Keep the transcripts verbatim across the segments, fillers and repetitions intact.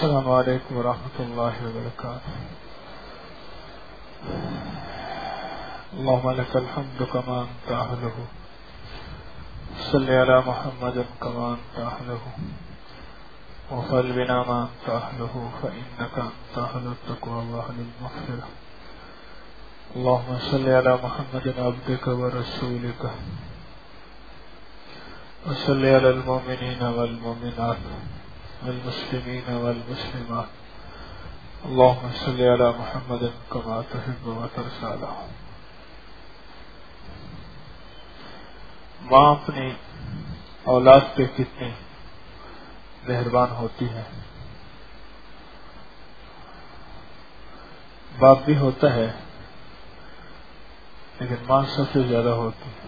السلام علیکم ورحمۃ اللہ وبرکاتہ. اللهم لك الحمد كما أنت أهله. صل على محمد كما أنت أهله وفعل بنا ما أنت أهله فإنك أنت أهل التقوى وأهل المغفرة. اللهم صل على محمد عبدك ورسولك وصل على المؤمنين والمؤمنات والمسلمين والمسلمات. اللهم صل على محمد كما تحب وترضى. ماں اپنی اولاد پہ کتنی مہربان ہوتی ہے. باپ بھی ہوتا ہے لیکن ماں سب سے زیادہ ہوتی ہے.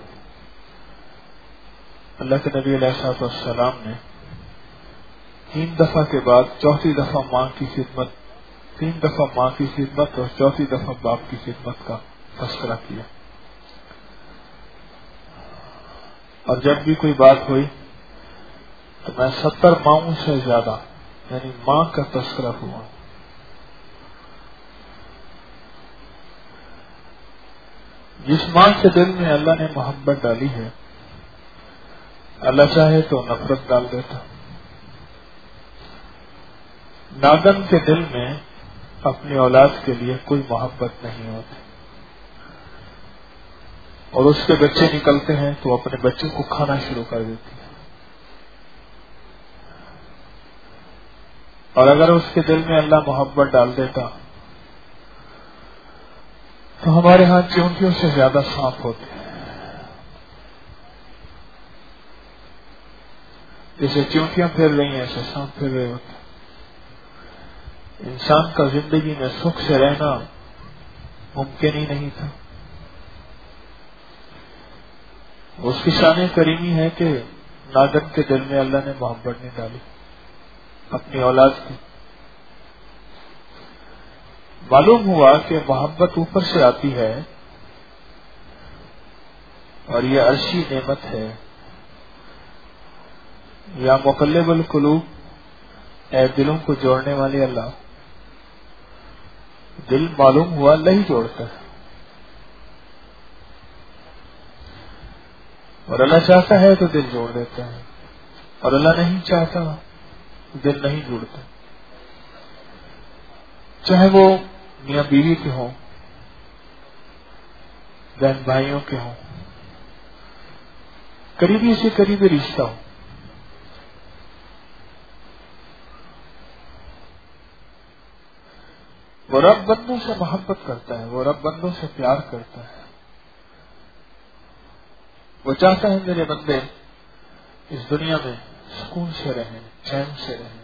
اللہ کے نبی علیہ الصلوۃ والسلام نے تین دفعہ کے بعد چوتھی دفعہ ماں کی خدمت تین دفعہ ماں کی خدمت اور چوتھی دفعہ باپ کی خدمت کا تذکرہ کیا. اور جب بھی کوئی بات ہوئی تو میں ستر ماؤں سے زیادہ یعنی ماں کا تذکرہ ہوا. جس ماں کے دل میں اللہ نے محبت ڈالی ہے اللہ چاہے تو نفرت ڈال دیتا. نادن کے دل میں اپنی اولاد کے لیے کوئی محبت نہیں ہوتی اور اس کے بچے نکلتے ہیں تو اپنے بچے کو کھانا شروع کر دیتی ہے. اور اگر اس کے دل میں اللہ محبت ڈال دیتا تو ہمارے ہاں چیونٹیوں سے زیادہ سانپ ہوتے ہیں. جیسے چیونٹیاں پھیر رہی ہیں ایسے سانپ پھیر رہے ہوتے. انسان کا زندگی میں سکھ سے رہنا ممکن ہی نہیں تھا. اس کی شان کریمی ہے کہ نادن کے دل میں اللہ نے محبت نہیں ڈالی اپنی اولاد کی. معلوم ہوا کہ محبت اوپر سے آتی ہے اور یہ عرشی نعمت ہے. یا مقلب القلوب اے دلوں کو جوڑنے والے اللہ. دل معلوم ہوا اللہ ہی جوڑتا ہے اور اللہ چاہتا ہے تو دل جوڑ دیتا ہے اور اللہ نہیں چاہتا دل نہیں جوڑتا. چاہے وہ میاں بیوی کے ہوں بہن بھائیوں کے ہوں قریبی سے قریبی رشتہ ہو. وہ رب بندوں سے محبت کرتا ہے. وہ رب بندوں سے پیار کرتا ہے. وہ چاہتا ہے میرے بندے اس دنیا میں سکون سے رہیں چین سے رہیں.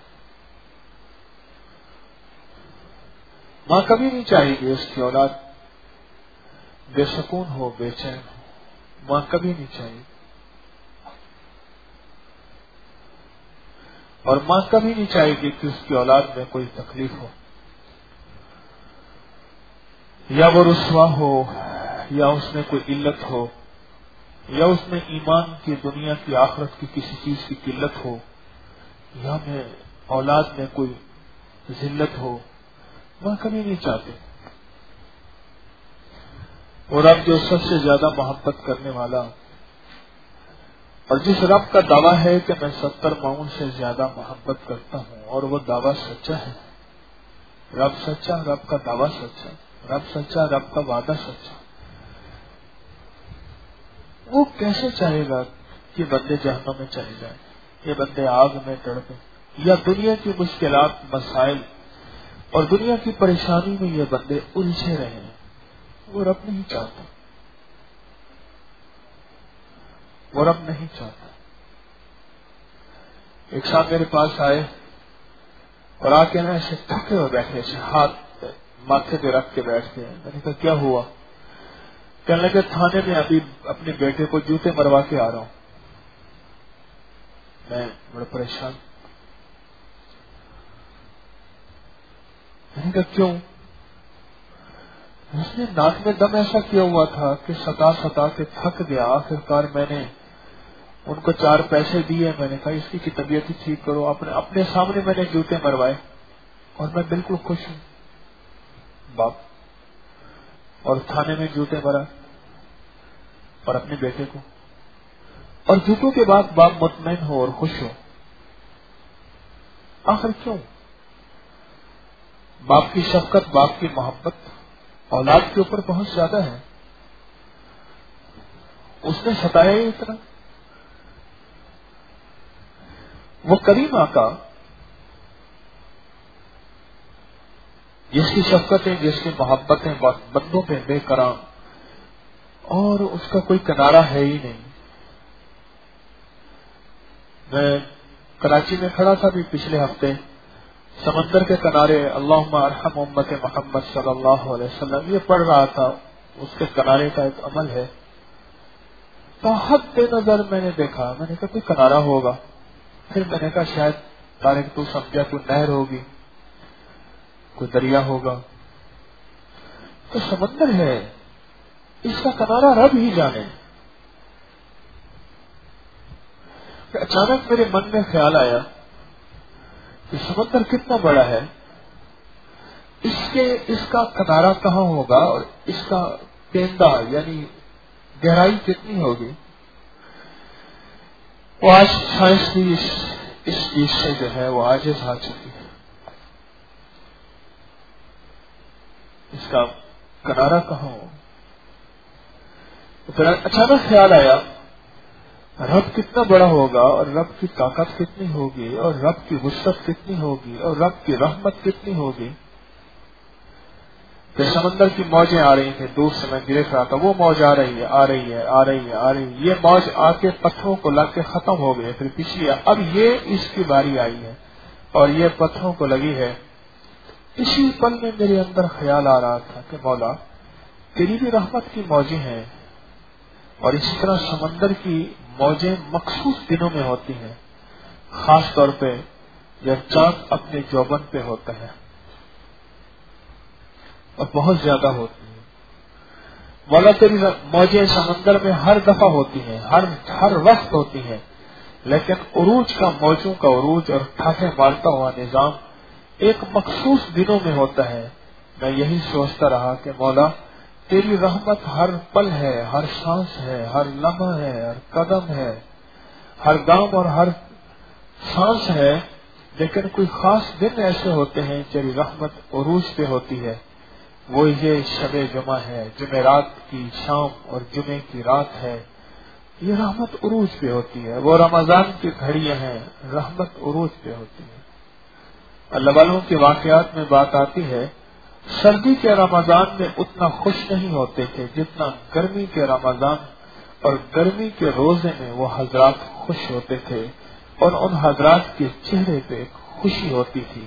ماں کبھی نہیں چاہے گی اس کی اولاد بے سکون ہو بے چین ہو. ماں کبھی نہیں چاہیے اور ماں کبھی نہیں چاہے گی کہ اس کی اولاد میں کوئی تکلیف ہو یا وہ رسوا ہو یا اس میں کوئی علت ہو یا اس میں ایمان کی دنیا کی آخرت کی کسی چیز کی قلت ہو یا میں اولاد میں کوئی ذلت ہو. ماں کبھی نہیں چاہتے. اور اب جو سب سے زیادہ محبت کرنے والا اور جس رب کا دعویٰ ہے کہ میں ستر ماؤں سے زیادہ محبت کرتا ہوں اور وہ دعویٰ سچا ہے. رب سچا رب کا دعویٰ سچا رب سچا رب کا وعدہ سچا. وہ کیسے چاہے گا کہ بندے جہنم میں چلے جائیں یہ بندے آگ میں تڑپیں یا دنیا کی مشکلات مسائل اور دنیا کی پریشانی میں یہ بندے الجھے رہے. وہ رب نہیں چاہتا وہ رب نہیں چاہتا. ایک صاحب میرے پاس آئے اور آ کے نا ایسے تھکے ہوئے بیٹھے ایسے ہاتھ ماتھے پہ رکھ کے بیٹھ گئے. میں نے کہا کیا ہوا؟ کہنے لگے تھانے میں ابھی اپنے بیٹے کو جوتے مروا کے آ رہا ہوں. میں بڑا پریشان. میں نے کہا کیوں؟ اس نے ناک میں دم ایسا کیا ہوا تھا کہ ستا ستا کے تھک گیا. آخرکار میں نے ان کو چار پیسے دیے. میں نے کہا اس کی طبیعت ہی ٹھیک کرو. اپنے اپنے سامنے میں نے جوتے مروائے. اور میں بالکل خوش ہوں. باپ اور تھانے میں جوتے مرا اور اپنے بیٹے کو, اور جوتوں کے بعد باپ مطمئن ہو اور خوش ہو. آخر کیوں؟ باپ کی شفقت, باپ کی محبت اولاد کے اوپر بہت زیادہ ہے. اس نے ستایا ہی اتنا. وہ کریم آقا جس کی شفقتیں, جس کی محبتیں بندوں پہ بے کرام, اور اس کا کوئی کنارہ ہے ہی نہیں. میں کراچی میں کھڑا تھا بھی پچھلے ہفتے, سمندر کے کنارے اللہم ارحم امت محمد صلی اللہ علیہ وسلم یہ پڑھ رہا تھا. اس کے کنارے کا ایک عمل ہے. تحت نظر میں نے دیکھا, میں نے کہا کوئی کنارہ ہوگا. پھر میں نے کہا شاید طارق تو سمجھا کوئی نہر ہوگی, کوئی دریا ہوگا. تو سمندر ہے, اس کا کنارہ رب ہی جانے. اچانک میرے من میں خیال آیا کہ سمندر کتنا بڑا ہے, اس کے اس کا کنارہ کہاں ہوگا, اور اس کا پیندہ یعنی گہرائی کتنی ہوگی. وہ آج سائنس بھی اس اس چیز سے جو ہے وہ عاجز آ چکی ہے. اس کا کنارہ کہاں ہو. پھر اچانک خیال آیا رب کتنا بڑا ہوگا, اور رب کی طاقت کتنی ہوگی, اور رب کی وسعت کتنی ہوگی, اور رب کی رحمت کتنی ہوگی. کہ سمندر کی موجیں آ رہی تھیں, دور سے میں دیکھ رہا تھا, وہ موج آ رہی ہے آ رہی ہے آ رہی ہے آ رہی ہے. یہ موج آ کے پتھروں کو لگ کے ختم ہو گئی, پھر پچھلی اب یہ اس کی باری آئی ہے اور یہ پتھروں کو لگی ہے. اسی پل میں میرے اندر خیال آ رہا تھا کہ مولا تیری بھی رحمت کی موجیں ہیں, اور اسی طرح سمندر کی موجیں مخصوص دنوں میں ہوتی ہیں, خاص طور پہ جب چاند اپنے جوبن پہ ہوتا ہے, اور بہت زیادہ ہوتی ہیں. مولا تیری موجیں سمندر میں ہر دفعہ ہوتی ہیں, ہر ہر وقت ہوتی ہیں, لیکن عروج کا موجوں کا عروج اور ٹھاٹھے مارتا ہوا نظام ایک مخصوص دنوں میں ہوتا ہے. میں یہی سوچتا رہا کہ مولا تیری رحمت ہر پل ہے, ہر سانس ہے, ہر لمحہ ہے, ہر قدم ہے, ہر گام اور ہر سانس ہے, لیکن کوئی خاص دن ایسے ہوتے ہیں تیری رحمت عروج پہ ہوتی ہے. وہ یہ شب جمعہ ہے, جمعرات کی شام اور جمعے کی رات ہے, یہ رحمت عروج پہ ہوتی ہے. وہ رمضان کی گھڑیاں ہیں, رحمت عروج پہ ہوتی ہے. اللہ والوں کے واقعات میں بات آتی ہے سردی کے رمضان میں اتنا خوش نہیں ہوتے تھے جتنا گرمی کے رمضان اور گرمی کے روزے میں وہ حضرات خوش ہوتے تھے, اور ان حضرات کے چہرے پہ ایک خوشی ہوتی تھی.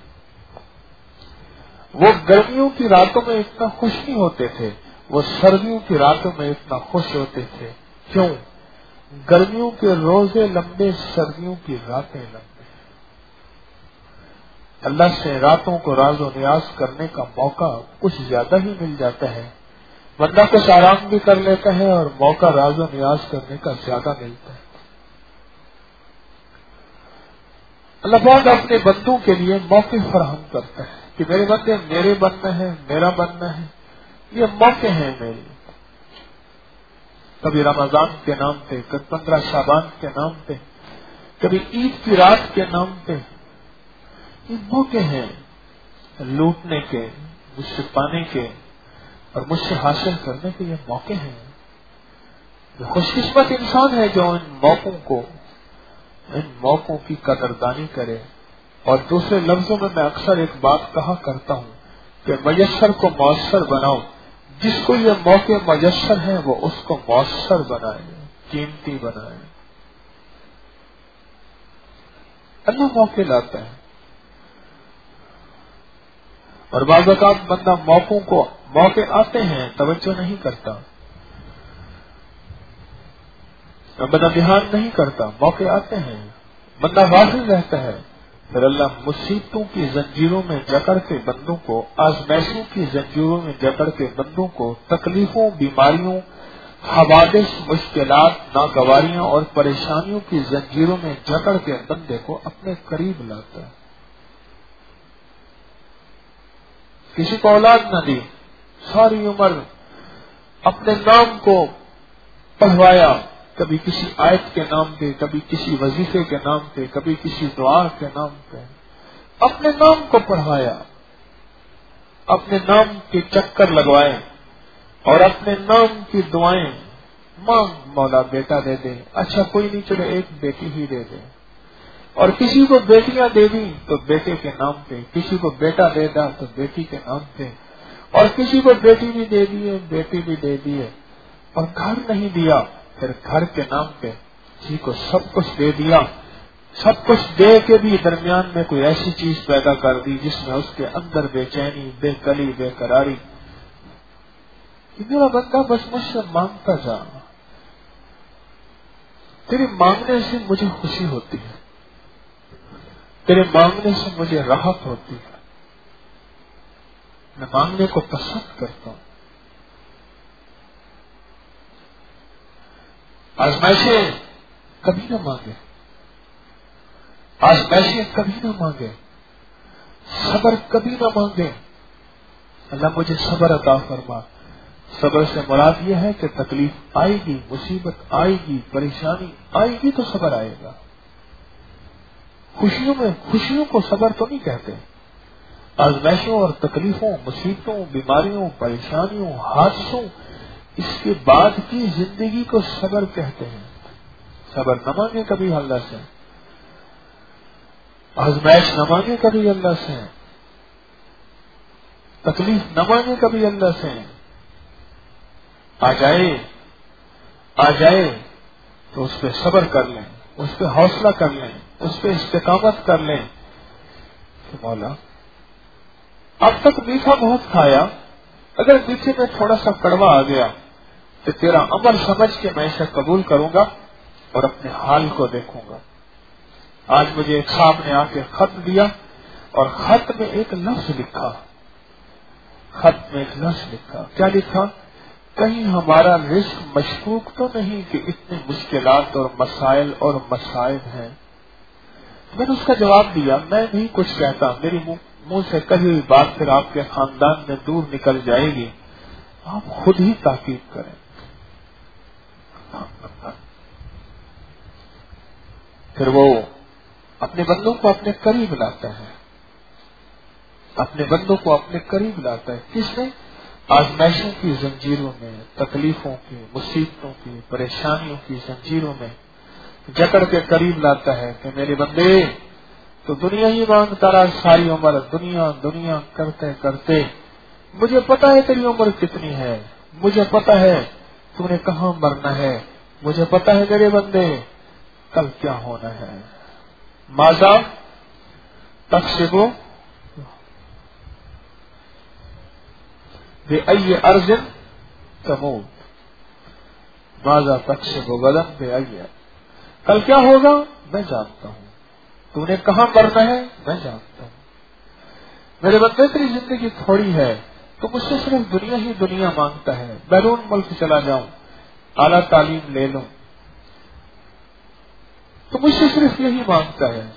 وہ گرمیوں کی راتوں میں اتنا خوش نہیں ہوتے تھے, وہ سردیوں کی راتوں میں اتنا خوش ہوتے تھے. کیوں؟ گرمیوں کے روزے لمبے, سردیوں کی راتیں لمبے. اللہ سے راتوں کو راز و نیاز کرنے کا موقع کچھ زیادہ ہی مل جاتا ہے. بندہ کچھ آرام بھی کر لیتا ہے اور موقع راز و نیاز کرنے کا زیادہ ملتا ہے. اللہ پاک اپنے بندوں کے لیے موقع فراہم کرتا ہے کہ میرے بندے میرے بننا ہے, میرا بننا ہے. یہ موقع ہیں میرے, کبھی رمضان کے نام پہ, کبھی پندرہ شعبان کے نام پہ, کبھی عید کی رات کے نام پہ. یہ موقع ہیں لوٹنے کے, مجھ سے پانے کے اور مجھ سے حاصل کرنے کے. یہ موقع ہیں. خوش قسمت انسان ہے جو ان موقعوں کو ان موقعوں کی قدردانی کرے. اور دوسرے لفظوں میں میں اکثر ایک بات کہا کرتا ہوں کہ میسر کو مؤثر بناؤ. جس کو یہ موقع میسر ہیں وہ اس کو مؤثر بنائے, قیمتی بنائے. اللہ موقع لاتا ہے, اور بعض اوقات بندہ موقعوں کو موقع آتے ہیں توجہ نہیں کرتا, بندہ دھیان نہیں کرتا. موقع آتے ہیں بندہ غافل رہتا ہے, پھر اللہ مصیبتوں کی زنجیروں میں جکڑ کے بندوں کو, آزمائشوں کی زنجیروں میں جکڑ کے بندوں کو, تکلیفوں, بیماریوں, حوادث, مشکلات, ناگواریاں اور پریشانیوں کی زنجیروں میں جکڑ کے بندے کو اپنے قریب لاتا ہے. کسی کو اولاد نہ دی، ساری عمر اپنے نام کو پڑھوایا، کبھی کسی آیت کے نام پہ، کبھی کسی وظیفے کے نام پہ، کبھی کسی دعا کے نام پہ اپنے نام کو پڑھوایا، اپنے نام کے چکر لگوائے اور اپنے نام کی دعائیں، مانگ مولا بیٹا دے دے، اچھا کوئی نہیں چلے ایک بیٹی ہی دے دے، اور کسی کو بیٹیاں دے دی تو بیٹے کے نام پہ، کسی کو بیٹا دے دا تو بیٹی کے نام پہ، اور کسی کو بیٹی بھی دے دی ہے، بیٹی بھی دے دی ہے، اور گھر نہیں دیا پھر گھر کے نام پہ، کسی کو سب کچھ دے دیا، سب کچھ دے کے بھی درمیان میں کوئی ایسی چیز پیدا کر دی جس میں اس کے اندر بے چینی، بے کلی، بے قراری، کہ میرا بندہ بس مجھ سے مانگتا جا، تیرے مانگنے سے مجھے خوشی ہوتی ہے، تیرے مانگنے سے مجھے راحت ہوتی ہے، میں مانگنے کو پسند کرتا ہوں۔ آزمائشیں کبھی نہ مانگے، آزمائشیں کبھی نہ مانگے، صبر کبھی نہ مانگے، اللہ مجھے صبر عطا فرما۔ صبر سے مراد یہ ہے کہ تکلیف آئے گی، مصیبت آئے گی، پریشانی آئے گی تو صبر آئے گا۔ خوشیوں میں خوشیوں کو صبر تو نہیں کہتے، آزمائشوں اور تکلیفوں، مصیبتوں، بیماریوں، پریشانیوں، حادثوں، اس کے بعد کی زندگی کو صبر کہتے ہیں۔ صبر نہ مانگے کبھی اللہ سے، آزمائش نہ مانگے کبھی اللہ سے، تکلیف نہ مانگے کبھی اللہ سے، آ جائے آ جائے تو اس پہ صبر کر لیں، اس پہ حوصلہ کر لیں، اس پہ استقامت کر لیں کہ مولا اب تک میٹھا بہت کھایا، اگر میٹھے میں تھوڑا سا کڑوا آ گیا تو تیرا عمل سمجھ کے میں اسے قبول کروں گا اور اپنے حال کو دیکھوں گا۔ آج مجھے ایک صاحب نے آ کے خط دیا اور خط میں ایک لفظ لکھا، خط میں ایک لفظ لکھا، کیا لکھا؟ کہیں ہمارا رزق مشکوک تو نہیں کہ اتنی مشکلات اور مسائل اور مصائب ہیں۔ میں نے اس کا جواب دیا، میں نہیں کچھ کہتا، میری منہ سے کہی ہوئی بات پھر آپ کے خاندان میں دور نکل جائے گی، آپ خود ہی تحقیق کریں۔ پھر وہ اپنے بندوں کو اپنے قریب لاتا ہے، اپنے بندوں کو اپنے قریب لاتا ہے، کس نے؟ آزمائشوں کی زنجیروں میں، تکلیفوں کی، مصیبتوں کی، پریشانیوں کی زنجیروں میں جکڑ کے قریب لاتا ہے کہ میرے بندے تو دنیا ہی مانگتا رہا ساری عمر، دنیا دنیا کرتے کرتے، مجھے پتا ہے تیری عمر کتنی ہے، مجھے پتا ہے تو نے کہاں مرنا ہے، مجھے پتا ہے میرے بندے کل کیا ہونا ہے۔ ماذا تکسبو بأي أرض تموت، ماذا تکسب غدا بأي، کل کیا ہوگا میں جانتا ہوں، تو نے کہاں مرنا ہے میں جانتا ہوں۔ میرے بندے تیری زندگی تھوڑی ہے، تو مجھ سے صرف دنیا ہی دنیا مانگتا ہے، بیرون ملک چلا جاؤں، اعلیٰ تعلیم لے لوں، تو مجھ سے صرف یہی مانگتا ہے،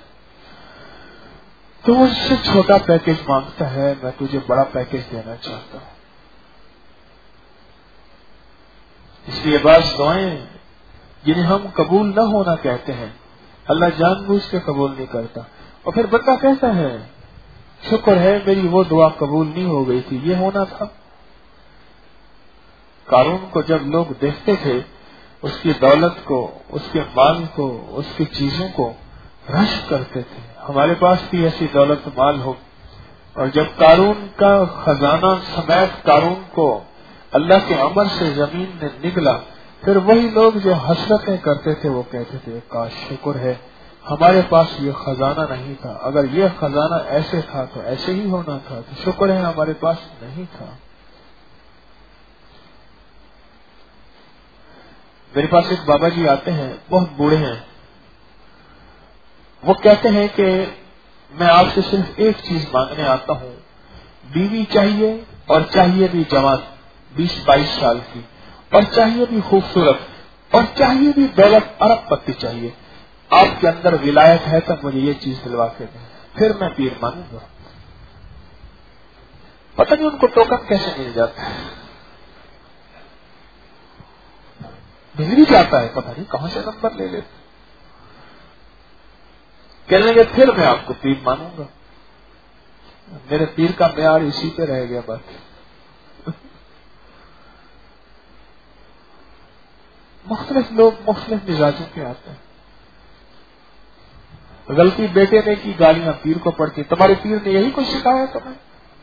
تو مجھ سے چھوٹا پیکج مانگتا ہے، میں تجھے بڑا پیکج دینا چاہتا ہوں۔ اس لیے بعض دعائیں جنہیں ہم قبول نہ ہونا کہتے ہیں، اللہ جان بوجھ کے قبول نہیں کرتا، اور پھر بندہ کہتا ہے شکر ہے میری وہ دعا قبول نہیں ہو گئی تھی، یہ ہونا تھا۔ قارون کو جب لوگ دیکھتے تھے، اس کی دولت کو، اس کے مال کو، اس کی چیزوں کو رش کرتے تھے، ہمارے پاس بھی ایسی دولت مال ہو، اور جب قارون کا خزانہ سمیت قارون کو اللہ کے امر سے زمین میں نکلا، پھر وہی لوگ جو حسرتیں کرتے تھے وہ کہتے تھے کاش شکر ہے ہمارے پاس یہ خزانہ نہیں تھا، اگر یہ خزانہ ایسے تھا تو ایسے ہی ہونا تھا، تو شکر ہے ہمارے پاس نہیں تھا۔ میرے پاس ایک بابا جی آتے ہیں، بہت بوڑھے ہیں، وہ کہتے ہیں کہ میں آپ سے صرف ایک چیز مانگنے آتا ہوں، بیوی چاہیے اور چاہیے بھی جوان بیس بائیس سال کی، اور چاہیے بھی خوبصورت، اور چاہیے بھی دولت ارب پتی چاہیے، آپ کے اندر ولایت ہے تو مجھے یہ چیز دلوا کے دیں، پھر میں پیر مانوں گا۔ پتہ نہیں ان کو ٹوکن کیسے مل جاتا ہے، مل بھی جاتا ہے، پتہ نہیں کہاں سے نمبر لے لیتے. کہنے لگے پھر میں آپ کو پیر مانوں گا. میرے پیر کا معیار اسی پہ رہ گیا باقی. مختلف لوگ مختلف مزاجوں کے آتے ہیں. غلطی بیٹے نے کی، گالیاں پیر کو پڑتی. تمہارے پیر نے یہی کچھ سکھایا تمہیں؟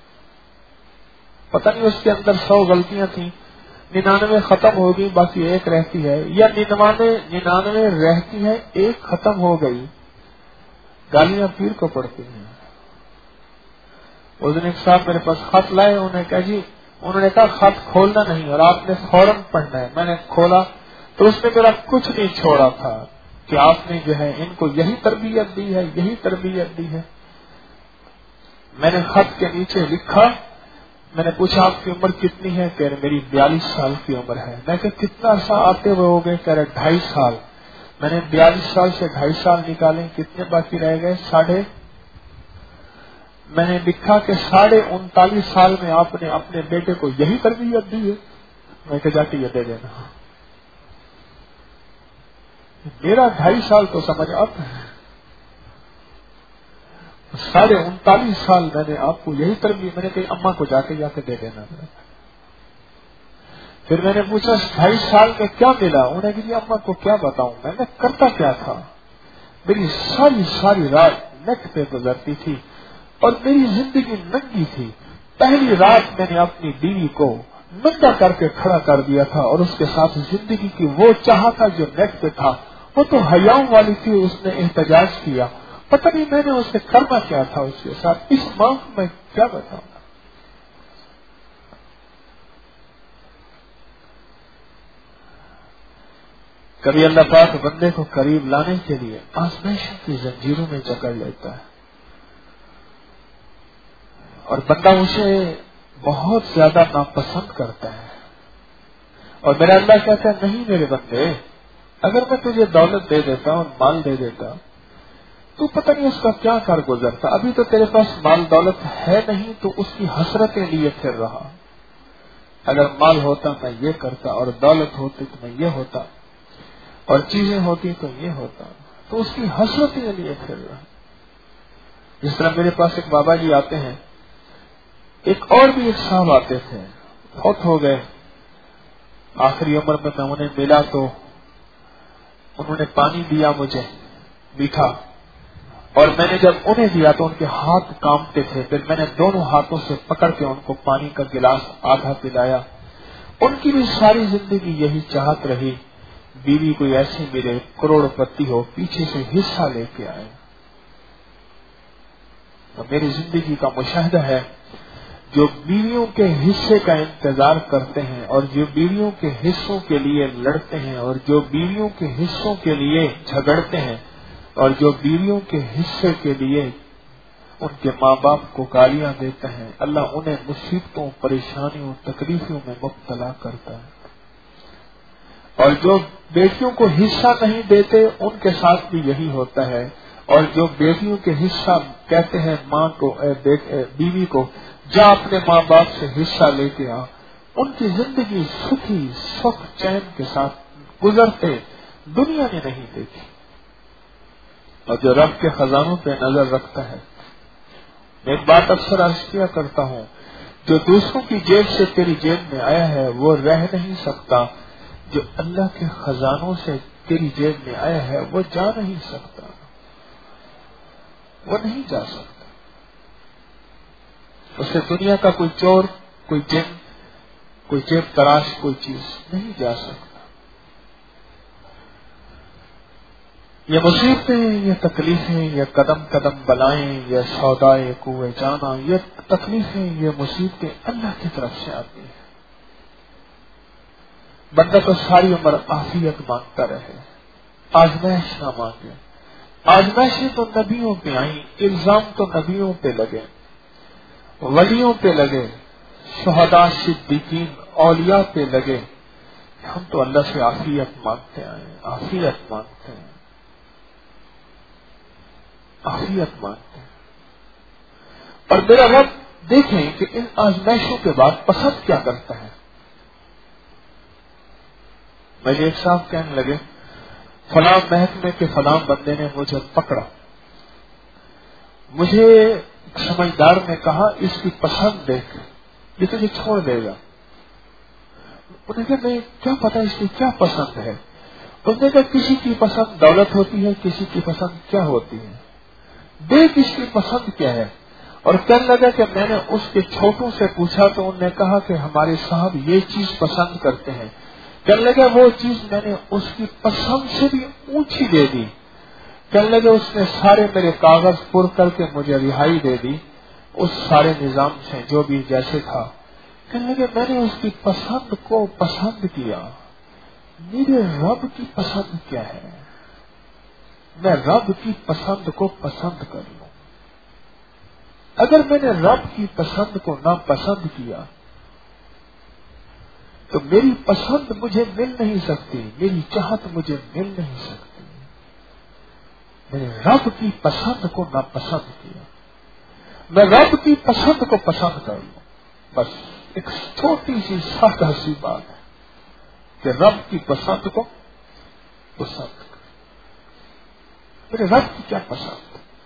پتہ نہیں اس کے اندر سو غلطیاں تھیں، ننانوے ختم ہو گئی، باقی ایک رہتی ہے، یا ننانوے ننانوے رہتی ہے، ایک ختم ہو گئی، گالیاں پیر کو پڑتی ہیں. اس دن ایک صاحب میرے پاس خط لائے، انہوں نے کہا جی، انہوں نے کہا خط کھولنا نہیں اور آپ نے فوراً پڑھنا ہے. میں نے کھولا تو اس نے میرا کچھ نہیں چھوڑا تھا کہ آپ نے جو ہے ان کو یہی تربیت دی ہے، یہی تربیت دی ہے. میں نے خط کے نیچے لکھا، میں نے پوچھا آپ کی عمر کتنی ہے؟ کہہ رہے میری بیالیس سال کی عمر ہے. میں کہ کتنا عرصہ آتے ہوئے ہو گئے؟ کہہ رہے ڈھائی سال. میں نے بیالیس سال سے ڈھائی سال نکالے، کتنے باقی رہ گئے؟ ساڑھے. میں نے لکھا کہ ساڑھے انتالیس سال میں آپ نے اپنے بیٹے کو یہی تربیت دی ہے. میں کہ جا کے یہ دے دینا. میرا ڈھائی سال تو سمجھ آتا ہے، ساڑھے انتالیس سال میں نے آپ کو یہی تربیت. میں نے کہی اماں کو جا کے جا کے دے دینا. پھر میں نے پوچھا ڈھائی سال میں کیا ملا؟ انہوں نے کہا اماں کو کیا بتاؤں، میں نے کرتا کیا تھا. میری ساری ساری رات نیٹ پہ گزرتی تھی اور میری زندگی ننگی تھی. پہلی رات میں نے اپنی بیوی کو ننگا کر کے کھڑا کر دیا تھا اور اس کے ساتھ زندگی کی وہ چاہت تھا جو نیٹ پہ تھا وہ تو حیاؤں والی تھی. اس نے احتجاج کیا، پتہ نہیں میں نے اسے کرنا کیا تھا اس کے ساتھ. اس ماں کو میں کیا بتاؤں. کبھی اللہ پاک بندے کو قریب لانے کے لیے آزمائشوں کی زنجیروں میں جکڑ لیتا ہے اور بندہ اسے بہت زیادہ ناپسند کرتا ہے. اور میرا اللہ کہتا ہے نہیں میرے بندے، اگر میں تجھے دولت دے دیتا اور مال دے دیتا تو پتہ نہیں اس کا کیا کر گزرتا. ابھی تو تیرے پاس مال دولت ہے نہیں تو اس کی حسرتیں لیے پھر رہا. اگر مال ہوتا میں یہ کرتا اور دولت ہوتی تو میں یہ ہوتا اور چیزیں ہوتی تو یہ ہوتا، تو اس کی حسرتیں لیے پھر رہا. جس طرح میرے پاس ایک بابا جی آتے ہیں، ایک اور بھی ایک صاحب آتے تھے، بہت ہو گئے، آخری عمر میں میں انہیں ملا تو انہوں نے پانی دیا مجھے میٹھا، اور میں نے جب انہیں دیا تو ان کے ہاتھ کانپتے تھے. پھر میں نے دونوں ہاتھوں سے پکڑ کے ان کو پانی کا گلاس آدھا پلایا. ان کی بھی ساری زندگی یہی چاہت رہی بیوی کوئی ایسی ملے کروڑ پتی ہو، پیچھے سے حصہ لے کے آئے. تو میری زندگی کا مشاہدہ ہے جو بیویوں کے حصے کا انتظار کرتے ہیں اور جو بیویوں کے حصوں کے لیے لڑتے ہیں اور جو بیویوں کے حصوں کے لیے جھگڑتے ہیں اور جو بیویوں کے حصے کے لیے ان کے ماں باپ کو گالیاں دیتے ہیں، اللہ انہیں مصیبتوں، پریشانیوں، تکلیفوں میں مبتلا کرتا ہے. اور جو بیٹیوں کو حصہ نہیں دیتے ان کے ساتھ بھی یہی ہوتا ہے. اور جو بیٹیوں کے حصہ کہتے ہیں ماں کو، اے اے بیوی کو جا اپنے ماں باپ سے حصہ لے کے آ، ان کی زندگی سکھی سکھ چین کے ساتھ گزرتے دنیا نے نہیں دیکھی. اور جو رب کے خزانوں پہ نظر رکھتا ہے، میں ایک بات اکثر عرض کیا کرتا ہوں، جو دوسروں کی جیب سے تیری جیب میں آیا ہے وہ رہ نہیں سکتا، جو اللہ کے خزانوں سے تیری جیب میں آیا ہے وہ جا نہیں سکتا، وہ نہیں جا سکتا. اسے دنیا کا کوئی چور، کوئی جن، کوئی جیب تراش کوئی چیز نہیں جا سکتا. یہ مصیبتیں، یہ تکلیفیں، یہ قدم قدم بلائیں، یہ سودائے کوئے جانا، یہ تکلیفیں، یہ مصیبتیں اللہ کی طرف سے آتی ہیں. بندہ تو ساری عمر عافیت مانگتا رہے، آزمائش نہ مانگے. آزمائشیں تو نبیوں پہ آئیں، الزام تو نبیوں پہ لگے، ولیوں پہ لگے، شہداء، صدیقین، اولیاء پہ لگے. ہم تو اللہ سے عافیت مانگتے آئے، عافیت مانگتے ہیں، عافیت مانگتے ہیں. اور میرا رب دیکھیں کہ ان آزمائشوں کے بعد پسند کیا کرتا ہے. مجھے ایک صاحب کہنے لگے فلاں محکمے کے فلاں بندے نے مجھے پکڑا, مجھے سمجھدار نے کہا اس کی پسند دیکھ, یہ تجھے چھوڑ دے گا. انہوں نے کہا نہیں کیا پتا اس کی کیا پسند ہے. انہوں نے کہا کسی کی پسند دولت ہوتی ہے, کسی کی پسند کیا ہوتی ہے, دیکھ اس کی پسند کیا ہے. اور کہنے لگا کہ میں نے اس کے چھوٹوں سے پوچھا تو انہوں نے کہا کہ ہمارے صاحب یہ چیز پسند کرتے ہیں. کہنے لگا وہ چیز میں نے اس کی پسند سے بھی اونچی دے دی. کہنے لگا اس نے سارے میرے کاغذ پر کر کے مجھے رہائی دے دی اس سارے نظام سے جو بھی جیسے تھا. کہنے لگے میں نے اس کی پسند کو پسند کیا. میرے رب کی پسند کیا ہے, میں رب کی پسند کو پسند کر لوں. اگر میں نے رب کی پسند کو نہ پسند کیا تو میری پسند مجھے مل نہیں سکتی, میری چاہت مجھے مل نہیں سکتی. میں نے رب کی پسند کو نہ پسند کیا, میں رب کی پسند کو پسند کر لوں. بس ایک چھوٹی سی سادہ سی بات ہے کہ رب کی پسند کو پسند کر. میرے رب کی کیا پسند,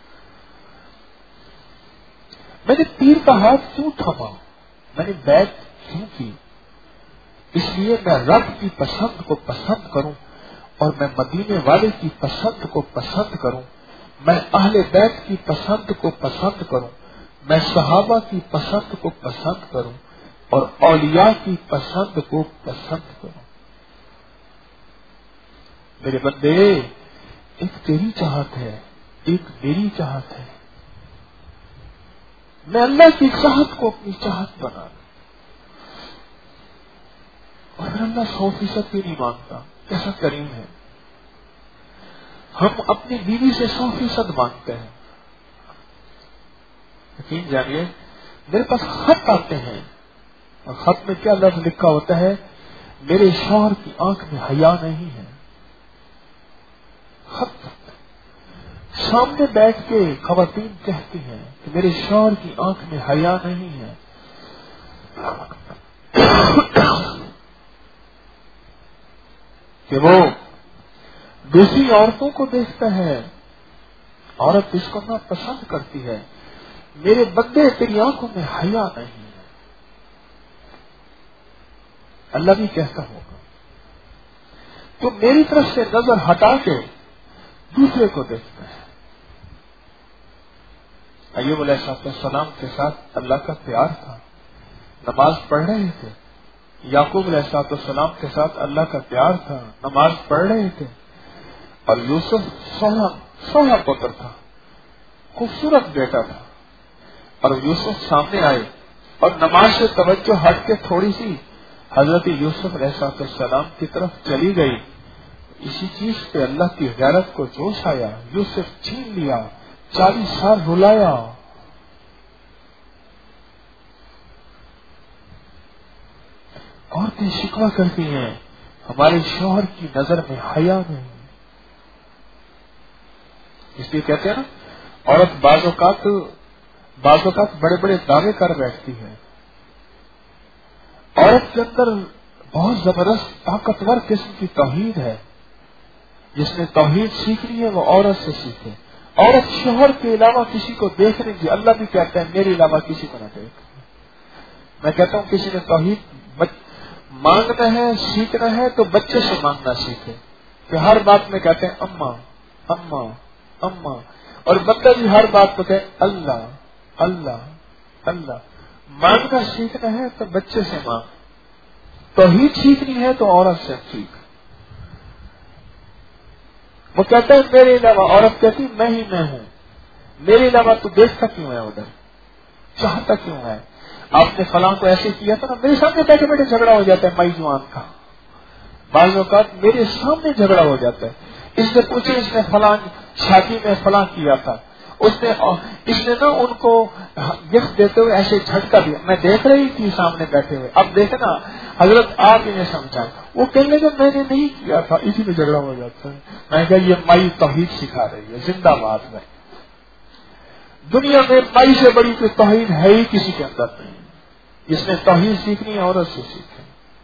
میں نے پیر کا ہاتھ کیوں تھاما, میں نے بیعت کیوں کی, اس لیے میں رب کی پسند کو پسند کروں اور میں مدینے والے کی پسند کو پسند کروں, میں اہل بیت کی پسند کو پسند کروں, میں صحابہ کی پسند کو پسند کروں اور اولیاء کی پسند کو پسند کروں. میرے بندے ایک تیری چاہت ہے, ایک میری چاہت ہے. میں اللہ کی چاہت کو اپنی چاہت بنا لوں. اور اللہ سو فیصد بھی نہیں مانگتا, کیسا کریم ہے. ہم اپنی بیوی سے سو فیصد مانگتے ہیں. یقین جانیے میرے پاس خط آتے ہیں اور خط میں کیا لفظ لکھا ہوتا ہے, میرے شوہر کی آنکھ میں حیا نہیں ہے. خط سامنے بیٹھ کے خواتین کہتی ہیں کہ میرے شوہر کی آنکھ میں حیا نہیں ہے. کہ وہ دوسری عورتوں کو دیکھتا ہے, عورت اس کو نہ پسند کرتی ہے. میرے بندے تیری آنکھوں میں حیا نہیں ہے. اللہ بھی کہتا ہوگا تو میری طرف سے نظر ہٹا کے دوسرے کو دیکھتا ہے. ایوب علیہ السلام کے ساتھ اللہ کا پیار تھا, نماز پڑھ رہے تھے. یعقوب علیہ السلام کے ساتھ اللہ کا پیار تھا, نماز پڑھ رہے تھے. اور یوسف سونا سونا پتر تھا, خوبصورت بیٹا تھا. اور یوسف سامنے آئے اور نماز سے توجہ ہٹ کے تھوڑی سی حضرت یوسف علیہ السلام کی طرف چلی گئی. اسی چیز پہ اللہ کی غیرت کو جوش آیا, یوسف چھین لیا, چالیس سال رلایا. عورتیں شکوہ کرتی ہیں ہمارے شوہر کی نظر میں حیا نہیں. اس لیے کہتے ہیں نا, عورت بعض اوقات بعض اوقات بڑے بڑے دعوے کر بیٹھتی ہے. عورت کے اندر بہت زبردست طاقتور قسم کی توحید ہے. جس نے توحید سیکھنی ہے وہ عورت سے سیکھے. عورت شوہر کے علاوہ کسی کو دیکھ نہیں جی. اللہ بھی کہتا ہے میرے علاوہ کسی کو نہ دیکھ. میں کہتا ہوں کسی نے توحید بچ... مانگنا ہے, سیکھنا ہے تو بچے سے مانگنا سیکھے. کہ ہر بات میں کہتے ہیں اماں اماں اماں, اور بندہ بھی ہر بات پہ کہے اللہ اللہ اللہ. مانگنا سیکھنا ہے تو بچے سے مانگ, توحید سیکھنی ہے تو عورت سے سیکھ. وہ کہتا ہے میرے علاوہ, عورت کہتی میں ہی میں ہوں, میرے علاوہ تو دیکھتا کیوں ہے, ادھر چاہتا کیوں ہے. آپ نے فلاں کو ایسے کیا تھا نا, میرے سامنے بیٹھے بیٹھے جھگڑا ہو جاتا ہے. مائی جوان کا بعض اوقات میرے سامنے جھگڑا ہو جاتا ہے. اس نے پوچھے اس نے فلاں شادی میں فلاں کیا تھا, اس نے اس نے نا ان کو گفٹ دیتے ہوئے ایسے جھٹکا دیا. میں دیکھ رہی تھی سامنے بیٹھے ہوئے. اب دیکھنا حضرت آپ انہیں سمجھا. وہ کہنے لگے میں نے نہیں کیا تھا, اسی میں جھگڑا ہو جاتا ہے. میں کہا یہ مائی توحید سکھا رہی ہے. زندہ باد میں دنیا میں مائی سے بڑی کوئی توحید ہے ہی کسی کے اندر نہیں. جس نے توحید سیکھنی ہے عورت سے سیکھے.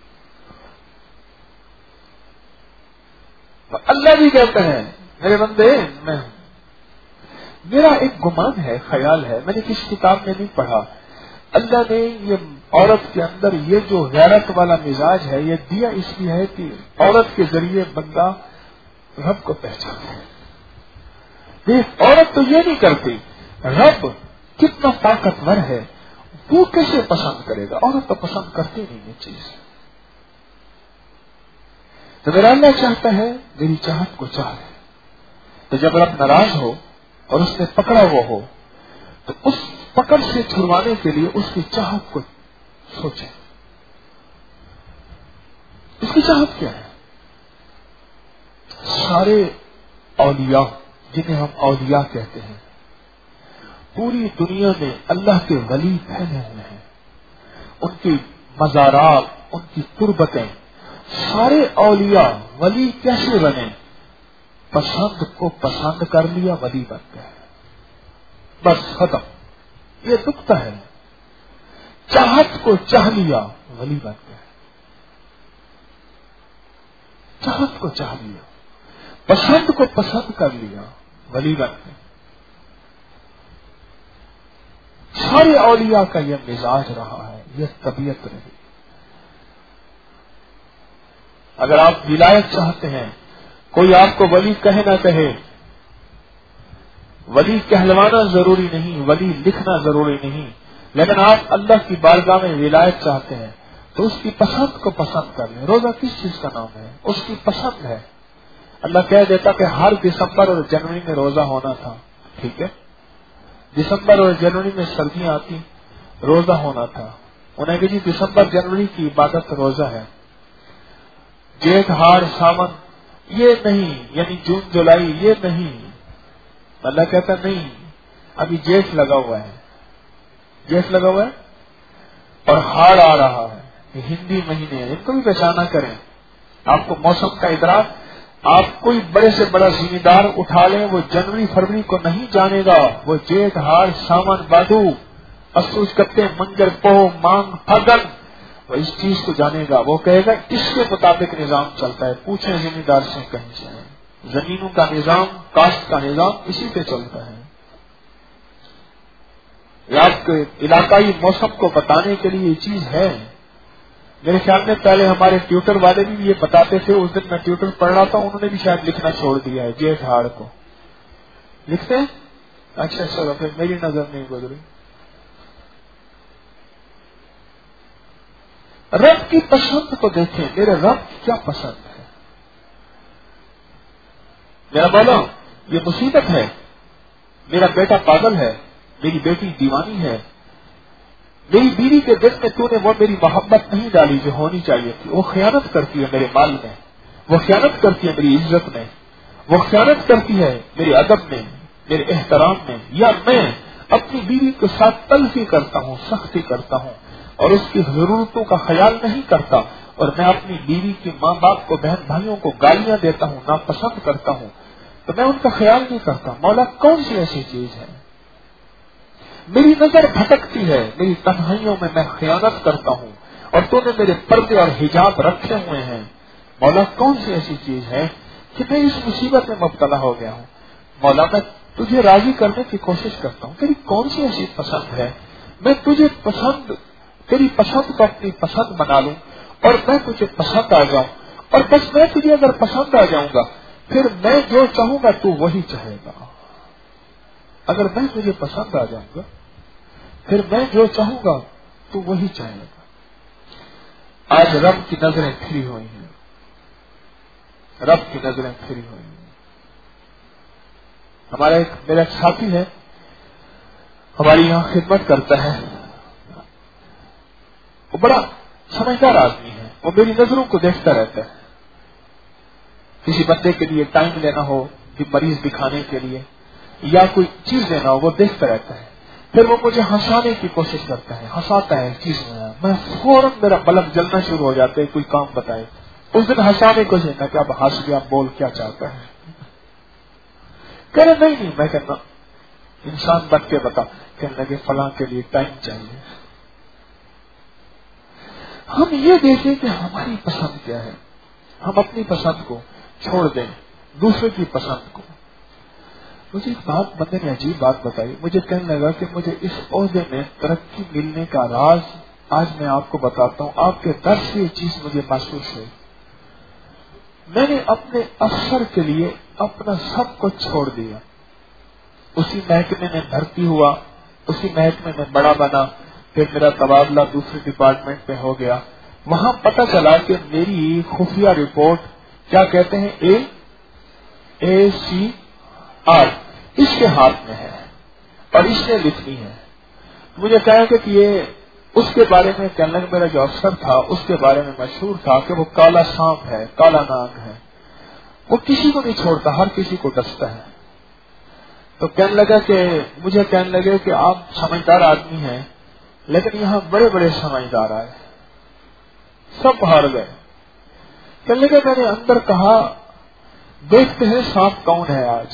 اللہ بھی کہتے ہیں میرے بندے میں میرا ایک گمان ہے، خیال ہے، میں نے کسی کتاب میں نہیں پڑھا، اللہ نے یہ عورت کے اندر یہ جو غیرت والا مزاج ہے یہ دیا اس لیے ہے کہ عورت کے ذریعے بندہ رب کو پہچانے. دیکھ عورت تو یہ نہیں کرتی، رب کتنا طاقتور ہے وہ کیسے پسند کرے گا؟ عورت تو پسند کرتی نہیں یہ چیز. تو میرا اللہ چاہتا ہے میری چاہت کو چاہے، تو جب رب ناراض ہو اور اس نے پکڑا ہوا ہو تو اس پکڑ سے چھڑوانے کے لیے اس کی چاہت کو سوچے. اس کی چاہت کیا ہے؟ سارے اولیاء جنہیں ہم اولیاء کہتے ہیں پوری دنیا میں اللہ کے ولی پھیلے ہوئے ہیں. ان کی مزارات، ان کی قربتیں، سارے اولیاء ولی کیسے بنے؟ پسند کو پسند کر لیا ولی بن گئے، بس ختم. یہ دکھتا ہے. چاہت کو چاہ لیا ولی بن گئے، چاہت کو چاہ لیا، پسند کو پسند کر لیا ولی بن گئے. سارے اولیاء کا یہ مزاج رہا ہے، یہ طبیعت رہی. اگر آپ ولایت چاہتے ہیں، کوئی آپ کو ولی کہے نہ کہے، ولی کہلوانا ضروری نہیں، ولی لکھنا ضروری نہیں، لیکن آپ اللہ کی بارگاہ میں ولایت چاہتے ہیں تو اس کی پسند کو پسند کر لیں. روزہ کس چیز کا نام ہے؟ اس کی پسند ہے. اللہ کہہ دیتا کہ ہر دسمبر اور جنوری میں روزہ ہونا تھا، ٹھیک ہے، دسمبر اور جنوری میں سردیاں آتی، روزہ ہونا تھا. انہیں کہ جی دسمبر جنوری کی عبادت روزہ ہے. جیٹھ ہاڑ ساون یہ نہیں، یعنی جون جولائی یہ نہیں. اللہ کہتا نہیں، ابھی جیٹھ لگا ہوا ہے، جیٹھ لگا ہوا ہے اور ہاڑ آ رہا ہے، یہ ہندی مہینے ہیں، ان کو بھی پہچانا کریں. آپ کو موسم کا ادراک، آپ کوئی بڑے سے بڑا ذمہ دار اٹھا لیں، وہ جنوری فروری کو نہیں جانے گا، وہ جیٹھ ہاڑ ساون بادو اسوج کتے منجر پو مانگ پھگن وہ اس چیز کو جانے گا. وہ کہے گا اس کے مطابق نظام چلتا ہے. پوچھیں ذمہ دار سے کہیں سے، زمینوں کا نظام، کاشت کا نظام اسی پہ چلتا ہے. آپ کے علاقائی موسم کو بتانے کے لیے یہ چیز ہے. میرے خیال میں پہلے ہمارے ٹیوٹر والے بھی یہ بتاتے تھے. اس دن میں ٹیوٹر پڑھ رہا تھا، انہوں نے بھی شاید لکھنا چھوڑ دیا ہے، جیٹھ ہاڑ کو لکھتے ہیں. اچھا چلو پھر میری نظر نہیں گزری. رب کی پسند کو دیکھیں، میرے رب کیا پسند ہے. میرا مولا یہ مصیبت ہے، میرا بیٹا پاگل ہے، میری بیٹی دیوانی ہے، میری بیوی کے دل میں تو نے وہ میری محبت نہیں ڈالی جو ہونی چاہیے تھی. وہ خیانت کرتی ہے میرے مال میں، وہ خیانت کرتی ہے میری عزت میں، وہ خیانت کرتی ہے میرے ادب میں، میرے احترام میں. یا میں اپنی بیوی کے ساتھ تلخی کرتا ہوں، سختی کرتا ہوں اور اس کی ضرورتوں کا خیال نہیں کرتا، اور میں اپنی بیوی کے ماں باپ کو، بہن بھائیوں کو گالیاں دیتا ہوں، ناپسند کرتا ہوں، تو میں ان کا خیال نہیں کرتا. مولا کون سی ایسی چیز ہے؟ میری نظر بھٹکتی ہے، میری تنہائیوں میں میں خیانت کرتا ہوں اور تو نے میرے پردے اور حجاب رکھے ہوئے ہیں. مولا کون سی ایسی چیز ہے کہ میں اس مصیبت میں مبتلا ہو گیا ہوں؟ مولا میں تجھے راضی کرنے کی کوشش کرتا ہوں. تیری کون سی ایسی پسند ہے میں تجھے پسند، تیری پسند کو اپنی پسند بنا لوں اور میں تجھے پسند آ جاؤں، اور بس میں تجھے اگر پسند آ جاؤں گا پھر میں جو چاہوں گا تو وہی چاہے گا. اگر میں تجھے پسند آ جاؤں گا پھر میں جو چاہوں گا تو وہی چاہے گا. آج رب کی نظریں پھری ہوئی ہیں، رب کی نظریں پھری ہوئی ہیں. ہمارا ایک میرا ایک ساتھی ہے، ہماری یہاں خدمت کرتا ہے، وہ بڑا سمجھدار آدمی ہے. وہ میری نظروں کو دیکھتا رہتا ہے. کسی بندے کے لیے ٹائم لینا ہو، مریض دکھانے کے لیے یا کوئی چیز لینا ہو، وہ دیکھتا رہتا ہے. پھر وہ مجھے ہنسانے کی کوشش کرتا ہے، ہنساتا ہے چیز میں، میں فوراً میرا بلب جلنا شروع ہو جاتا ہے. کوئی کام بتائے، اس دن ہنسانے کو دیکھا کہ اب ہنس گیا، بول کیا چاہتا ہے. کہہ رہے نہیں نہیں، میں کہنا انسان بن کے بتا. کہنے لگے فلاں کے لیے ٹائم چاہیے. ہم یہ دیکھیں کہ ہماری پسند کیا ہے, ہم اپنی پسند کو چھوڑ دیں دوسرے کی پسند کو. مجھے ایک بات بندے نے عجیب بات بتائی. مجھے کہنے لگا کہ مجھے اس عہدے میں ترقی ملنے کا راز آج میں آپ کو بتاتا ہوں. آپ کے در سے یہ چیز مجھے محسوس ہوئی. میں نے اپنے افسر کے لیے اپنا سب کچھ چھوڑ دیا. اسی محکمے میں بھرتی ہوا, اسی محکمے میں بڑا بنا, پھر میرا تبادلہ دوسرے ڈپارٹمنٹ میں ہو گیا. وہاں پتہ چلا کہ میری خفیہ رپورٹ کیا کہتے ہیں اے اے سی آر اس کے ہاتھ میں ہے اور اس نے لکھنی ہے. مجھے کہا کہ یہ اس کے بارے میں کہنے لگا, میرا جو افسر تھا اس کے بارے میں مشہور تھا کہ وہ کالا سانپ ہے, کالا ناگ ہے, وہ کسی کو نہیں چھوڑتا, ہر کسی کو ڈستا ہے. تو کہنے لگا کہ مجھے کہنے لگے کہ آپ سمجھدار آدمی ہیں لیکن یہاں بڑے بڑے سمجھدار آئے, سب ہار گئے. کہنے لگا میں نے اندر کہا دیکھتے ہیں سانپ کون ہے آج.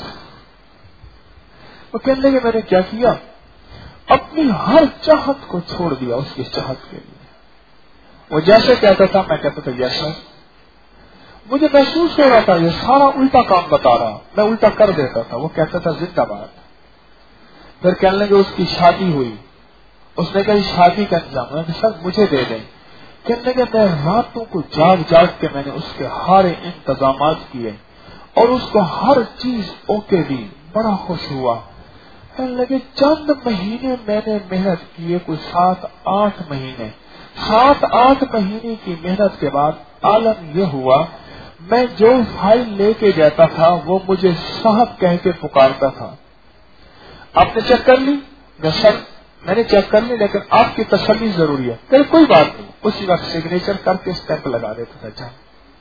وہ کہنے لگے میں نے کیا کیا, اپنی ہر چاہت کو چھوڑ دیا اس کی چاہت کے لیے. وہ جیسے کہتا تھا میں کہتا تھا یس سر. مجھے محسوس ہو رہا تھا یہ سارا الٹا کام بتا رہا, میں الٹا کر دیتا تھا. وہ کہتا تھا زندہ باد. پھر کہنے لگے اس کی شادی ہوئی, اس نے کہا شادی کا انتظام ہے کہ سر مجھے دے دیں. کہنے لگے میں راتوں کو جاگ جاگ کے میں نے اس کے ہارے انتظامات کیے اور اس کو ہر چیز اوکے دی, بڑا خوش ہوا. کہنے لگے چند مہینے میں نے محنت کی, کوئی سات آٹھ مہینے سات آٹھ مہینے کی محنت کے بعد عالم یہ ہوا میں جو فائل لے کے جاتا تھا وہ مجھے صاحب کہہ کے پکارتا تھا. آپ نے چیک کر لی؟ میں سر میں نے چیک کر لی لیکن آپ کی تسلی ضروری ہے. کہ کوئی بات نہیں, اسی وقت سگنیچر کر کے اسٹیمپ لگا دیتا تھا. جان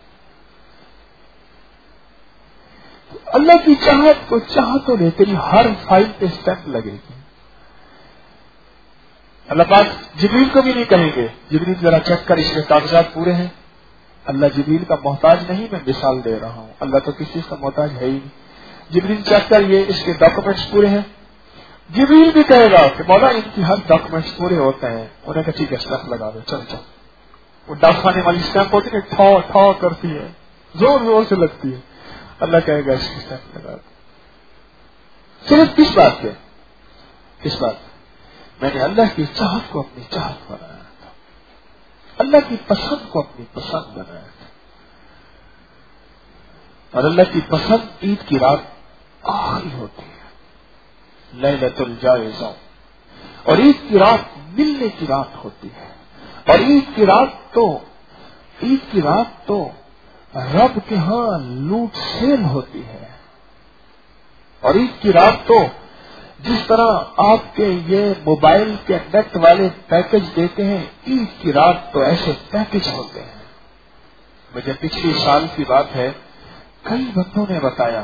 اللہ کی چاہت کو چاہتوں لے تیری ہر فائل پہ اسٹیمپ لگے گی. اللہ پاک جبریل کو بھی نہیں کہیں گے جبریل ذرا چیک کر اس کے کاغذات پورے ہیں. اللہ جبریل کا محتاج نہیں, میں مثال دے رہا ہوں. اللہ تو کسی کا محتاج ہے ہی نہیں. جبریل چیک کر یہ اس کے ڈاکومنٹس پورے ہیں. جبریل بھی کہے گا کہ مولا ان کی ہر ڈاکومنٹس پورے ہوتے ہیں. انہیں کہا ٹھیک ہے اسٹیمپ لگا دو. چل چل وہ ڈاک خانے والی اسٹیمپ ہوتی ہے ٹھا ٹھا کرتی ہے, زور زور سے لگتی ہے. اللہ کہے گا اس کی اسٹیمپ لگا دو. صرف کس بات کے کس بات میں نے اللہ کی چاہت کو اپنی چاہت بنایا تھا, اللہ کی پسند کو اپنی پسند بنایا تھا. اور اللہ کی پسند عید کی رات آخری ہوتی ہے, لیلۃ الجائزہ, اور عید کی رات ملنے کی رات ہوتی ہے. اور عید کی رات تو عید کی رات تو رب کے ہاں لوٹ سیل ہوتی ہے. اور عید کی رات تو جس طرح آپ کے یہ موبائل کے نیٹ والے پیکج دیتے ہیں, عید کی رات تو ایسے پیکج ہوتے ہیں. مجھے پچھلی سال کی بات ہے, کئی بندوں نے بتایا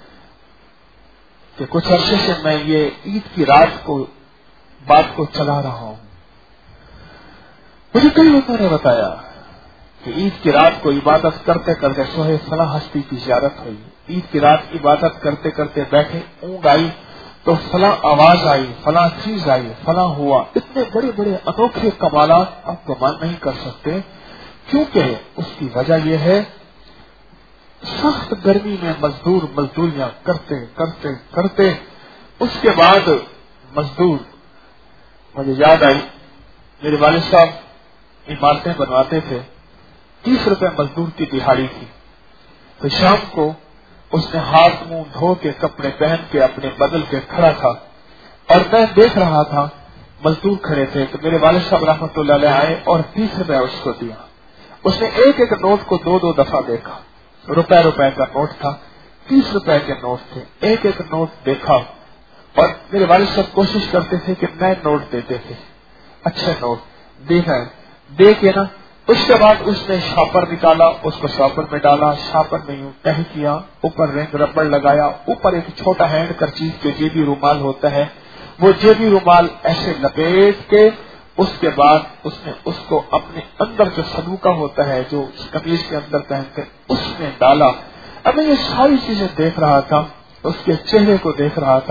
کہ کچھ عرصے سے میں یہ عید کی رات کو بات کو چلا رہا ہوں. مجھے کئی بندوں نے بتایا کہ عید کی رات کو عبادت کرتے کرتے سوہے فلاں ہستی کی زیارت ہوئی. عید کی رات عبادت کرتے کرتے بیٹھے, اونگ آئی تو فلاں آواز آئی, فلاں چیز آئی, فلاں ہوا. اتنے بڑے بڑے انوکھے کمالات آپ گمان نہیں کر سکتے, کیونکہ اس کی وجہ یہ ہے سخت گرمی میں مزدور مزدوریاں کرتے کرتے کرتے اس کے بعد مزدور, مجھے یاد آئی میرے والد صاحب عمارتیں بنواتے تھے, تیس روپے مزدور کی دہاڑی تھی. تو شام کو اس نے ہاتھ منہ دھو کے کپڑے پہن کے اپنے بدل کے کھڑا تھا اور میں دیکھ رہا تھا مزدور کھڑے تھے. تو میرے والد صاحب رحمۃ اللہ علیہ آئے اور تیس روپے اس کو دیا. اس نے ایک ایک نوٹ کو دو دو دفعہ دیکھا, روپے روپے کا نوٹ تھا, تیس روپے کے نوٹ تھے, ایک ایک نوٹ دیکھا. اور میرے والد صاحب کوشش کرتے تھے کہ نئے نوٹ دیتے تھے, اچھے نوٹ دیکھا دے کے نا. اس کے بعد اس نے شاپر نکالا, اس کو شاپر میں ڈالا, شاپر میں یوں تہ کیا, اوپر رنگ ربڑ لگایا, اوپر ایک چھوٹا ہینڈ کرچیف جو جیبی رومال ہوتا ہے وہ جیبی رومال ایسے لپیٹ کے اس کے بعد اس نے اس کو اپنے اندر جو سلوکا ہوتا ہے جو قمیض کے اندر پہنتے اس میں ڈالا. اب میں یہ ساری چیزیں دیکھ رہا تھا, اس کے چہرے کو دیکھ رہا تھا.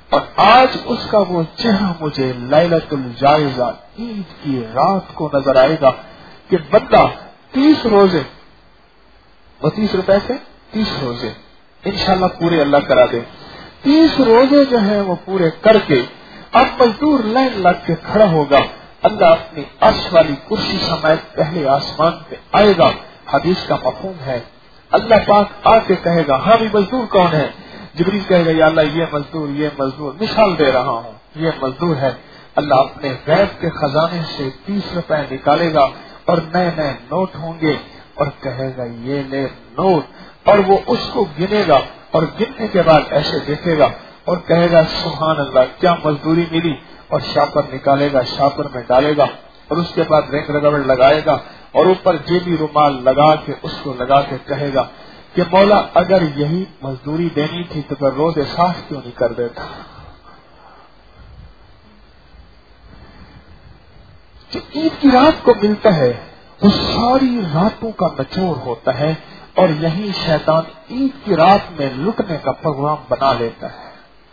اور آج اس کا وہ چہرہ مجھے لیلۃ الجائزہ عید کی رات کو نظر آئے گا کہ بندہ تیس روزے، وہ تیس روپے سے تیس روزے انشاءاللہ پورے اللہ کرا دے، تیس روزے جو ہیں وہ پورے کر کے اب مزدور لائن لگ کے کھڑا ہوگا، اللہ اپنی عرش والی کرسی سمیت پہلے آسمان پہ آئے گا۔ حدیث کا مفہوم ہے اللہ پاک آ کے کہے گا ہاں بھی مزدور کون ہے؟ جبریل کہے گا یا اللہ یہ مزدور یہ مزدور، مثال دے رہا ہوں، یہ مزدور ہے۔ اللہ اپنے غیب کے خزانے سے تیس روپے نکالے گا اور نئے نئے نوٹ ہوں گے اور کہے گا یہ لے نوٹ، اور وہ اس کو گنے گا اور گننے کے بعد ایسے دیکھے گا اور کہے گا سبحان اللہ کیا مزدوری ملی، اور شاپر نکالے گا، شاپر میں ڈالے گا اور اس کے بعد رنگ رگڑ لگائے گا اور اوپر جیبی رومال لگا کے اس کو لگا کے کہے گا کہ مولا اگر یہی مزدوری دینی تھی تو پھر روزے صاف کیوں نہیں کر دیتا۔ جو عید کی رات کو ملتا ہے وہ ساری راتوں کا نچوڑ ہوتا ہے، اور یہی شیطان عید کی رات میں لٹنے کا پروگرام بنا لیتا ہے۔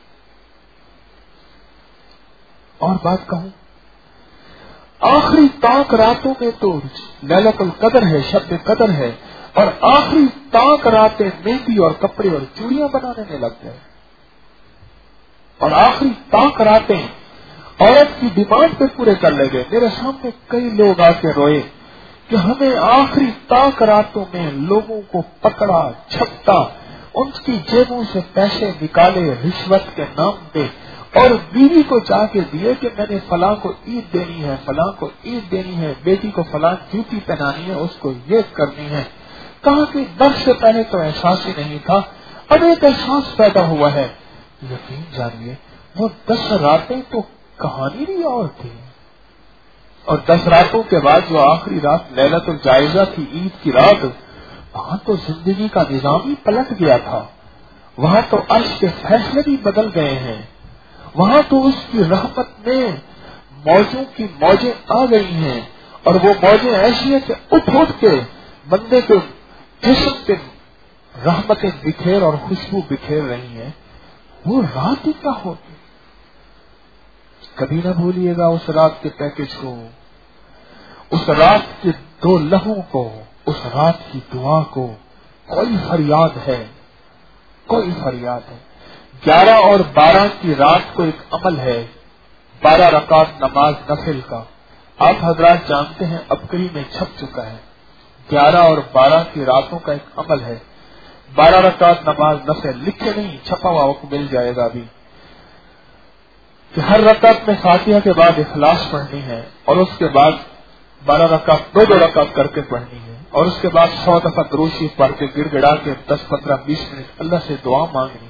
اور بات کہوں، آخری تاک راتوں میں تو لیلۃ القدر ہے، شب قدر ہے، اور آخری تاک راتیں مہندی اور کپڑے اور چوڑیاں بنانے میں لگ گئے، اور آخری تاک راتیں عورت کی ڈیمانڈ پہ پورے کر لے گئے۔ میرے سامنے کئی لوگ آ کے روئے کہ ہمیں آخری تاک راتوں میں لوگوں کو پکڑا چھپتا، ان کی جیبوں سے پیسے نکالے رشوت کے نام پہ، اور بیوی کو جا کے دیے کہ میں نے فلاں کو عید دینی ہے، فلاں کو عید دینی ہے، بیٹی کو فلاں جوتی پہنانی ہے، اس کو یہ کرنی ہے۔ کہا کہ دس سے پہلے تو احساس ہی نہیں تھا، اب ایک احساس پیدا ہوا ہے۔ یقین جانیے وہ دس راتیں تو کہانی بھی اور تھی، اور دس راتوں کے بعد جو آخری رات لیلۃ الجائزہ تھی، عید کی رات، وہاں تو زندگی کا نظام ہی پلٹ گیا تھا، وہاں تو عرش کے فیصلے بھی بدل گئے ہیں، وہاں تو اس کی رحمت میں موجوں کی موجیں آ گئی ہیں، اور وہ موجیں ایسی ہیں کہ اٹھ اٹھ کے بندے کے جسم پہ رحمتیں بکھیر اور خوشبو بکھیر رہی ہیں۔ وہ رات ہی کیا ہوتی، کبھی نہ بھولیے گا اس رات کے پیکج کو، اس رات کے دو لہوں کو، اس رات کی دعا کو۔ کوئی فریاد ہے، کوئی فریاد ہے۔ گیارہ اور بارہ کی رات کو ایک عمل ہے، بارہ رکعت نماز نفل کا، آپ حضرات جانتے ہیں اب کہیں میں چھپ چکا ہے۔ گیارہ اور بارہ کی راتوں کا ایک عمل ہے، بارہ رکعت نماز نفل، لکھے نہیں چھپا ہوا وہ مل جائے گا ابھی، کہ ہر رکعت میں فاتحہ کے بعد اخلاص پڑھنی ہے، اور اس کے بعد بارہ رکعت دو دو رکعت کر کے پڑھنی ہے، اور اس کے بعد سو دفعہ درود شریف پڑھ کے گڑ گڑا کے دس پندرہ بیس منٹ اللہ سے دعا مانگنی ہے۔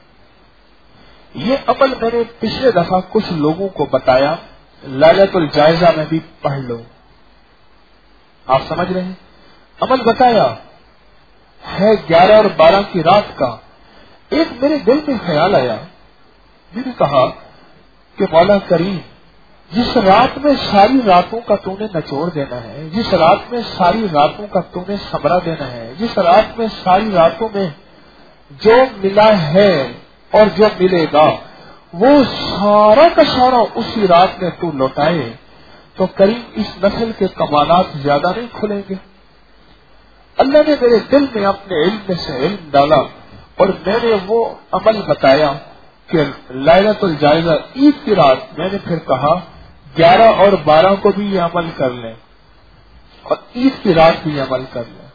یہ عمل میں نے پچھلے دفعہ کچھ لوگوں کو بتایا، لیلۃ الجائزہ میں بھی پڑھ لو، آپ سمجھ رہے ہیں؟ عمل بتایا ہے گیارہ اور بارہ کی رات کا۔ ایک میرے دل میں خیال آیا، میں نے کہا کہ مولا کریم، جس رات میں ساری راتوں کا تو نے نچوڑ دینا ہے، جس رات میں ساری راتوں کا تو نے ثمرہ دینا ہے، جس رات میں ساری راتوں میں جو ملا ہے اور جو ملے گا وہ سارا کا سارا اسی رات میں تو لوٹائے، تو کریم اس نسل کے کمالات زیادہ نہیں کھلیں گے؟ اللہ نے میرے دل میں اپنے علم میں سے علم ڈالا، اور میں نے وہ عمل بتایا کہ لیلۃ الجائزہ عید کی رات، میں نے پھر کہا گیارہ اور بارہ کو بھی یہ عمل کر لیں اور عید کی رات بھی یہ عمل کر لیں۔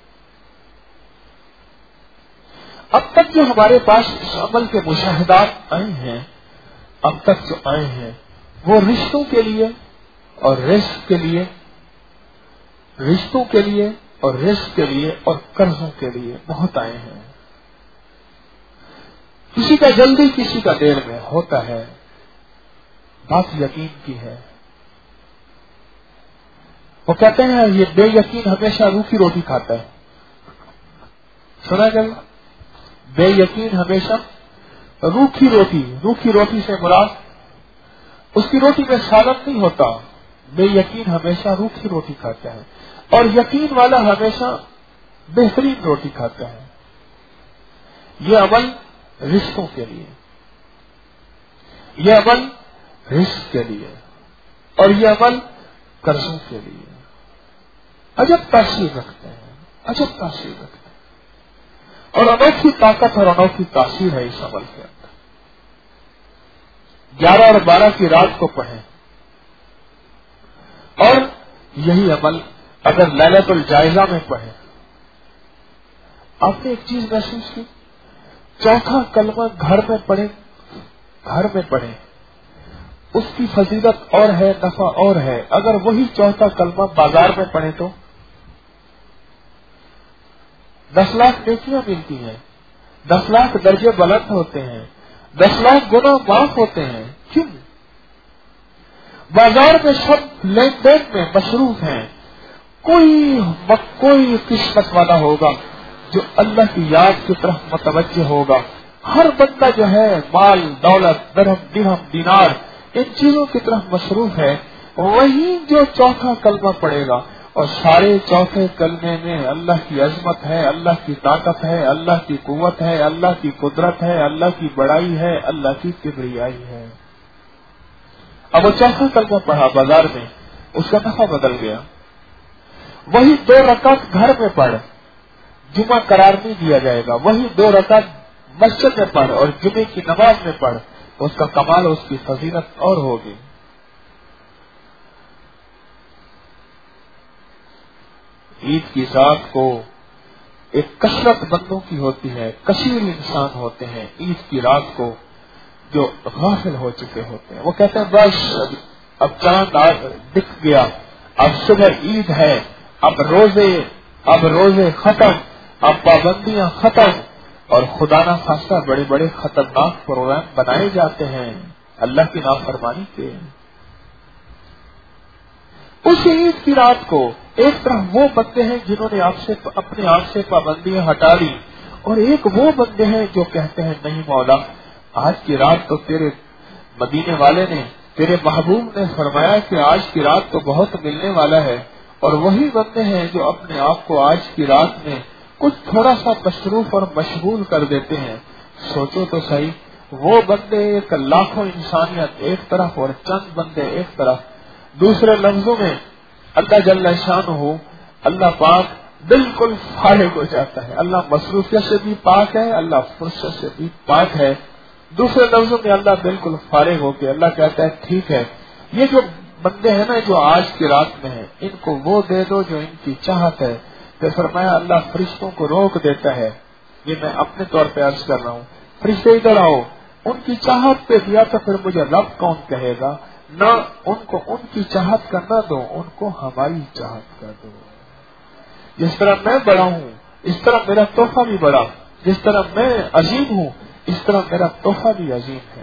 اب تک جو ہمارے پاس اس عمل کے مشاہدات آئے ہیں، اب تک جو آئے ہیں وہ رشتوں کے لیے اور رزق کے لیے، رشتوں کے لیے اور رزق کے لیے اور قرضوں کے لیے بہت آئے ہیں۔ کسی کا جلدی کسی کا دیر میں ہوتا ہے، بات یقین کی ہے۔ وہ کہتے ہیں یہ بے یقین ہمیشہ روکھی روٹی کھاتا ہے، سنا گیا؟ بے یقین ہمیشہ روکھی روٹی، روکھی روٹی سے مراد اس کی روٹی میں سالن نہیں ہوتا، بے یقین ہمیشہ روکھی روٹی کھاتا ہے، اور یقین والا ہمیشہ بہترین روٹی کھاتا ہے۔ یہ عمل رشتوں کے لیے۔ یہ عمل رزق کے لیے اور یہ عمل قرضوں کے لیے عجب تاثیر رکھتے ہیں، عجب تاثیر رکھتے ہیں، اور انوکھی طاقت اور انوکھی تاثیر ہے اس عمل کے اندر۔ گیارہ اور بارہ کی رات کو پڑھیں، اور یہی عمل اگر لیلۃ الجائزہ میں پڑھیں۔ آپ نے ایک چیز محسوس کی، چوتھا کلمہ گھر میں پڑھیں، گھر میں پڑھیں، اس کی فضیلت اور ہے، نفع اور ہے۔ اگر وہی چوتھا کلمہ بازار میں پڑھیں تو دس لاکھ نیکیاں ملتی ہیں، دس لاکھ درجے بلند ہوتے ہیں، دس لاکھ گناہ معاف ہوتے ہیں۔ کیوں؟ بازار میں سب لین دین میں مصروف ہیں، کوئی کوئی قسمت والا ہوگا جو اللہ کی یاد کی طرف متوجہ ہوگا۔ ہر بندہ جو ہے مال دولت درہم درہم دینار ان چیزوں کی طرف مصروف ہے، وہی جو چوتھا کلمہ پڑے گا، اور سارے چوتھے کلمے میں اللہ کی عظمت ہے، اللہ کی طاقت ہے، اللہ کی قوت ہے، اللہ کی قدرت ہے، اللہ کی بڑائی ہے، اللہ کی کبریائی ہے۔ اب وہ چوتھا کلمہ پڑھا بازار میں، اس کا نفع بدل گیا۔ وہی دو رکعت گھر میں پڑھ، جمعہ قرار نہیں دیا جائے گا، وہی دو رکعت مسجد میں پڑھ اور جمعے کی نماز میں پڑھ، اس کا کمال، اس کی فضیلت اور ہوگی۔ عید کی رات کو ایک کثرت بندوں کی ہوتی ہے، کثیر انسان ہوتے ہیں عید کی رات کو جو غافل ہو چکے ہوتے ہیں۔ وہ کہتے ہیں بس اب چاند دکھ گیا، اب صبح عید ہے، اب روزے اب روزے ختم، اب پابندیاں ختم، اور خدا نہ خواستہ بڑے بڑے خطرناک پروگرام بنائے جاتے ہیں اللہ کی نافرمانی کے۔ اس عید کی رات کو ایک طرف وہ بندے ہیں جنہوں نے آپ سے اپنے آپ سے پابندیاں ہٹا لی، اور ایک وہ بندے ہیں جو کہتے ہیں نہیں مولا، آج کی رات تو تیرے مدینے والے نے، تیرے محبوب نے فرمایا کہ آج کی رات تو بہت ملنے والا ہے، اور وہی بندے ہیں جو اپنے آپ کو آج کی رات میں کچھ تھوڑا سا مصروف اور مشغول کر دیتے ہیں۔ سوچو تو صحیح، وہ بندے ایک لاکھوں انسانیت ایک طرف اور چند بندے ایک طرف۔ دوسرے لفظوں میں اللہ جل شانہ، اللہ پاک بالکل فارغ ہو جاتا ہے، اللہ مصروفیت سے بھی پاک ہے، اللہ فرصت سے بھی پاک ہے۔ دوسرے لفظوں میں اللہ بالکل فارغ ہو کے اللہ کہتا ہے ٹھیک ہے، یہ جو بندے ہیں نا جو آج کی رات میں ہیں، ان کو وہ دے دو جو ان کی چاہت ہے۔ پھر فرمایا اللہ فرشتوں کو روک دیتا ہے، یہ میں اپنے طور پہ عرض کر رہا ہوں، فرشتے ادھر آؤ، ان کی چاہت پہ دیا تو پھر مجھے رب کون کہے گا، نہ ان کو ان کی چاہت کا نہ دو، ان کو ہماری چاہت کا دو۔ جس طرح میں بڑا ہوں اس طرح میرا تحفہ بھی بڑا، جس طرح میں عظیم ہوں اس طرح میرا تحفہ بھی عظیم ہے۔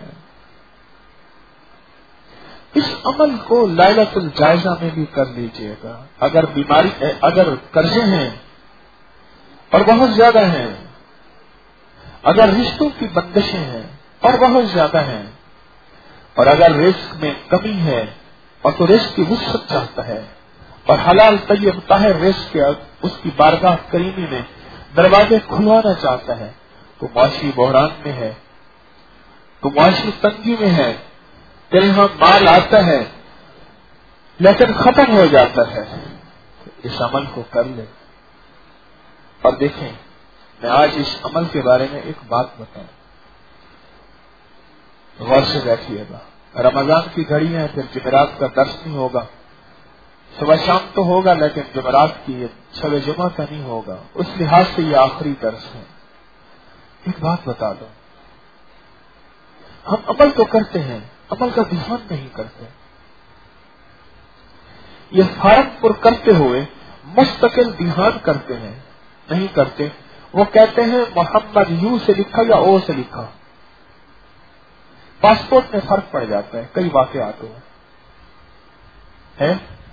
اس عمل کو لیلۃ الجائزہ میں بھی کر لیجئے گا۔ اگر بیماری اگر قرضے ہیں اور بہت زیادہ ہیں، اگر رشتوں کی بندشیں ہیں اور بہت زیادہ ہیں، اور اگر رزق میں کمی ہے اور تو رزق کی وسعت چاہتا ہے اور حلال طیب طاہر رزق کے اس کی بارگاہ کریمی میں دروازے کھلوانا چاہتا ہے، تو معاشی بحران میں ہے، تو معاشی تنگی میں ہے، تیرے یہاں مال آتا ہے لیکن ختم ہو جاتا ہے، اس عمل کو کر لے۔ اور دیکھیں، میں آج اس عمل کے بارے میں ایک بات بتاؤں، غور سے بیٹھیے گا۔ رمضان کی گھڑی ہے، پھر جمعرات کا درس نہیں ہوگا، صبح شام تو ہوگا لیکن جمعرات کی شب جمعہ کا نہیں ہوگا، اس لحاظ سے یہ آخری درس ہے۔ ایک بات بتا دو، ہم عمل تو کرتے ہیں، عمل کا دھیان نہیں کرتے۔ یہ فارم پر کرتے ہوئے مستقل دھیان کرتے ہیں، نہیں کرتے۔ وہ کہتے ہیں محمد یو سے لکھا یا او سے لکھا، پاسپورٹ میں فرق پڑ جاتا ہے کئی واقعات ہو ہے،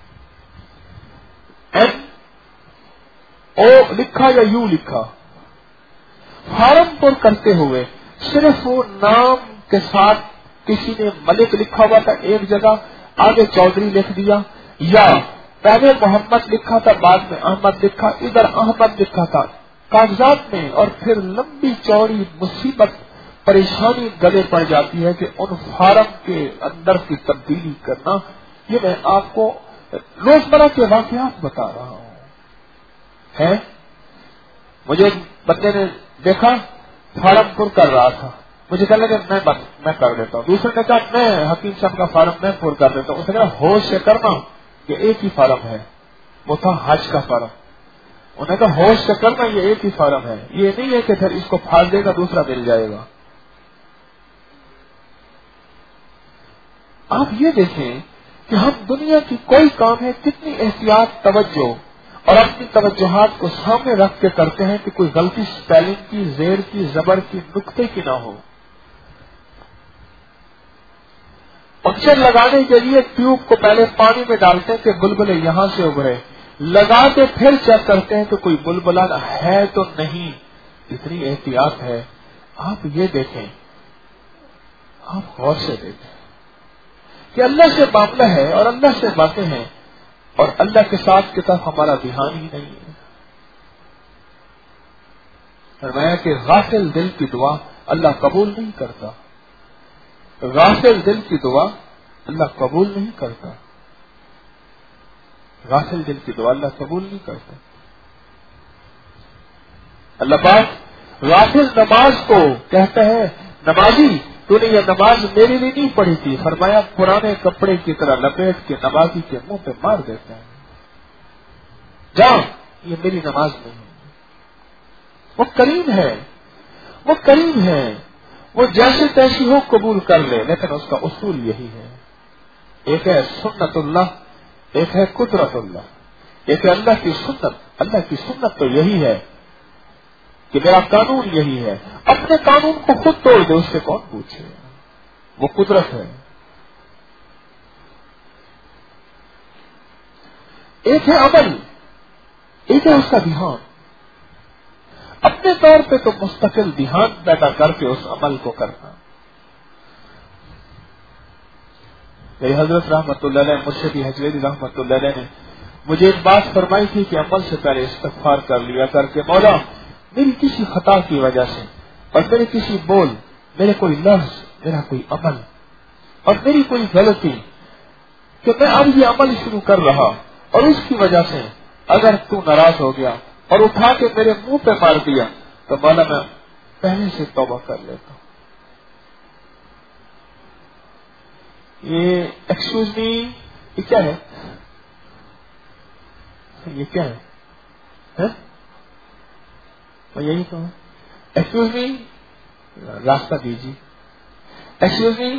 ایم او لکھا یا یو لکھا۔ فارم پر کرتے ہوئے صرف وہ نام کے ساتھ کسی نے ملک لکھا ہوا تھا ایک جگہ، آگے چودھری لکھ دیا، یا پہلے محمد لکھا تھا بعد میں احمد لکھا، ادھر احمد لکھا تھا کاغذات میں، اور پھر لمبی چوڑی مصیبت پریشانی گلے پڑ جاتی ہے کہ ان فارم کے اندر کی تبدیلی کرنا. یہ میں آپ کو روزمرہ کے واقعات بتا رہا ہوں. ہے مجھے بندے نے دیکھا فارم پر کر رہا تھا, مجھے کہنے لگا میں بس میں کر دیتا ہوں. دوسرے نے کہا میں حکیم صاحب کا فارم میں پر کر دیتا ہوں. اس نے کہا ہوش سے کرنا, یہ ایک ہی فارم ہے. وہ تھا حج کا فارم. انہوں نے کہا ہوش سے کرنا, یہ ایک ہی فارم ہے. یہ نہیں ہے کہ پھر اس کو پھاڑ دے گا دوسرا مل جائے گا. آپ یہ دیکھیں کہ ہم دنیا کی کوئی کام ہے کتنی احتیاط توجہ اور اپنی توجہات کو سامنے رکھ کے کرتے ہیں کہ کوئی غلطی سپیلنگ کی, زیر کی, زبر کی, نقطے کی نہ ہو. پنکچر لگانے کے لیے ٹیوب کو پہلے پانی میں ڈالتے ہیں کہ بلبلے یہاں سے ابھرے, لگا کے پھر چیک کرتے ہیں کہ کوئی بلبلا ہے تو نہیں. اتنی احتیاط ہے. آپ یہ دیکھیں, آپ غور سے دیکھیں کہ اللہ سے معاملہ ہے اور اللہ سے باتیں ہیں اور اللہ کے ساتھ کی طرف ہمارا دھیان ہی نہیں ہے. فرمایا کہ غافل دل کی دعا اللہ قبول نہیں کرتا. غافل دل کی دعا اللہ قبول نہیں کرتا. غافل دل کی دعا اللہ قبول نہیں کرتا. اللہ پاک غافل نماز کو کہتا ہے نمازی تو نے یہ نماز میرے لیے نہیں پڑھی تھی. فرمایا پرانے کپڑے کی طرح لپیٹ کے نمازی کے منہ پہ مار دیتا ہے, جاؤ یہ میری نماز نہیں ہے. وہ کریم ہے, وہ کریم ہے, وہ جیسے تیسی ہو قبول کر لے, لیکن اس کا اصول یہی ہے. ایک ہے سنت اللہ, ایک ہے قدرت اللہ. ایک ہے اللہ کی سنت. اللہ کی سنت تو یہی ہے کہ میرا قانون یہی ہے. اپنے قانون کو خود توڑ دے, اس سے کون پوچھے. وہ قدرت ہے. ایک ہے عمل, ایک ہے اس کا دھیان. اپنے طور پہ تو مستقل دھیان پیدا کر کے اس عمل کو کرنا. میری حضرت رحمت اللہ علیہ, مرشد حجویری رحمت اللہ علیہ نے مجھے ایک بات فرمائی تھی کہ عمل سے پہلے استغفار کر لیا کر کے مولا میری کسی خطا کی وجہ سے اور میرے کسی بول, میرے کوئی لفظ, میرا کوئی عمل اور میری کوئی غلطی کہ میں اب یہ عمل شروع کر رہا اور اس کی وجہ سے اگر تو ناراض ہو گیا اور اٹھا کے میرے منہ پہ مار دیا تو مولا میں پہلے سے توبہ کر لیتا ہوں. یہ ایکسکیوز می یہ کیا ہے, یہ کیا ہے, میں یہی کہوں ایکسکیوز می راستہ دیجیے, ایکسکیوز می.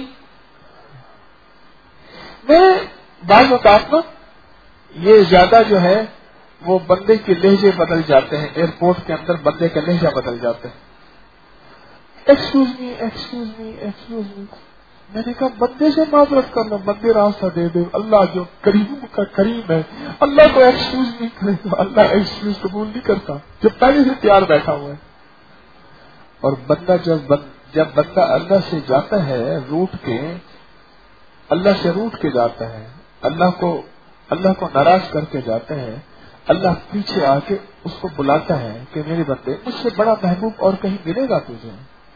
میں بعض اوقات نا یہ زیادہ جو ہے وہ بندے کے لہجے بدل جاتے ہیں, ایئرپورٹ کے اندر بندے کا لہجہ بدل جاتا ہے. Excuse me excuse me excuse me. میں نے کہا بندے سے معذرت کرنا, بندے راستہ دے دے. اللہ جو کریم کا کریم ہے, اللہ کو ایکسکیوز نہیں کرے تو اللہ ایکسکیوز قبول نہیں کرتا جو پہلے سے تیار بیٹھا ہوا ہے. اور بندہ جب بند جب بندہ اللہ سے جاتا ہے روٹ کے, اللہ سے روٹ کے جاتا ہے, اللہ کو اللہ کو ناراض کر کے جاتا ہے, اللہ پیچھے آ کے اس کو بلاتا ہے کہ میرے بندے مجھ سے بڑا محبوب اور کہیں ملے گا تجھے.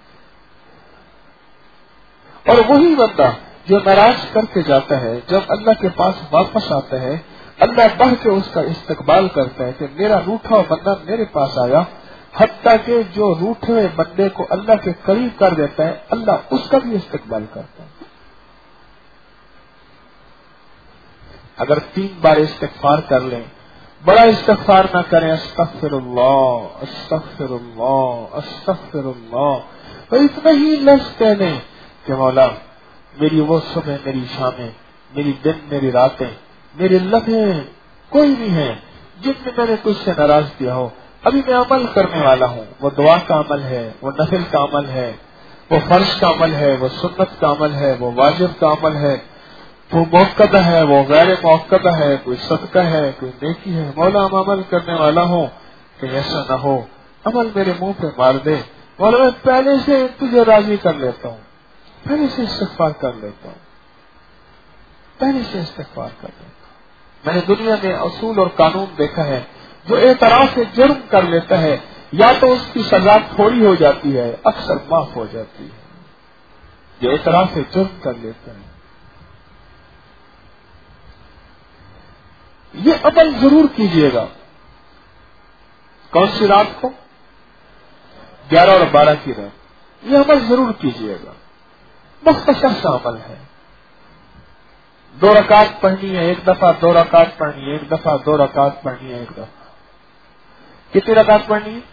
اور وہی بندہ جو ناراض کر کے جاتا ہے جب اللہ کے پاس واپس آتا ہے, اللہ بڑھ کے اس کا استقبال کرتا ہے کہ میرا روٹھا ہوا بندہ میرے پاس آیا. حتیٰ کہ جو روٹھے ہوئے بندے کو اللہ کے قریب کر دیتا ہے, اللہ اس کا بھی استقبال کرتا ہے. اگر تین بار استغفار کر لیں, بڑا استغفار نہ کریں, استغفر اللہ استغفر اللہ استغفر اللہ, تو اتنا ہی لفظ کہہ دیں کہ مولا میری وہ صبح, میری شامیں, میری دن, میری راتیں, میرے لمحے کوئی بھی ہیں جن میں میں نے تجھ سے ناراض کیا ہو, ابھی میں عمل کرنے والا ہوں. وہ دعا کا عمل ہے, وہ نفل کا عمل ہے, وہ فرض کا عمل ہے, وہ سنت کا عمل ہے, وہ واجب کا عمل ہے, وہ موقع ہے, وہ غیر موقع ہے, کوئی صدقہ ہے, کوئی نیکی ہے. مولا ہم عمل کرنے والا ہوں کہ ایسا نہ ہو عمل میرے منہ پہ مار دے. مولا میں پہلے سے تجھے راضی کر لیتا ہوں, پہلے سے استغفار کر لیتا ہوں, پہلے سے استغفار کر لیتا ہوں. میں نے دنیا میں اصول اور قانون دیکھا ہے, جو اعتراف سے جرم کر لیتا ہے یا تو اس کی سزا تھوڑی ہو جاتی ہے، اکثر معاف ہو جاتی ہے جو اعتراف سے جرم کر لیتے ہیں. یہ عمل ضرور کیجیے گا. کون سی رات کو؟ گیارہ اور بارہ کی رات. یہ عمل ضرور کیجیے گا. مختصر سا عمل ہے. دو رکعت پڑھنی ہے ایک دفعہ، دو رکعت پڑھنی ہے ایک دفعہ، دو رکعت پڑھنی ہے ایک دفعہ. کتنی رکعت پڑھنی ہے؟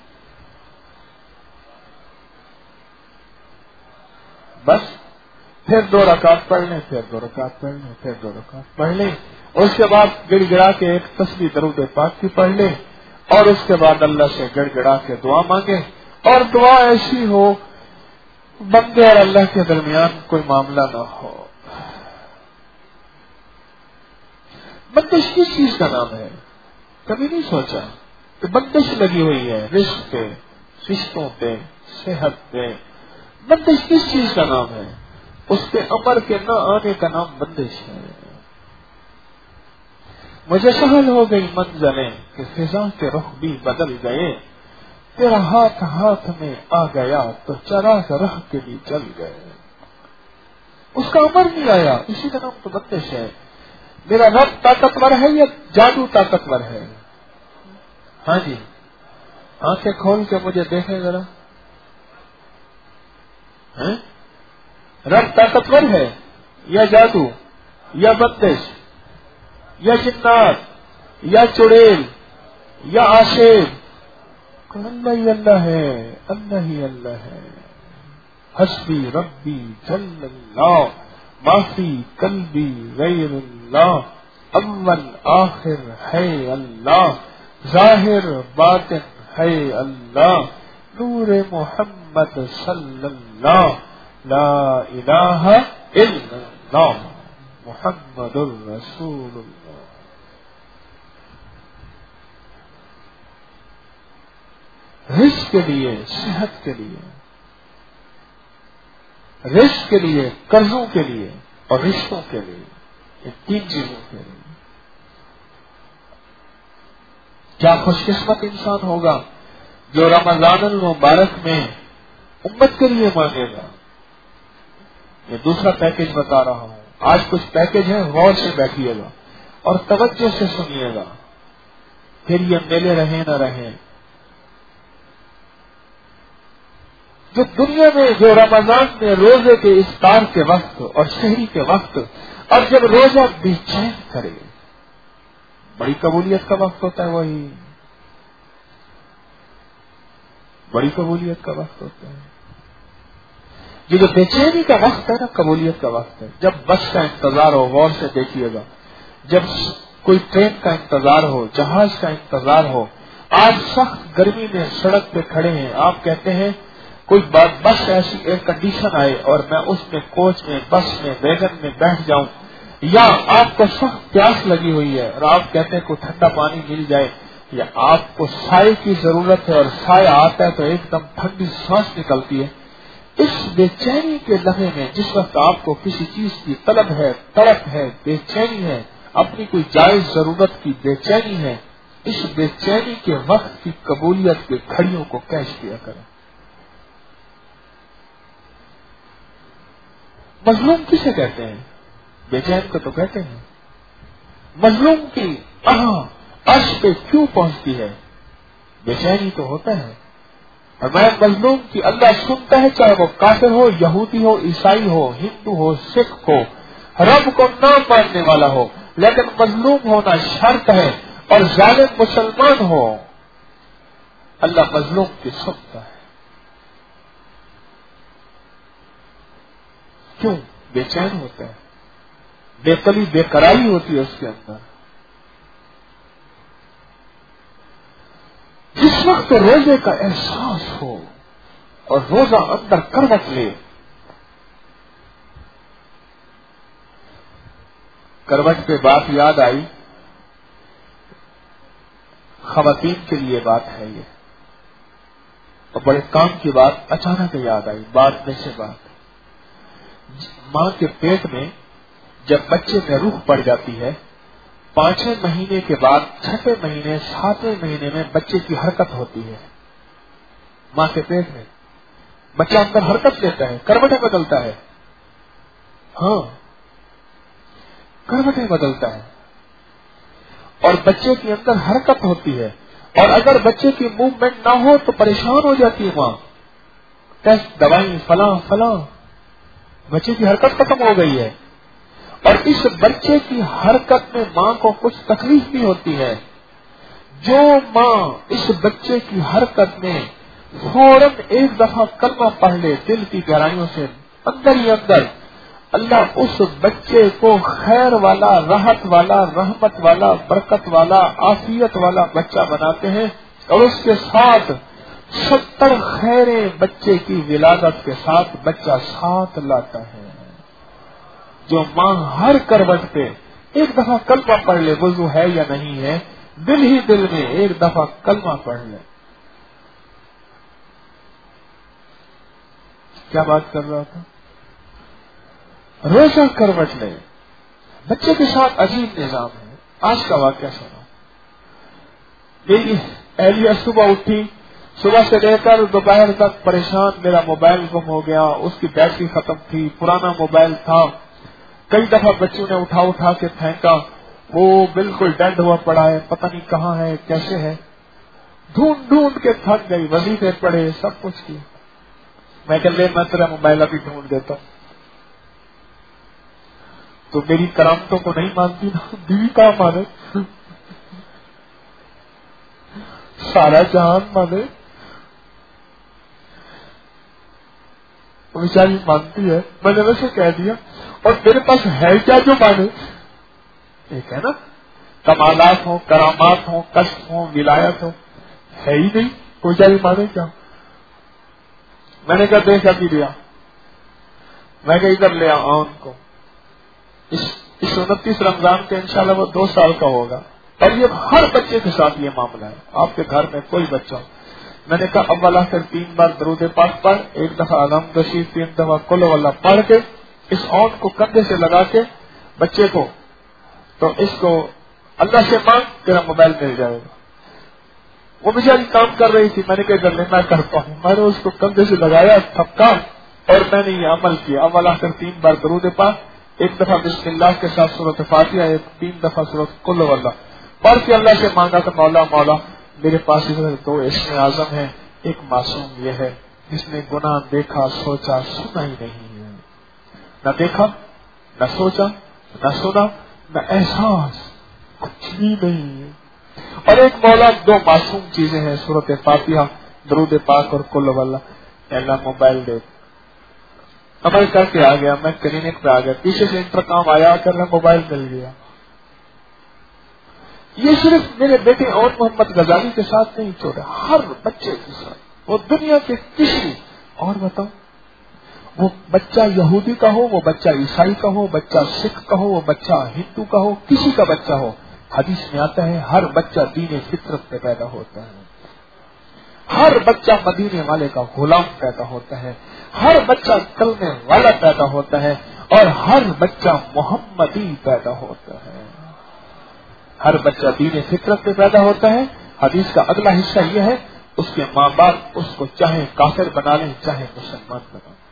بس. پھر دو رکعت پڑھ لیں، پھر دو رکعت پڑھ لیں، پھر دو رکعت پڑھ لیں. اس کے بعد گڑ گڑا کے ایک تسبیح درود پاک کی پڑھ لیں، اور اس کے بعد اللہ سے گڑ گڑا کے دعا مانگیں. اور دعا ایسی ہو بندے اور اللہ کے درمیان کوئی معاملہ نہ ہو. بندش کس چیز کا نام ہے؟ کبھی نہیں سوچا کہ بندش لگی ہوئی ہے رزق پہ، رشتوں پہ، صحت پہ. بندش کس چیز کا نام ہے؟ اس کے امر کے نہ آنے کا نام بندش ہے. مجھے سہل ہو گئی منزلیں کہ فضا کے رخ بھی بدل گئے. تیرا ہاتھ ہاتھ میں آ گیا تو چراغ رہ کے بھی جل گئے. اس کا امر نہیں آیا، اسی کا نام تو بندش ہے. میرا رب طاقتور ہے یا جادو طاقتور ہے؟ ہاں جی، آنکھیں کھول کے مجھے دیکھیں ذرا. رب طاقتور ہے یا جادو یا بندش یا جنات یا چڑیل یا آشیب؟ اللہ ہی اللہ ہے، اللہ ہی اللہ ہے. حسبی ربی جل اللہ، معافی قلبی غیر اللہ، اول آخر ہے اللہ، ظاہر باطن ہے اللہ، نور محمد صلی اللہ، لا الہ الا اللہ محمد الرسول اللہ. رزق کے لیے، صحت کے لیے، رزق کے لیے، قرضوں کے لیے اور رشتوں کے لیے، یہ تین چیزوں کے لیے. کیا خوش قسمت انسان ہوگا جو رمضان المبارک میں امت کے لیے مانگے گا. یہ دوسرا پیکج بتا رہا ہوں. آج کچھ پیکج ہے، غور سے بیٹھیے گا اور توجہ سے سنیے گا، پھر یہ میلے رہیں نہ رہیں. جو دنیا میں جو رمضان میں روزے کے افطار کے وقت اور سحری کے وقت اور جب روزہ بے چین کرے، بڑی قبولیت کا وقت ہوتا ہے. وہی بڑی قبولیت کا وقت ہوتا ہے. یہ جو بے چینی کا وقت ہے نا، قبولیت کا وقت ہے. جب بس کا انتظار ہو، غور سے دیکھیے گا، جب کوئی ٹرین کا انتظار ہو، جہاز کا انتظار ہو. آج سخت گرمی میں سڑک پہ کھڑے ہیں، آپ کہتے ہیں کوئی بس ایسی ایئر کنڈیشن آئے اور میں اس میں کوچ میں، بس میں، ویگن میں بیٹھ جاؤں. یا آپ کو سخت پیاس لگی ہوئی ہے اور آپ کہتے ہیں کوئی ٹھنڈا پانی مل جائے، یا آپ کو سائے کی ضرورت ہے اور سایہ آتا ہے تو ایک دم ٹھنڈی سانس نکلتی ہے. اس بے چینی کے لمحے میں جس وقت آپ کو کسی چیز کی طلب ہے، تڑپ ہے، بے چینی ہے، اپنی کوئی جائز ضرورت کی بے چینی ہے، اس بے چینی کے وقت کی قبولیت کے گھڑیوں کو کیش کیا کریں. مظلوم کسے کہتے ہیں؟ بے چین کو تو کہتے ہیں. مظلوم کی آہ عرش پہ کیوں پہنچتی ہے؟ بے چینی تو ہوتا ہے. اور میں مظلوم کی اللہ سنتا ہے، چاہے وہ کافر ہو، یہودی ہو، عیسائی ہو، ہندو ہو، سکھ ہو، رب کو نہ ماننے والا ہو، لیکن مظلوم ہونا شرط ہے. اور ظالم مسلمان ہو، اللہ مظلوم کی سنتا ہے. کیوں؟ بے چین ہوتا ہے، بے قلی بے قراری ہوتی ہے اس کے اندر. جس وقت روزے کا احساس ہو اور روزہ اندر کروٹ لے، کروٹ پہ بات یاد آئی، خواتین کے لیے بات ہے یہ، اور بڑے کام کی بات اچانک یاد آئی. بات میں سے بات، ماں کے پیٹ میں جب بچے میں روح پڑ جاتی ہے، پانچویں مہینے کے بعد چھٹے مہینے، ساتویں مہینے میں بچے کی حرکت ہوتی ہے. ماں کے پیٹ میں بچہ اندر حرکت لیتا ہے، کروٹیں بدلتا ہے، ہاں کروٹیں بدلتا ہے، اور بچے کے اندر حرکت ہوتی ہے، اور اگر بچے کی موومنٹ نہ ہو تو پریشان ہو جاتی ہے ماں، ٹیسٹ دوائیں فلاں فلاں، بچے کی حرکت ختم ہو گئی ہے، اور اس بچے کی حرکت میں ماں کو کچھ تکلیف بھی ہوتی ہے۔ جو ماں اس بچے کی حرکت میں فوراً ایک دفعہ کلمہ پڑھ لے دل کی گہرائیوں سے، اندر ہی اندر اللہ اس بچے کو خیر والا، راحت والا، رحمت والا، برکت والا، عافیت والا بچہ بناتے ہیں، اور اس کے ساتھ ستر خیریں بچے کی ولادت کے ساتھ بچہ ساتھ لاتا ہے۔ جو ماں ہر کروٹ پہ ایک دفعہ کلمہ پڑھ لے، وضو ہے یا نہیں ہے، دل ہی دل میں ایک دفعہ کلمہ پڑھ لے۔ کیا بات کر رہا تھا؟ روزہ کروٹ لے، بچے کے ساتھ عجیب نظام ہے۔ آج کا واقعہ سنو، میری اہلیہ صبح اٹھی، صبح سے لے کر دوپہر تک پریشان، میرا موبائل گم ہو گیا، اس کی بیٹری ختم تھی، پرانا موبائل تھا، کئی دفعہ بچوں نے اٹھا اٹھا کے پھینکا، وہ بالکل ڈیڈ ہوا پڑا ہے، پتہ نہیں کہاں ہے، کیسے ہے، ڈھونڈ ڈھونڈ کے تھک گئی، وظیفے پڑے، سب کچھ کیا۔ میں کہ لے میں تیرا موبائل ابھی ڈھونڈ دیتا ہوں۔ تو میری کرامتوں کو نہیں مانتی نا، بیوی کا مانے، سارا جہان مانے، بیچاری مانتی ہے، میں نے ویسے کہہ دیا، اور میرے پاس ہے کیا جو مانے؟ ایک ہے نا، کمالات ہوں، کرامات ہوں، کشف ہوں، ولایت ہوں، ہے ہی نہیں، کوئی بیچاری مانے کیا؟ میں نے کہا دیکھ ابھی لیا، میں کہ ادھر لیا آن کو، اس اس انتیس رمضان کے انشاءاللہ وہ دو سال کا ہوگا، اور یہ ہر بچے کے ساتھ یہ معاملہ ہے، آپ کے گھر میں کوئی بچہ ہو۔ میں نے کہا اول آخر تین بار درود پاک پڑھ، ایک دفعہ الحمد رشید، تین دفعہ قل واللہ پڑھ کے اس آن کو کندھے سے لگا کے بچے کو، تو اس کو اللہ سے مانگ، تیرا موبائل مل جائے گا۔ وہ بیچاری کام کر رہی تھی، میں نے کہا ادھر میں کرتا ہوں، میں نے اس کو کندھے سے لگایا، تھپکا، اور میں نے یہ عمل کیا، اول آخر تین بار درود پاک، ایک دفعہ بسم اللہ کے ساتھ سورۃ فاتحہ، ایک تین دفعہ سورۃ قل واللہ پڑھ کے اللہ سے مانگا کہ مولا مولا میرے پاس ادھر دو اسم اعظم ہیں، ایک معصوم یہ ہے جس نے گناہ دیکھا، سوچا، سنا ہی نہیں ہے، نہ دیکھا، نہ سوچا، نہ سنا، نہ احساس، کچھ بھی نہیں ہے، اور ایک مولا دو معصوم چیزیں ہیں، سورۃ فاتحہ، درود پاک اور قل واللہ۔ اللہ موبائل دے، عمل کر کے آ گیا، میں کلینک پہ آ گیا، پیچھے سے انٹرکام آیا کہ اللہ موبائل مل گیا۔ یہ صرف میرے بیٹے اور محمد غزالی کے ساتھ نہیں چھوڑا، ہر بچے کے ساتھ، وہ دنیا کے کسی، اور بتاؤ وہ بچہ یہودی کا ہو، وہ بچہ عیسائی کا ہو، بچہ سکھ کا ہو، وہ بچہ ہندو کا ہو، کسی کا بچہ ہو، حدیث میں آتا ہے ہر بچہ دین فطرت میں پیدا ہوتا ہے، ہر بچہ مدینے والے کا غلام پیدا ہوتا ہے، ہر بچہ کلمے والا پیدا ہوتا ہے، اور ہر بچہ محمدی پیدا ہوتا ہے، ہر بچہ دین فطرت میں پیدا ہوتا ہے۔ حدیث کا اگلا حصہ یہ ہے، اس کے ماں باپ اس کو چاہے کافر بنا لیں، چاہے مسلمان بنا لیں۔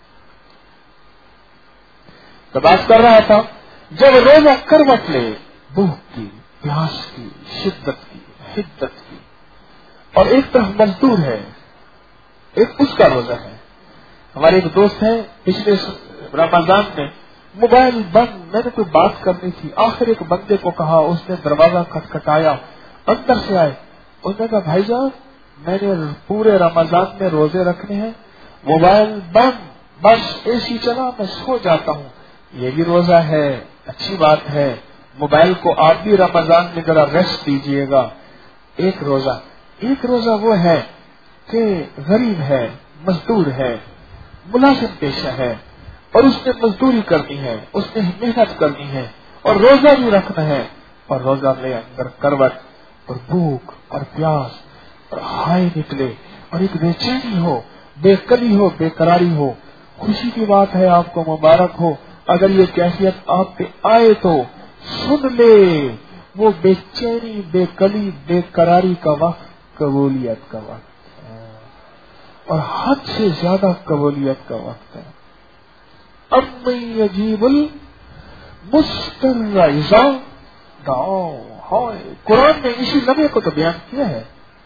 تو بات کر رہا تھا، جب روزہ کروٹ لے، بھوک کی، پیاس کی، شدت کی، حدت کی، اور ایک طرف مزدور ہے، ایک اس کا روزہ ہے۔ ہمارے ایک دوست ہیں، پچھلے رمضان میں موبائل بند، میں نے کوئی بات کرنی تھی، آخر ایک بندے کو کہا، اس نے دروازہ کھٹکھٹایا، اندر سے آئے، اس نے کہا بھائی جان میں نے پورے رمضان میں روزے رکھنے ہیں، موبائل بند، بس اے سی چلا، میں سو جاتا ہوں۔ یہ بھی روزہ ہے، اچھی بات ہے، موبائل کو آپ بھی رمضان میں ذرا ریسٹ دیجیے گا۔ ایک روزہ ایک روزہ وہ ہے کہ غریب ہے، مزدور ہے، ملازم پیشہ ہے، اور اس نے مزدوری کرنی ہے، اس نے محنت کرنی ہے، اور روزہ بھی رکھنا ہے، اور روزہ لے اندر کروٹ اور بھوک اور پیاس اور ہائے نکلے، اور ایک بے چینی ہو، بے کلی ہو، بے قراری ہو۔ خوشی کی بات ہے، آپ کو مبارک ہو، اگر یہ کیفیت آپ پہ آئے تو سن لے، وہ بے چینی، بے کلی، بے قراری کا وقت قبولیت کا وقت ہے۔ اور حد سے زیادہ قبولیت کا وقت ہے. اَمَّن يَجِيبُ الْمُضْطَرَّ إِذَا دَعَاهُ. ہائے قرآن نے اسی لمحے کو تو بیان کیا ہے.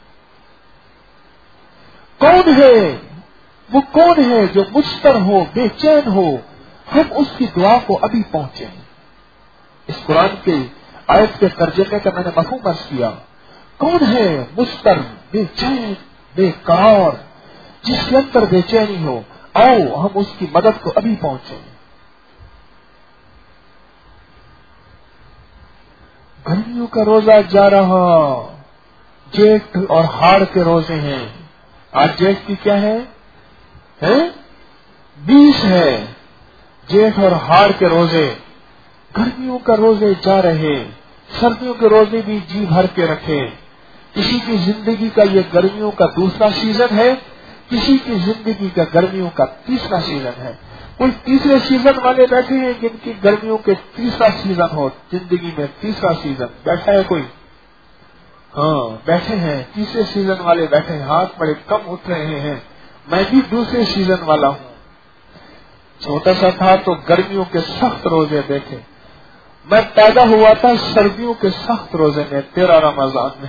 کون ہے وہ، کون ہے جو مضطر ہو، بے چین ہو، ہم اس کی دعا کو ابھی پہنچے. اس قرآن کے آیت کے ترجمے کا میں نے مفہوم عرض کیا. کون ہے مضطر، بے چین، بے قرار، جس کے اندر بے چینی ہو، آؤ ہم اس کی مدد کو ابھی پہنچے. گرمیوں کا روزہ جا رہا، جیٹھ اور ہاڑ کے روزے ہیں. آج جیٹھ کی کیا ہے؟ بیس ہے. جیٹھ اور ہاڑ کے روزے، گرمیوں کا روزے جا رہے. سردیوں کے روزے بھی جی بھر کے رکھے. کسی کی زندگی کا یہ گرمیوں کا دوسرا سیزن ہے، کسی کی زندگی کا گرمیوں کا تیسرا سیزن ہے. کوئی تیسرے سیزن والے بیٹھے ہیں جن کی گرمیوں کے تیسرا سیزن ہو، زندگی میں تیسرا سیزن بیٹھا ہے کوئی؟ ہاں بیٹھے ہیں. تیسرے سیزن والے بیٹھے ہیں، ہاتھ بڑے کم اٹھ رہے ہیں. میں بھی دوسرے سیزن والا ہوں. چھوٹا سا تھا تو گرمیوں کے سخت روزے دیکھے. میں پیدا ہوا تھا سردیوں کے سخت روزے میں، تیرہ رمضان میں.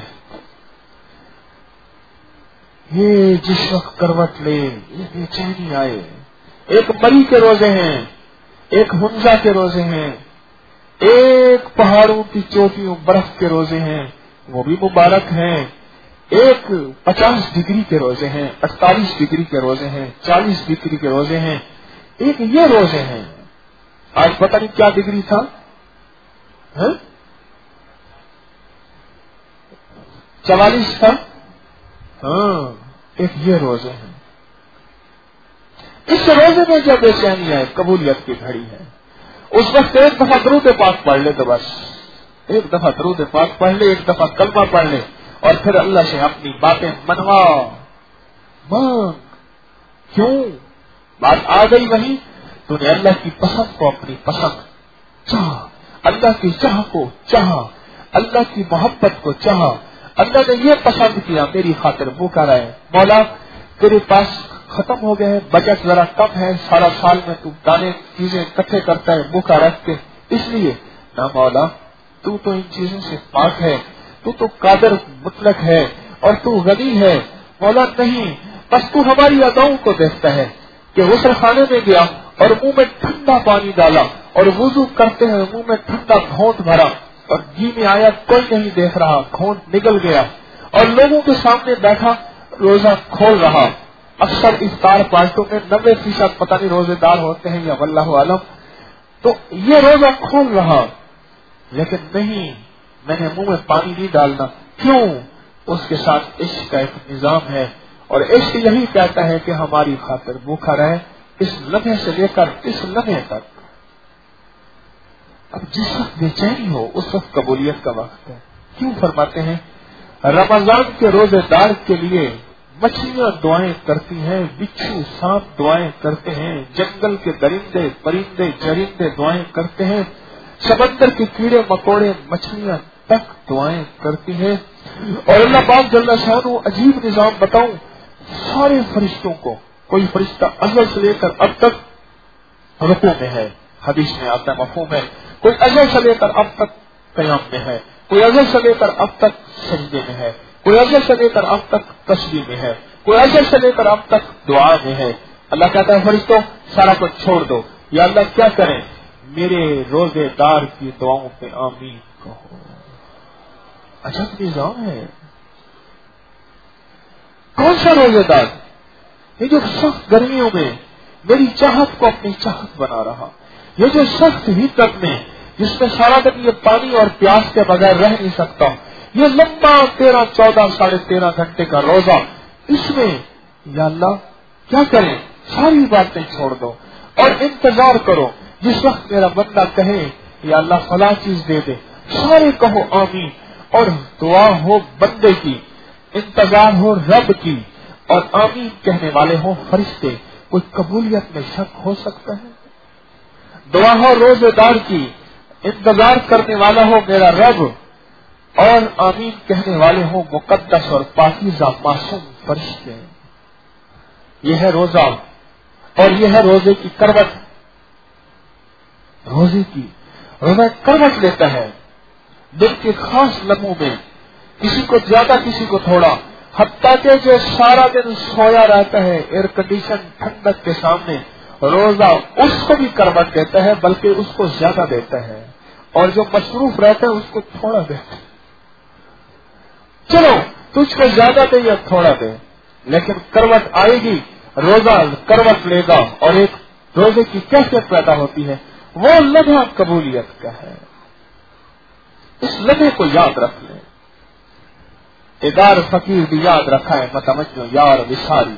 یہ جس وقت کروٹ لے یہ بے چینی آئے. ایک مری کے روزے ہیں، ایک حمزہ کے روزے ہیں، ایک پہاڑوں کی چوٹیوں برف کے روزے ہیں، وہ بھی مبارک ہیں. ایک پچاس ڈگری کے روزے ہیں، اڑتالیس ڈگری کے روزے ہیں، چالیس ڈگری کے روزے ہیں. ایک یہ روزے ہیں. آج پتہ نہیں کیا ڈگری تھا، چوالیس تھا. ہاں ایک یہ روزے ہیں. اس روزے میں جب بے چینی ہے، قبولیت کی گھڑی ہے، اس وقت ایک دفعہ درود پاک پڑھ لے تو بس. ایک دفعہ درود پاک پڑھ لے، ایک دفعہ کلمہ پڑھ لے، اور پھر اللہ سے اپنی باتیں منوا مانگ. کیوں؟ بات آ گئی وہی، تو نے اللہ کی پسند کو اپنی پسند چاہ، اللہ کی چاہ کو چاہا، اللہ کی محبت کو چاہا. اللہ نے یہ پسند کیا میری خاطر بھوکا رہے. مولا تیرے پاس ختم ہو گئے، بجٹ ذرا کم ہے، سارا سال میں تو دانے چیزیں اکٹھے کرتا ہے بھوکا رکھ کے، اس لیے نہ مولا تو تو ان چیزوں سے پاک ہے، تو تو قادر مطلق ہے اور تو غنی ہے. مولا نہیں، بس تو ہماری اداؤں کو دیکھتا ہے کہ غسل خانے میں گیا اور منہ میں ٹھنڈا پانی ڈالا اور وضو کرتے ہیں منہ میں ٹھنڈا گھونٹ بھرا اور جی میں آیا کوئی نہیں دیکھ رہا، گھونٹ نکل گیا اور لوگوں کے سامنے بیٹھا روزہ کھول رہا. اکثر افطار پارٹیوں میں نبے فیصد پتہ نہیں روزے دار ہوتے ہیں یا واللہ عالم. تو یہ روزہ کھول رہا، لیکن نہیں، میں نے منہ میں پانی نہیں ڈالنا. کیوں؟ اس کے ساتھ عشق کا ایک نظام ہے، اور عشق یہی کہتا ہے کہ ہماری خاطر بھوکا رہے اس لمحے سے لے کر اس لمحے تک. اب جس وقت بے چینی ہو اس وقت قبولیت کا وقت ہے. کیوں فرماتے ہیں رمضان کے روزے دار کے لیے مچھلیاں دعائیں کرتی ہیں، بچھو سانپ دعائیں کرتے ہیں، جنگل کے درندے پرندے چرندے دعائیں کرتے ہیں، سمندر کے کیڑے مکوڑے مچھلیاں تک دعائیں کرتی ہیں. اور اللہ پاک جل شانہ عجیب نظام بتاؤں، سارے فرشتوں کو، کوئی فرشتہ ازل سے لے کر اب تک رکوع میں ہے، حدیث میں آتا ہے مفہوم ہے، کوئی ازل سے لے کر اب تک قیام میں ہے، کوئی ازل سے لے کر اب تک سجدے میں ہے، کوئی ازل سے لے کر اب تک تسبیح میں ہے، کوئی ازل سے لے کر اب تک دعا میں ہے. اللہ کہتا ہے فرشتوں سارا کچھ چھوڑ دو. یا اللہ کیا کریں؟ میرے روزے دار کی دعاؤں پہ آمین کہو. عجب نظام ہے. کون سا روزے دار؟ یہ جو سخت گرمیوں میں میری چاہت کو اپنی چاہت بنا رہا، یہ جو سخت ہیٹر میں جس میں سارا دن یہ پانی اور پیاس کے بغیر رہ نہیں سکتا، یہ لمبا تیرہ چودہ ساڑھے تیرہ گھنٹے کا روزہ، اس میں یا اللہ کیا کریں؟ ساری باتیں چھوڑ دو اور انتظار کرو. جس وقت میرا بندہ کہے یا اللہ فلاں چیز دے دے، سارے کہو آمین، اور دعا ہو بندے کی، انتظار ہو رب کی، اور آمین کہنے والے ہوں فرشتے. کوئی قبولیت میں شک ہو سکتا ہے؟ دعا ہو روزے دار کی، انتظار کرنے والا ہو میرا رب، اور آمین کہنے والے ہوں مقدس اور پاکیزہ معصوم فرشتے. یہ ہے روزہ اور یہ ہے روزے کی کروٹ. روزے کی روزہ کروٹ لیتا ہے دن کے خاص لمحوں میں, کسی کو زیادہ کسی کو تھوڑا, حتیٰ کہ جو سارا دن سویا رہتا ہے ایئر کنڈیشن ٹھنڈک کے سامنے, روزہ اس کو بھی کروٹ دیتا ہے بلکہ اس کو زیادہ دیتا ہے, اور جو مصروف رہتا ہے اس کو تھوڑا دیتا ہے. چلو تجھ کو زیادہ دے یا تھوڑا دے, لیکن کروٹ آئے گی, روزہ کروٹ لے گا, اور ایک روزے کی کیفیت پیدا ہوتی ہے, وہ لمحہ قبولیت کا ہے. اس لمحے کو یاد رکھ لیں. ادار فقیر بھی یاد رکھا ہے متوجہ یار وساری.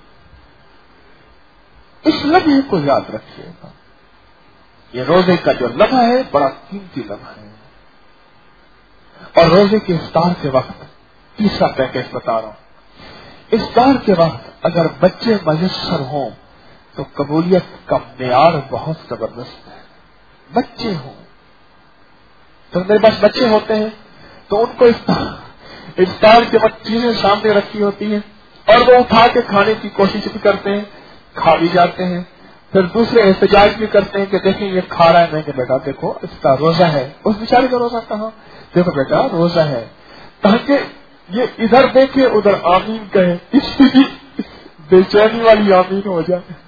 اس لمحے کو یاد رکھیے گا. یہ روزے کا جو لمحہ ہے بڑا قیمتی لمحہ ہے. اور روزے کے افطار کے وقت تیسرا پیکج بتا رہا ہوں. افطار کے وقت اگر بچے میسر ہوں تو قبولیت کا معیار بہت زبردست ہے. بچے ہوں تو میرے پاس بچے ہوتے ہیں تو ان کو افطار افطار کے وقت چیزیں سامنے رکھی ہوتی ہیں اور وہ اٹھا کے کھانے کی کوشش بھی کرتے ہیں, کھا بھی جاتے ہیں, پھر دوسرے احتجاج بھی کرتے ہیں کہ دیکھیں یہ کھا رہا ہے. میں کہ بیٹا دیکھو اس کا روزہ ہے. اس بیچارے کا روزہ کہاں؟ دیکھو بیٹا روزہ ہے, تاکہ یہ ادھر دیکھے ادھر آمین کہے, اس کی بے چینی والی آمین ہو جائے.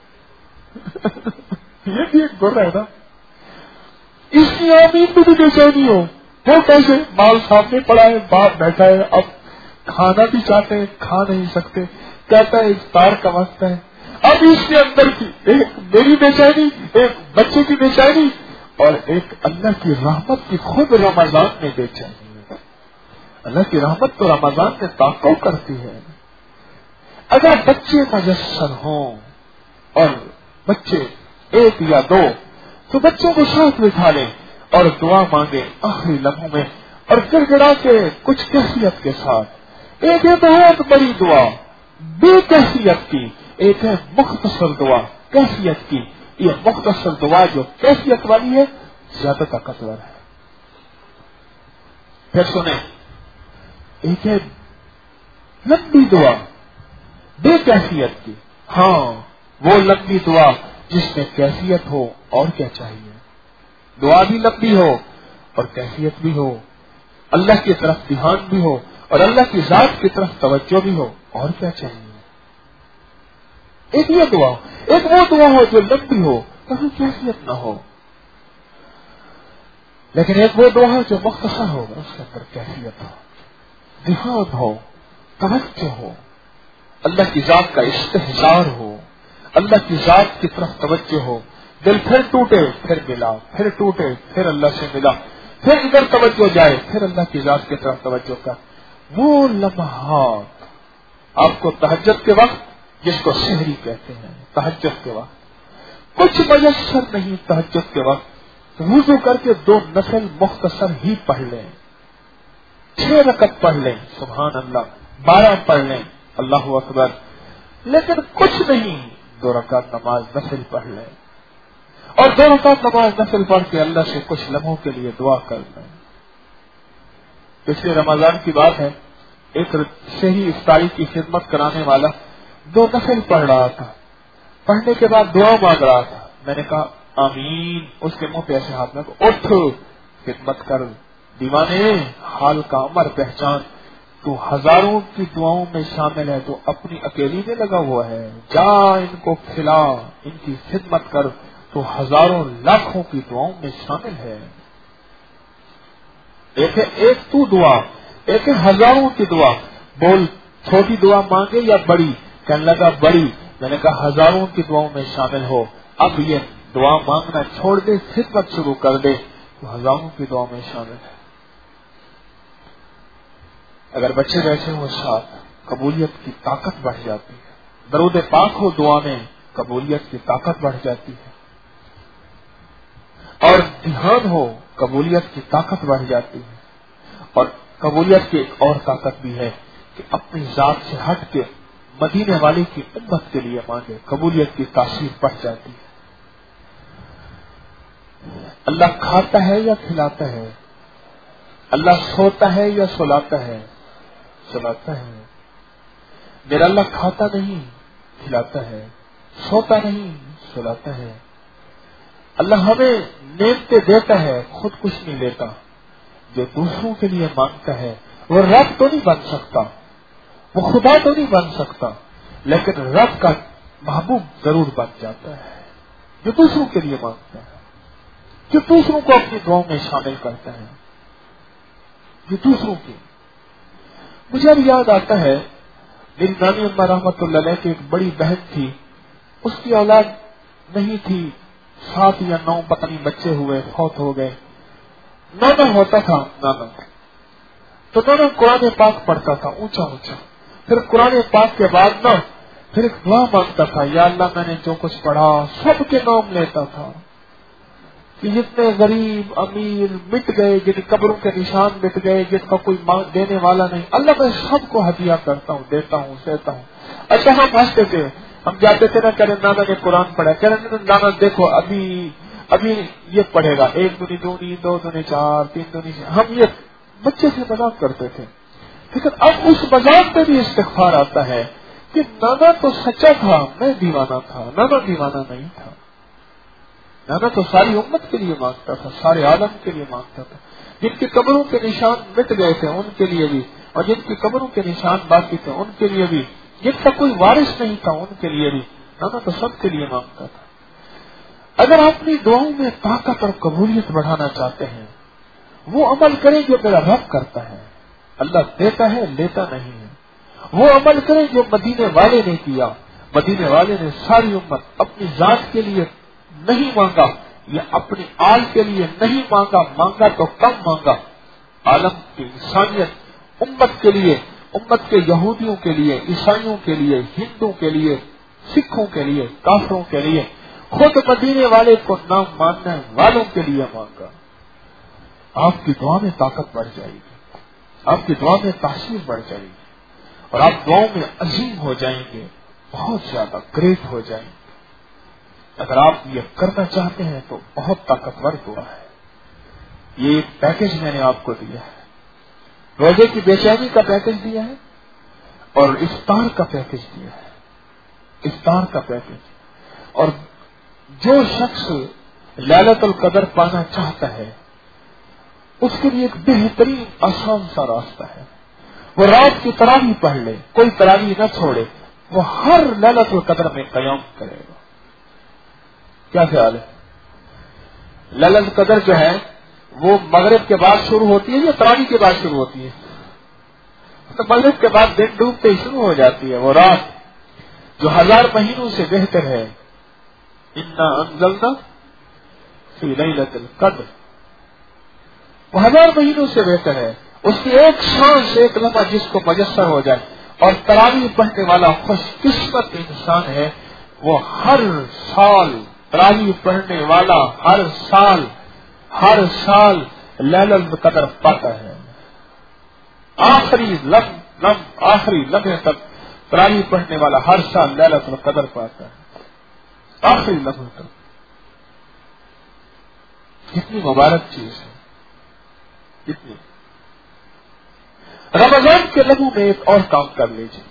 یہ بھی ایک گر ہے نا, اس کی آمین بھی بے چینی ہو. وہ کیسے؟ مال سامنے پڑا ہے, باپ بیٹھا ہے, اب کھانا بھی چاہتے ہیں, کھا نہیں سکتے, کہتا ہے افطار کا وقت ہے. اب اس کے اندر کی ایک میری بے چینی, ایک بچے کی بے چینی, اور ایک اللہ کی رحمت کی خود رمضان میں بے چینی. اللہ کی رحمت تو رمضان میں تعاقب کرتی ہے. اگر بچے میسر ہوں اور بچے ایک یا دو تو بچوں کو ساتھ بٹھا لیں اور دعا مانگے آخری لمحوں میں, اور گر گڑا کے کچھ کیفیت کے ساتھ. ایک ہے بہت بڑی دعا بے کیفیت کی, ایک ہے مختصر دعا کیفیت کی. یہ مختصر دعا جو کیفیت والی ہے زیادہ طاقتور ہے. پھر سنیں, ایک ہے لمبی دعا بے کیفیت کی. ہاں وہ لمبی دعا جس میں کیفیت ہو, اور کیا چاہیے؟ دعا بھی لمبی ہو اور کیفیت بھی ہو, اللہ کی طرف دھیان بھی ہو اور اللہ کی ذات کی طرف توجہ بھی ہو, اور کیا چاہیے؟ ایک یہ دعا, ایک وہ دعا ہو جو لمبی ہو کہیں کیفیت نہ ہو, لیکن ایک وہ دعا ہو جو مختصر ہو, اس کے اندر کیفیت ہو, دھیان ہو, توجہ ہو, اللہ کی ذات کا استحضار ہو, اللہ کی ذات کی طرف توجہ ہو. دل پھر ٹوٹے پھر ملا, پھر ٹوٹے پھر اللہ سے ملا, پھر ادھر توجہ جائے پھر اللہ کی ذات کی طرف توجہ کر. وہ لمحات آپ کو تہجد کے وقت, جس کو سحری کہتے ہیں, تہجد کے وقت کچھ میسر نہیں. تہجد کے وقت وضو کر کے دو نفل مختصر ہی پڑھ لیں, چھ رکعت پڑھ لیں, سبحان اللہ, بارہ پڑھ لیں, اللہ اکبر, لیکن کچھ نہیں, دو رکعت نماز نفل پڑھ لیں, اور دو رکعت نماز نفل پڑھ کے اللہ سے کچھ لمحوں کے لیے دعا کر لیں. پچھلے رمضان کی بات ہے, ایک صحیح افطاری کی خدمت کرانے والا دو نفل پڑھ رہا تھا, پڑھنے کے بعد دعا مانگ رہا تھا. میں نے کہا آمین, اس کے منہ پہ ایسے ہاتھ میں, اٹھ خدمت کر, دیوانے حال کا امر پہچان, تو ہزاروں کی دعاؤں میں شامل ہے, تو اپنی اکیلی میں لگا ہوا ہے, جا ان کو کھلا, ان کی خدمت کر, تو ہزاروں لاکھوں کی دعاؤں میں شامل ہے. ایک ہے ایک تو دعا, ایک ہے ہزاروں کی دعا. بول چھوٹی دعا مانگے یا بڑی؟ کہنے لگا بڑی. میں نے کہا ہزاروں کی دعاؤں میں شامل ہو, اب یہ دعا مانگنا چھوڑ دے, خدمت شروع کر دے, تو ہزاروں کی دعاؤں میں شامل ہے. اگر بچے بیٹھے ہوں ساتھ, قبولیت کی طاقت بڑھ جاتی ہے. درود پاک ہو دعا میں, قبولیت کی طاقت بڑھ جاتی ہے. اور دھیان ہو, قبولیت کی طاقت بڑھ جاتی ہے. اور قبولیت کی ایک اور طاقت بھی ہے کہ اپنی ذات سے ہٹ کے مدینے والے کی امت کے لیے مانگے, قبولیت کی تاثیر بڑھ جاتی ہے. اللہ کھاتا ہے یا کھلاتا ہے؟ اللہ سوتا ہے یا سلاتا ہے؟ سلاتا ہے. میرا اللہ کھاتا نہیں, کھلاتا ہے، سوتا نہیں سلاتا ہے۔ اللہ ہمیں نعمتیں دیتا ہے، خود کچھ نہیں لیتا۔ جو دوسروں کے لیے مانگتا ہے وہ رب تو نہیں بن سکتا، وہ خدا تو نہیں بن سکتا، لیکن رب کا محبوب ضرور بن جاتا ہے۔ جو دوسروں کے لیے مانگتا ہے، جو دوسروں کو اپنی دعاؤں میں شامل کرتا ہے، جو دوسروں کی۔ مجھے اب یاد آتا ہے میری نانی اماں رحمت اللہ علیہ کی ایک بڑی بہن تھی، اس کی اولاد نہیں تھی، سات یا نو پتہ نہیں بچے ہوئے، فوت ہو گئے۔ نانا ہوتا تھا، نانا تو نانا قرآن پاک پڑھتا تھا اونچا اونچا، پھر قرآن پاک کے بعد نا پھر ایک دعا مانگتا تھا، یا اللہ میں نے جو کچھ پڑھا سب کے نام لیتا تھا کہ جتنے غریب امیر مٹ گئے، جن قبروں کے نشان مٹ گئے، جن کا کوئی دینے والا نہیں، اللہ میں سب کو ہدیہ کرتا ہوں، دیتا ہوں، سہتا ہوں۔ اچھا ہم ہنستے تھے، ہم جاتے تھے نا، کہہ رہے نانا نے قرآن پڑھا، کہہ رہے نانا دیکھو ابھی ابھی یہ پڑھے گا، ایک دونی دونی، دو دونی چار، تین دونی چار۔ ہم یہ بچے سے مذاق کرتے تھے، لیکن اب اس مذاق پہ بھی استغفار آتا ہے کہ نانا تو سچا تھا، میں دیوانہ تھا، نانا دیوانہ نہیں تھا۔ نانا تو ساری امت کے لیے مانگتا تھا، سارے عالم کے لیے مانگتا تھا۔ جن کی قبروں کے نشان مٹ گئے تھے ان کے لیے بھی، اور جن کی قبروں کے نشان باقی تھے ان کے لیے بھی، جن کا کوئی وارث نہیں تھا ان کے لیے بھی، نانا تو سب کے لیے مانگتا تھا۔ اگر آپ اپنی دعاؤں میں طاقت اور قبولیت بڑھانا چاہتے ہیں، وہ عمل کریں جو میرا رب کرتا ہے۔ اللہ دیتا ہے، لیتا نہیں ہے۔ وہ عمل کریں جو مدینے والے نے کیا۔ مدینے والے نے ساری امت اپنی ذات کے لیے نہیں مانگا، یا اپنی آل کے لیے نہیں مانگا، مانگا تو کم مانگا، عالم کی انسانیت امت کے لیے، امت کے یہودیوں کے لیے، عیسائیوں کے لیے، ہندوؤں کے لیے، سکھوں کے لیے، کافروں کے لیے، خود مدینے والے کو نام ماننے والوں کے لیے مانگا۔ آپ کی دعا میں طاقت بڑھ جائے گی، آپ کی دعا میں تاثیر بڑھ جائے گی، اور آپ دعاؤں میں عظیم ہو جائیں گے، بہت زیادہ گریٹ ہو جائیں گے۔ اگر آپ یہ کرنا چاہتے ہیں تو بہت طاقتور دعا ہے۔ یہ ایک پیکج میں نے آپ کو دیا ہے، روزے کی بے چینی کا پیکج دیا ہے، اور افطار کا پیکج دیا ہے، افطار کا پیکج۔ اور جو شخص لیلۃ القدر پانا چاہتا ہے اس کے لیے ایک بہترین آسان سا راستہ ہے، وہ رات کی تراویح پڑھ لے، کوئی تراویح نہ چھوڑے، وہ ہر لیلۃ القدر میں قیام کرے گا۔ کیا خیال ہے؟ لیلۃ القدر جو ہے وہ مغرب کے بعد شروع ہوتی ہے یا تراویح کے بعد شروع ہوتی ہے؟ تو مغرب کے بعد دن ڈوبتے ہی شروع ہو جاتی ہے، وہ رات جو ہزار مہینوں سے بہتر ہے۔ انا انزلنا فی لیلۃ القدر، وہ ہزار مہینوں سے بہتر ہے۔ اس کی ایک سانس، ایک لمحہ جس کو میسر ہو جائے، اور تراویح پڑھنے والا خوش قسمت انسان ہے، وہ ہر سال تراویح پڑھنے والا ہر سال ہر سال لیلۃ القدر پاتا ہے۔ آخری لم لم آخری لمحے تک تراویح پڑھنے والا ہر سال لیلۃ القدر پاتا ہے، آخری لمحے تک۔ کتنی مبارک چیز ہے، کتنی۔ رمضان کے لمحوں میں ایک اور کام کر لیجیے،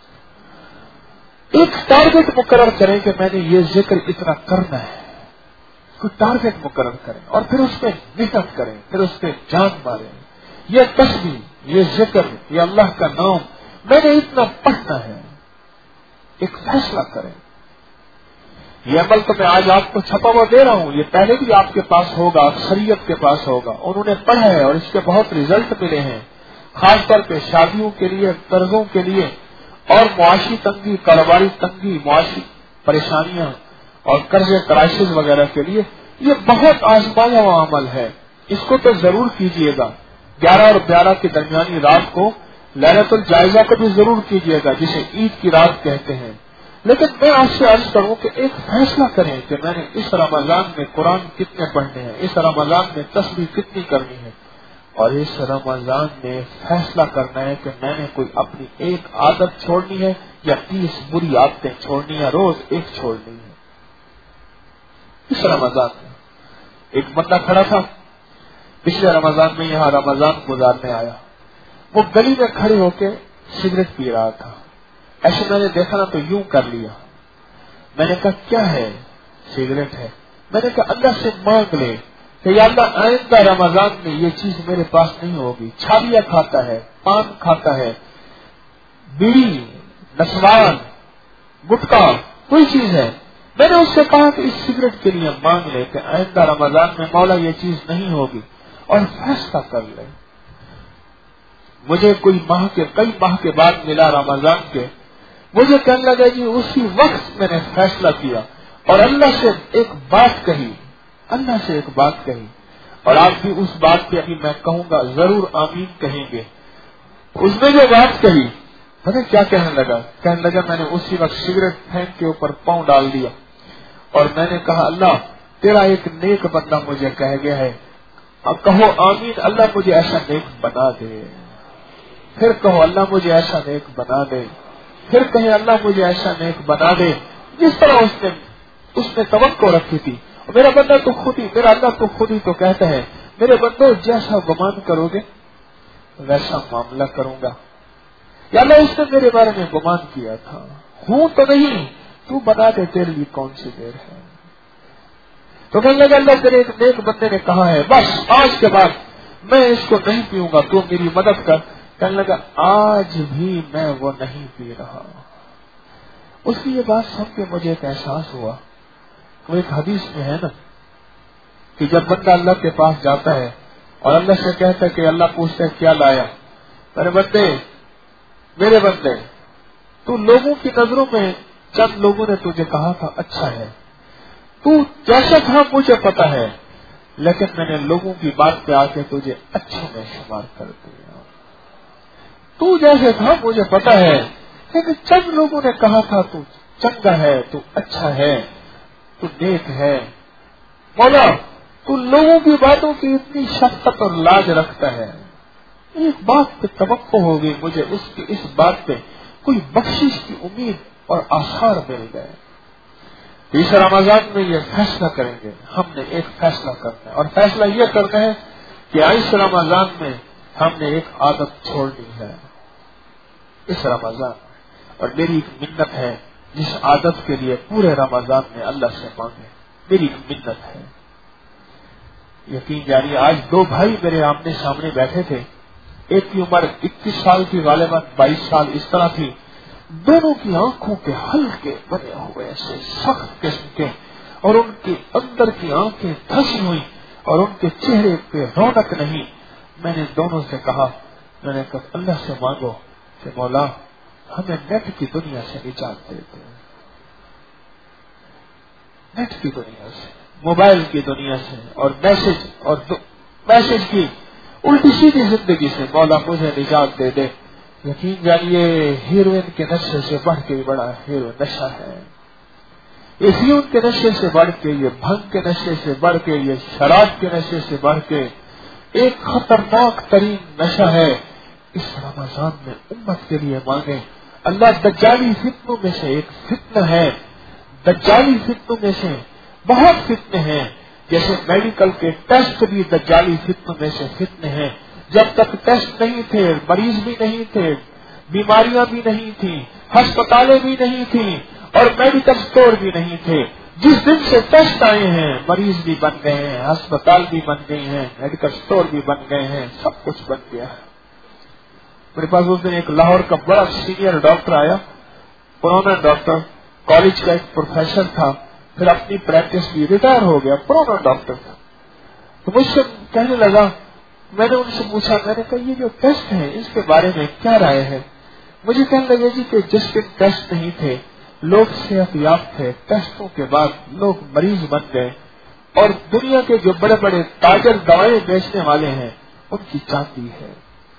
ایک ٹارگٹ مقرر کریں کہ میں نے یہ ذکر اتنا کرنا ہے، کوئی ٹارگٹ مقرر کریں اور پھر اس پہ محنت کریں، پھر اس پہ جان ماریں۔ یہ تسبیح، یہ ذکر، یہ اللہ کا نام میں نے اتنا پڑھنا ہے، ایک فیصلہ کریں۔ یہ عمل تو میں آج آپ کو چھپا ہوا دے رہا ہوں، یہ پہلے بھی آپ کے پاس ہوگا، اکثریت کے پاس ہوگا، انہوں نے پڑھا ہے اور اس کے بہت ریزلٹ ملے ہیں، خاص طور پہ شادیوں کے لیے، قرضوں کے لیے، اور معاشی تنگی، کاروباری تنگی، معاشی پریشانیاں اور قرض کرائسس وغیرہ کے لیے یہ بہت آزمایا ہوا عمل ہے۔ اس کو تو ضرور کیجیے گا۔ گیارہ اور بارہ کی درمیانی رات کو لیلۃ الجائزہ کو بھی ضرور کیجیے گا، جسے عید کی رات کہتے ہیں۔ لیکن میں آپ سے عرض کروں کہ ایک فیصلہ کریں کہ میں نے اس رمضان میں قرآن کتنے پڑھنے ہیں، اس رمضان میں تسبیح کتنی کرنی ہے، اور اس رمضان میں فیصلہ کرنا ہے کہ میں نے کوئی اپنی ایک عادت چھوڑنی ہے یا تیس بری عادتیں چھوڑنی ہے، روز ایک چھوڑنی ہے۔ اس رمضان میں ایک بندہ کھڑا تھا، پچھلے رمضان میں یہاں رمضان گزارنے آیا، وہ گلی میں کھڑے ہو کے سگریٹ پی رہا تھا، ایسے میں نے دیکھا نا تو یوں کر لیا. میں نے کہا کیا ہے؟ سگریٹ ہے. میں نے کہا اللہ سے مانگ لے کہ یا اللہ آئندہ رمضان میں یہ چیز میرے پاس نہیں ہوگی. چھالیاں کھاتا ہے, پان کھاتا ہے, بیڑی, نسوان, گٹکا, کوئی چیز ہے. میں نے اس سے کہا کہ اس سگریٹ کے لیے مانگ لے کہ آئندہ رمضان میں مولا یہ چیز نہیں ہوگی, اور فیصلہ کر لے. مجھے کوئی ماہ کے کئی ماہ کے بعد ملا رمضان کے. مجھے کہنے لگا جی اسی وقت میں نے فیصلہ کیا اور اللہ سے ایک بات کہی, اللہ سے ایک بات کہی, اور آپ بھی اس بات پہ ابھی میں کہوں گا ضرور آمین کہیں گے. اس نے جو بات کہی پتہ کیا کہنے لگا؟ کہنے لگا میں نے اسی وقت سگریٹ پھینک کے اوپر پاؤں ڈال دیا اور میں نے کہا اللہ تیرا ایک نیک بندہ مجھے کہہ گیا ہے, اب کہو آمین, اللہ مجھے ایسا نیک بنا دے. پھر کہو اللہ مجھے ایسا نیک بنا دے. پھر کہیں اللہ مجھے ایسا نیک بنا دے جس طرح اس نے اس نے توقع رکھی تھی. اور میرا بندہ تو خود ہی میرا اللہ تو خود ہی تو کہتا ہے میرے بندو جیسا گمان کرو گے ویسا معاملہ کروں گا. یا اللہ اس نے میرے بارے میں گمان کیا تھا, ہوں تو نہیں, تو بتا دے تیرے لیے کون سی دیر ہے. تو کہنے لگا اللہ تیرے ایک نیک بندے نے کہا ہے بس آج کے بعد میں اس کو نہیں پیوں گا, تو میری مدد کر. کہنے لگا آج بھی میں وہ نہیں پی رہا. اس کی یہ بات سن کے مجھے ایک احساس ہوا. وہ ایک حدیث میں ہے نا کہ جب بندہ اللہ کے پاس جاتا ہے اور اللہ سے کہتا ہے کہ اللہ پوچھتا ہے کیا لایا, میرے بندے میرے بندے تو لوگوں کی نظروں میں چند لوگوں نے تجھے کہا تھا اچھا ہے, تو جیسا تھا مجھے پتا ہے, لیکن میں نے لوگوں کی بات پہ آ کے تجھے اچھے میں شمار کر دیا. تو جیسے تھا مجھے پتا ہے, لیکن چند لوگوں نے کہا تھا تو چنگا ہے, تو اچھا ہے, تو نیک ہے. مولا تو لوگوں کی باتوں کی اتنی شفقت اور لاج رکھتا ہے, ایک بات پہ توقع ہو گئی مجھے اس کی اس بات پہ کوئی بخشش کی امید اور آثار مل گئے. اس رمضان میں یہ فیصلہ کریں گے, ہم نے ایک فیصلہ کرنا ہے, اور فیصلہ یہ کرنا ہے کہ اس رمضان میں ہم نے ایک عادت چھوڑنی ہے اس رمضان میں. اور میری ایک منت ہے جس عادت کے لیے پورے رمضان میں اللہ سے مانگے, میری ایک منت ہے. یقین جاری آج دو بھائی میرے آمنے سامنے بیٹھے تھے, ایک کی عمر اکیس سال کی غالباً بائیس سال اس طرح تھی. دونوں کی آنکھوں کے ہلکے بنے ہوئے ایسے سخت قسم کے, اور ان کے اندر کی آنکھیں دھسی ہوئی اور ان کے چہرے پہ رونق نہیں. میں نے دونوں سے کہا, میں نے کہا اللہ سے مانگو کہ مولا ہمیں نیٹ کی دنیا سے نجات دے دے, نیٹ کی دنیا سے, موبائل کی دنیا سے, اور میسج اور میسج کی الٹی سیدھی زندگی سے مولا مجھے نجات دے دے. یقین جانیے ہیروئن کے نشے سے بڑھ کے بڑا ہیرو نشہ ہے. افیون کے نشے سے بڑھ کے, یہ بھنگ کے نشے سے بڑھ کے, یہ شراب کے نشے سے بڑھ کے ایک خطرناک ترین نشہ ہے. اس رمضان میں امت کے لیے مانگے. اللہ دجالی فتنوں میں سے ایک فتنہ ہے, دجالی فتنوں میں سے بہت فتنے ہیں. جیسے میڈیکل کے ٹیسٹ بھی دجالی فتنوں میں سے فتنے ہیں. جب تک ٹیسٹ نہیں تھے, مریض بھی نہیں تھے, بیماریاں بھی نہیں تھیں, ہسپتالیں بھی نہیں تھیں, اور میڈیکل اسٹور بھی نہیں تھے. جس دن سے ٹیسٹ آئے ہیں مریض بھی بن گئے ہیں, ہسپتال بھی بن گئے ہیں, میڈیکل اسٹور بھی بن گئے ہیں, سب کچھ بن گیا ہے. میرے پاس اس دن ایک لاہور کا بڑا سینئر ڈاکٹر آیا, پرانا ڈاکٹر, کالج کا ایک پروفیسر تھا, پھر اپنی پریکٹس بھی ریٹائر ہو گیا, پرانا ڈاکٹر تھا. تو مجھ سے کہنے لگا, میں نے ان سے پوچھا, میں نے کہا یہ جو ٹیسٹ ہے اس کے بارے میں کیا رائے ہے؟ مجھے کہنے لگے جی کہ جس دن ٹیسٹ نہیں تھے لوگ صحت یاب تھے, ٹیسٹوں کے بعد لوگ مریض بن گئے, اور دنیا کے جو بڑے بڑے تاجر دوائیں بیچنے والے ہیں ان کی چاندی ہے.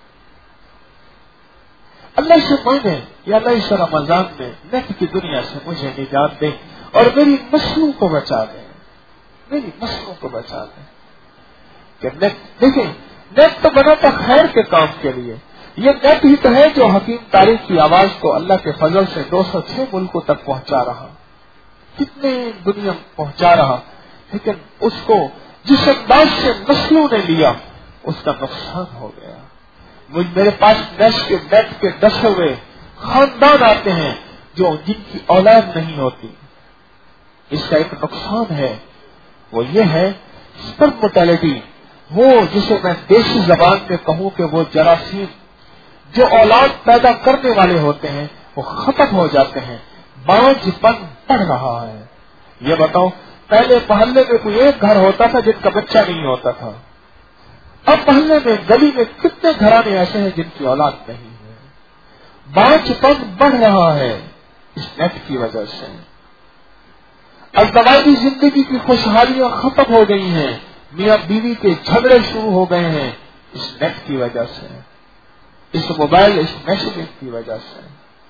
اللہ سے مانگے یا اللہ اس رمضان میں نیٹ کی دنیا سے مجھے نجات دے اور میری نسلوں کو بچا دے, میری نسلوں کو بچا دے. کہ نیٹ دیکھیں, نیٹ تو بنا تھا خیر کے کام کے لیے. یہ نیٹ ہی تو ہے جو حکیم تاریخ کی آواز کو اللہ کے فضل سے دو سو چھ ملکوں تک پہنچا رہا, کتنے دنیا پہنچا رہا. لیکن اس کو جس انداز سے نسلوں نے لیا اس کا نقصان ہو گیا. مجھ میرے پاس نیٹ کے نیٹ کے ڈسے ہوئے خاندان آتے ہیں جو جن کی اولاد نہیں ہوتی. اس کا ایک نقصان ہے، وہ یہ ہے اسپرم موٹیلٹی، وہ جسے میں دیسی زبان میں کہوں کہ وہ جراثیم جو اولاد پیدا کرنے والے ہوتے ہیں وہ ختم ہو جاتے ہیں. بانجھ پن بڑھ رہا ہے. یہ بتاؤ، پہلے محلے میں کوئی ایک گھر ہوتا تھا جن کا بچہ نہیں ہوتا تھا، اب محلے میں گلی میں کتنے گھرانے ایسے ہیں جن کی اولاد نہیں ہے. بانجھ پن بڑھ رہا ہے اس نیٹ کی وجہ سے. ازدواجی زندگی کی خوشحالیاں ختم ہو گئی ہیں، میاں بیوی کے جھگڑے شروع ہو گئے ہیں اس نیٹ کی وجہ سے، اس موبائل اس میسجنگ کی وجہ سے.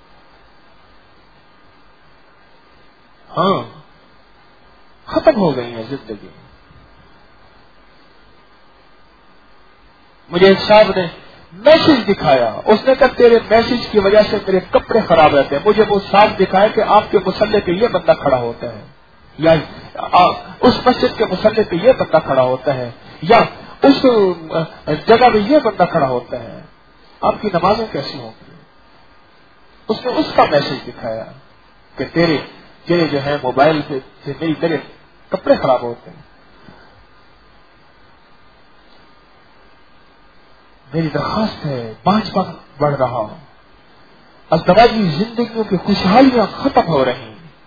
ہاں، ختم ہو گئی ہے زندگی. مجھے ایک صاحب نے میسج دکھایا، اس نے کہا تیرے میسج کی وجہ سے میرے کپڑے خراب رہتے ہیں. مجھے وہ صاحب دکھایا کہ آپ کے مسلح پہ یہ بندہ کھڑا ہوتا ہے، یا اس مسجد کے مسلح پہ یہ بندہ کھڑا ہوتا ہے، یا اس جگہ پہ یہ بندہ کھڑا ہوتا ہے، آپ کی نمازیں کیسی ہوں گی؟ اس نے اس کا میسج دکھایا کہ تیرے تیرے جو ہے موبائل سے میری میرے کپڑے خراب ہوتے ہیں. میری درخواست ہے، بانجھ پن بڑھ رہا، ازدواجی زندگیوں کی خوشحالیاں ختم ہو رہی.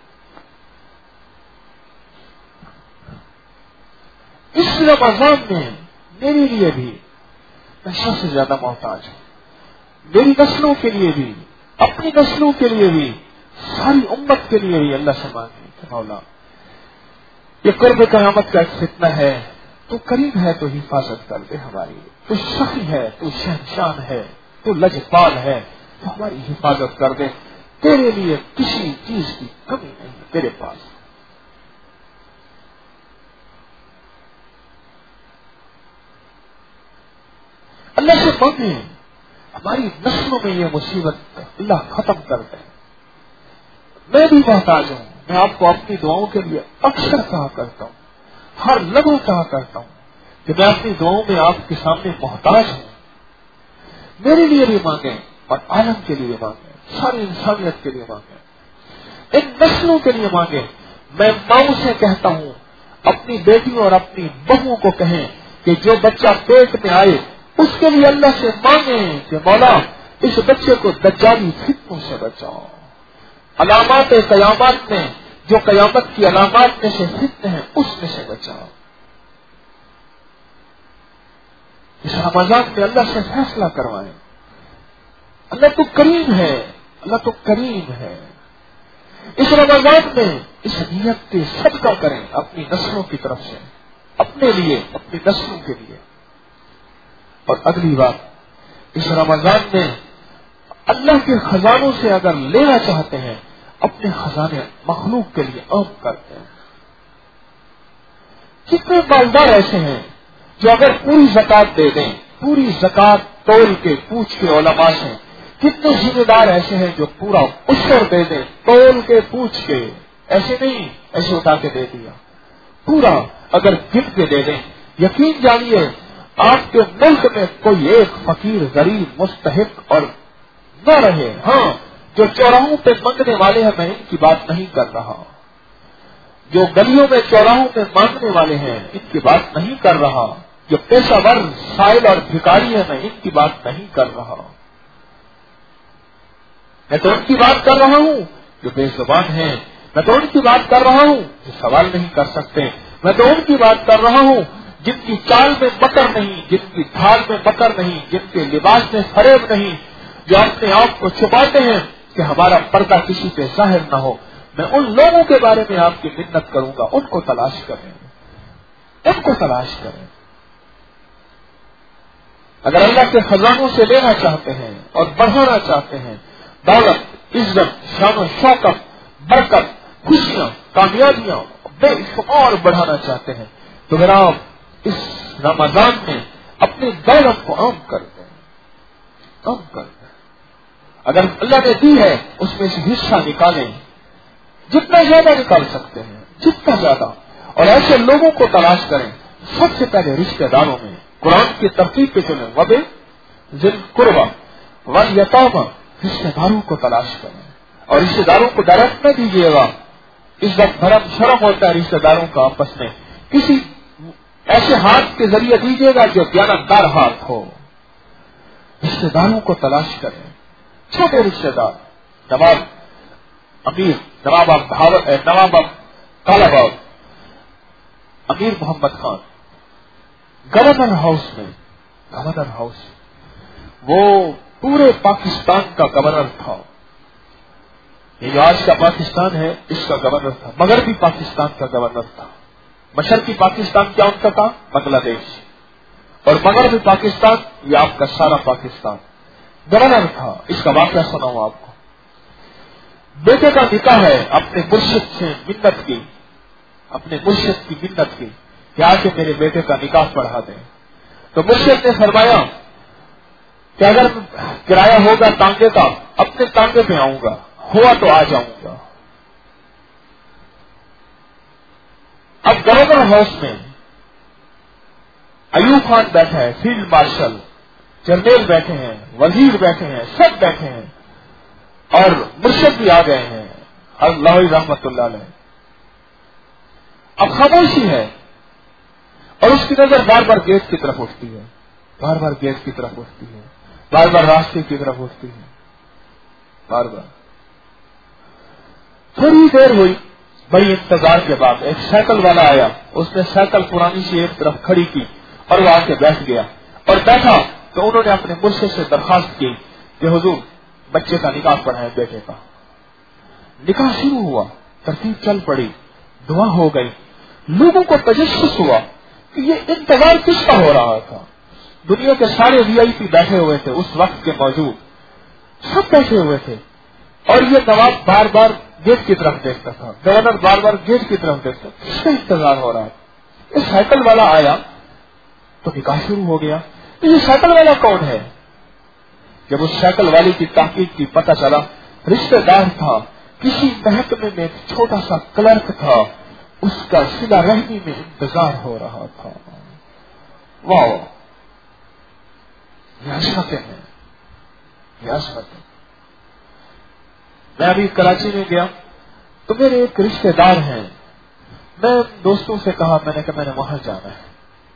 اس رمضان میں میرے لیے بھی میں سب سے زیادہ محتاج ہوں، میری نسلوں کے لیے بھی، اپنی نسلوں کے لیے بھی، ساری امت کے لیے بھی اللہ سے مانگے کہ مولا یہ قرب قیامت کا ایک فتنہ ہے، تو قریب ہے تو حفاظت کر دے ہماری. تو سخی ہے، تو شہنشان ہے، تو لجپال ہے، تو ہماری حفاظت کر دے. تیرے لیے کسی چیز کی کمی نہیں تیرے پاس. اللہ سے مانگے ہماری نسلوں میں یہ مصیبت اللہ ختم کر دے. میں بھی محتاج ہوں. میں آپ کو اپنی دعاؤں کے لیے اکثر کہا کرتا ہوں، ہر لمحہ کہا کرتا ہوں کہ میں اپنی دعاؤں میں آپ کے سامنے محتاج ہوں. میرے لیے بھی مانگیں اور عالم کے لیے مانگیں، ساری انسانیت کے لیے مانگیں، ان نسلوں کے لیے مانگیں. میں ماؤں سے کہتا ہوں اپنی بیٹیوں اور اپنی بہوؤں کو کہیں کہ جو بچہ پیٹ میں آئے اس کے لیے اللہ سے مانگیں کہ مولا اس بچے کو دجالی فتنوں سے بچاؤ. علامات قیامات میں جو قیامت کی علامات میں سے فتنے ہیں اس میں سے بچاؤ. اس رمضان میں اللہ سے فیصلہ کروائیں. اللہ تو کریم ہے، اللہ تو کریم ہے. اس رمضان میں اس نیت کے صدقہ کریں اپنی نسلوں کی طرف سے، اپنے لیے، اپنی نسلوں کے لیے. اور اگلی بات، اس رمضان میں اللہ کے خزانوں سے اگر لینا چاہتے ہیں اپنے خزانے مخلوق کے لیے عام کرتے ہیں. کتنے مالدار ایسے ہیں جو اگر پوری زکات دے دیں، پوری زکات تول کے پوچھ کے علماء سے، کتنے ذمہ دار ایسے ہیں جو پورا عشر دے دیں تول کے پوچھ کے، ایسے نہیں ایسے اٹھا کے دے دیا، پورا اگر گن کے دے دیں. یقین جانیے آپ کے ملک میں کوئی ایک فقیر غریب مستحق اور نہ رہے. ہاں، جو چوراہوں پہ مانگنے والے ہیں میں ان کی بات نہیں کر رہا، جو گلیوں میں چوراہوں پہ مانگنے والے ہیں ان کی بات نہیں کر رہا، جو پیشہ ور سائل اور بھکاری ہیں میں ان کی بات نہیں کر رہا. میں تو ان کی بات کر رہا ہوں جو بے زبان ہیں، میں تو ان کی بات کر رہا ہوں جو سوال نہیں کر سکتے، میں تو ان کی بات کر رہا ہوں جن کی چال میں مکر نہیں، جن کی ڈھال میں مکر نہیں، جن کے لباس میں فریب نہیں، جو اپنے آپ کو چھپاتے ہیں کہ ہمارا پردہ کسی پہ ظاہر نہ ہو. میں ان لوگوں کے بارے میں آپ کی منت کروں گا، ان کو تلاش کریں، ان کو تلاش کریں. اگر اللہ کے خزانوں سے لینا چاہتے ہیں اور بڑھانا چاہتے ہیں، دولت، عزت، شان و شوکت، برکت، خوشیاں، کامیابیاں بے شمار بڑھانا چاہتے ہیں تو میرا آپ اس رمضان میں اپنی دولت کو عام کر دیں، عام کر دیں. اگر اللہ نے دی ہے اس میں سے حصہ نکالیں، جتنا زیادہ نکال سکتے ہیں جتنا زیادہ. اور ایسے لوگوں کو تلاش کریں سب سے پہلے رشتہ داروں میں، قرآن کی ترتیب پہ چلیں، وبے ذل قربا والیتاما رشتے داروں کو تلاش کریں اور رشتے داروں کو ڈائریکٹ نہ دیجیے گا. اس وقت بھرم شرم ہوتا ہے رشتے داروں کا آپس میں. کسی ایسے ہاتھ کے ذریعے دیجیے گا جو دیانتدار ہاتھ ہو. رشتے داروں کو تلاش کریں. چھوٹے رشتے دار نواب امیر نواب Nawab Kalabagh Amir Muhammad Khan governor house میں گورنر ہاؤس وہ پورے پاکستان کا گورنر تھا. یہ جو آج کا پاکستان ہے اس کا گورنر تھا. مغربی پاکستان کا گورنر تھا. مشرقی پاکستان کیا ان کا تھا؟ بنگلہ دیش. اور مغربی پاکستان یہ آپ کا سارا پاکستان. گورنر تھا. اس کا واقعہ سناؤں آپ کو. بیٹے کا نکاح ہے, اپنے مرشد سے منت کی, اپنے مرشد کی منت کی کہ آ کے میرے بیٹے کا نکاح پڑھا دیں. تو مرشد نے فرمایا کہ اگر کرایہ ہوگا تانگے کا اپنے تانگے پہ آؤں گا, ہوا تو آ جاؤں گا. اب گورنر ہاؤس میں ایوب خان بیٹھا ہے, فیلڈ مارشل, جنرل بیٹھے ہیں, وزیر بیٹھے ہیں, سب بیٹھے ہیں اور مرشد بھی آ گئے ہیں اللہ رحمت اللہ علیہ. اب خاموشی ہے اور اس کی نظر بار بار گیٹ کی طرف اٹھتی ہے, بار بار گیٹ کی طرف اٹھتی ہے, بار بار راستے کی طرف اٹھتی ہے, بار بار. تھوڑی دیر ہوئی, بڑی انتظار کے بعد ایک سائیکل والا آیا. اس نے سائیکل پرانی سی ایک طرف کھڑی کی اور وہ آ کے بیٹھ گیا. اور بیٹھا تو انہوں نے اپنے مرشد سے درخواست کی کہ حضور بچے کا نکاح پڑھائیں, بیٹے کا. نکاح شروع ہوا, ترتیب چل پڑی, دعا ہو گئی. لوگوں کو تجسس ہوا کہ یہ انتظار کس کا ہو رہا تھا. دنیا کے سارے وی آئی پی بیٹھے ہوئے تھے اس وقت کے موجود, سب بیٹھے ہوئے تھے اور یہ نواب بار بار گیٹ کی طرف دیکھتا تھا, گورنر بار بار گیٹ کی طرف دیکھتا تھا. اس کا انتظار ہو رہا ہے. یہ سائیکل والا آیا تو نکاح شروع ہو گیا. یہ سائیکل والا کون ہے؟ جب اس سائیکل والی کی تحقیق کی پتہ چلا رشتہ دار تھا, کسی محکمے میں ایک چھوٹا سا کلرک تھا, اس کا صلہ رحمی میں انتظار ہو رہا تھا. واہ, یہ عظمتیں ہیں, یہ عظمتیں. میں ابھی کراچی میں گیا تو میرے ایک رشتہ دار ہیں. میں دوستوں سے کہا, میں نے کہا میں نے وہاں جانا ہے.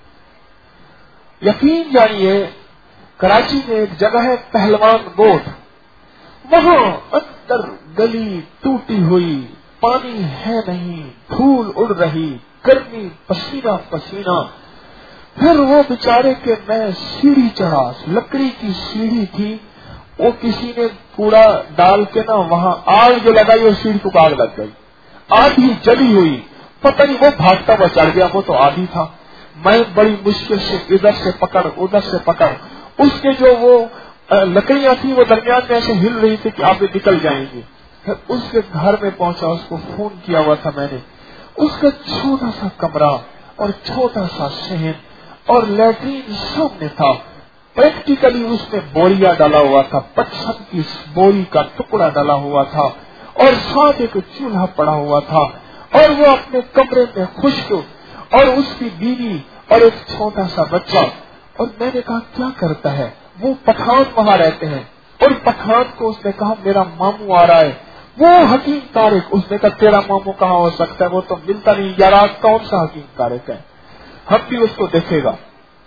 یقین جانیے کراچی میں ایک جگہ ہے پہلوان گوٹ, وہاں اندر گلی ٹوٹی ہوئی, پانی ہے نہیں, دھول اڑ رہی, گرمی, پسینہ پسینہ. پھر وہ بیچارے کے میں سیڑھی چڑھا, لکڑی کی سیڑھی تھی, وہ کسی نے کوڑا ڈال کے نا وہاں آگ جو لگائی اور سیڑھی کو آگ لگ گئی, آدھی جلی ہوئی. پتہ نہیں وہ بھاگتا ہوا چڑھ گیا, وہ تو آدھی تھا. میں بڑی مشکل سے ادھر سے پکڑ ادھر سے پکڑ, اس کے جو وہ لکڑیاں تھیں وہ درمیان میں ایسے ہل رہی تھی کہ آپ نکل جائیں گی. پھر اس کے گھر میں پہنچا, اس کو فون کیا ہوا تھا میں نے. اس کا چھوٹا سا کمرہ اور چھوٹا سا صحن اور لیٹرین سامنے تھا. پریکٹیکلی اس میں بوریا ڈالا ہوا تھا, پچھن کی بوری کا ٹکڑا ڈالا ہوا تھا اور ساتھ ایک چولہا پڑا ہوا تھا. اور وہ اپنے کمرے میں خشک, اور اس کی بیوی اور ایک چھوٹا سا بچہ. اور میں نے کہا کیا کرتا ہے؟ وہ پٹھان وہاں رہتے ہیں. اور پٹھان کو اس نے کہا میرا ماموں آ رہا ہے. وہ حکیم طارق. اس نے کہا تیرا ماموں کہاں ہو سکتا ہے, وہ تو ملتا نہیں. یار کون سا حکیم طارق ہے, ہم بھی اس کو دیکھے گا.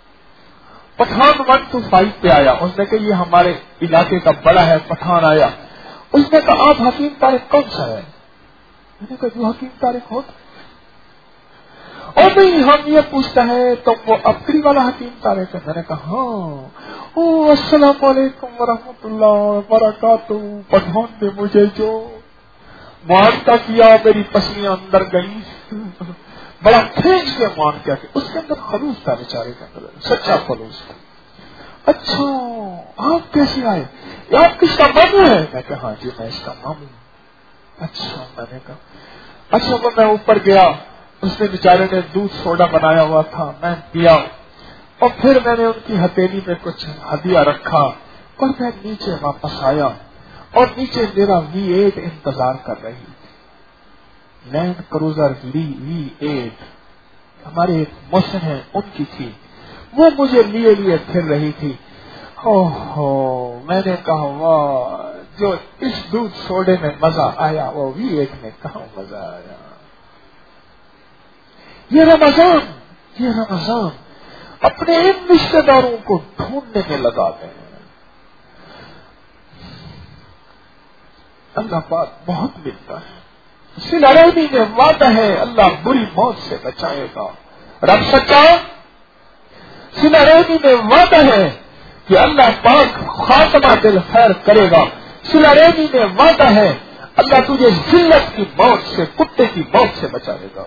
پٹھان ون ٹو فائیو پہ آیا. اس نے کہا یہ ہمارے علاقے کا بڑا ہے. پٹھان آیا, اس نے کہا آپ حکیم طارق کون سا ہے؟ میں نے کہا جو حکیم طارق ہو. اور نہیں ہم یہ پوچھتا ہے تو وہ ابکری والا حکیم طارق ہے. میں نے کہا ہاں. او السلام علیکم ورحمۃ اللہ وبرکاتہ. پٹھان نے مجھے جو معانقہ کیا میری پسلیاں اندر گئی, بڑا کھینچ کے مان کیا کہ اس کے اندر خلوص تھا بیچارے کے اندر, سچا خلوص تھا. اچھا آپ کیسے آئے؟ یہ آپ کس کا ماموں ہے؟ میں کہا ہاں جی میں اس کا ماموں. اچھا میں نے کہا اچھا. وہ میں اوپر گیا, اس نے بیچارے نے دودھ سوڈا بنایا ہوا تھا, میں پیا. اور پھر میں نے ان کی ہتھیلی میں کچھ ہدیہ رکھا اور میں نیچے واپس آیا. اور نیچے میرا وی ایٹ انتظار کر رہی تھی, Land Cruiser V V eight. ہمارے ایک محسن ہیں ان کی تھی, وہ مجھے لیے لیے پھر رہی تھی. اوہ میں نے کہا واہ جو اس دودھ سوڈے میں مزہ آیا وہ بھی ایک میں کہاں مزہ آیا. یہ رمضان یہ رمضان اپنے ان رشتے داروں کو ڈھونڈنے میں لگا دیں. اللہ پاک بہت ملتا ہے. صلہ رحمی میں وعدہ ہے اللہ بری موت سے بچائے گا. رب سچا. صلہ رحمی میں وعدہ ہے کہ اللہ پاک خاتمہ دل خیر کرے گا. صلہ رحمی میں وعدہ ہے اللہ تجھے ذلت کی موت سے کتے کی موت سے بچائے گا.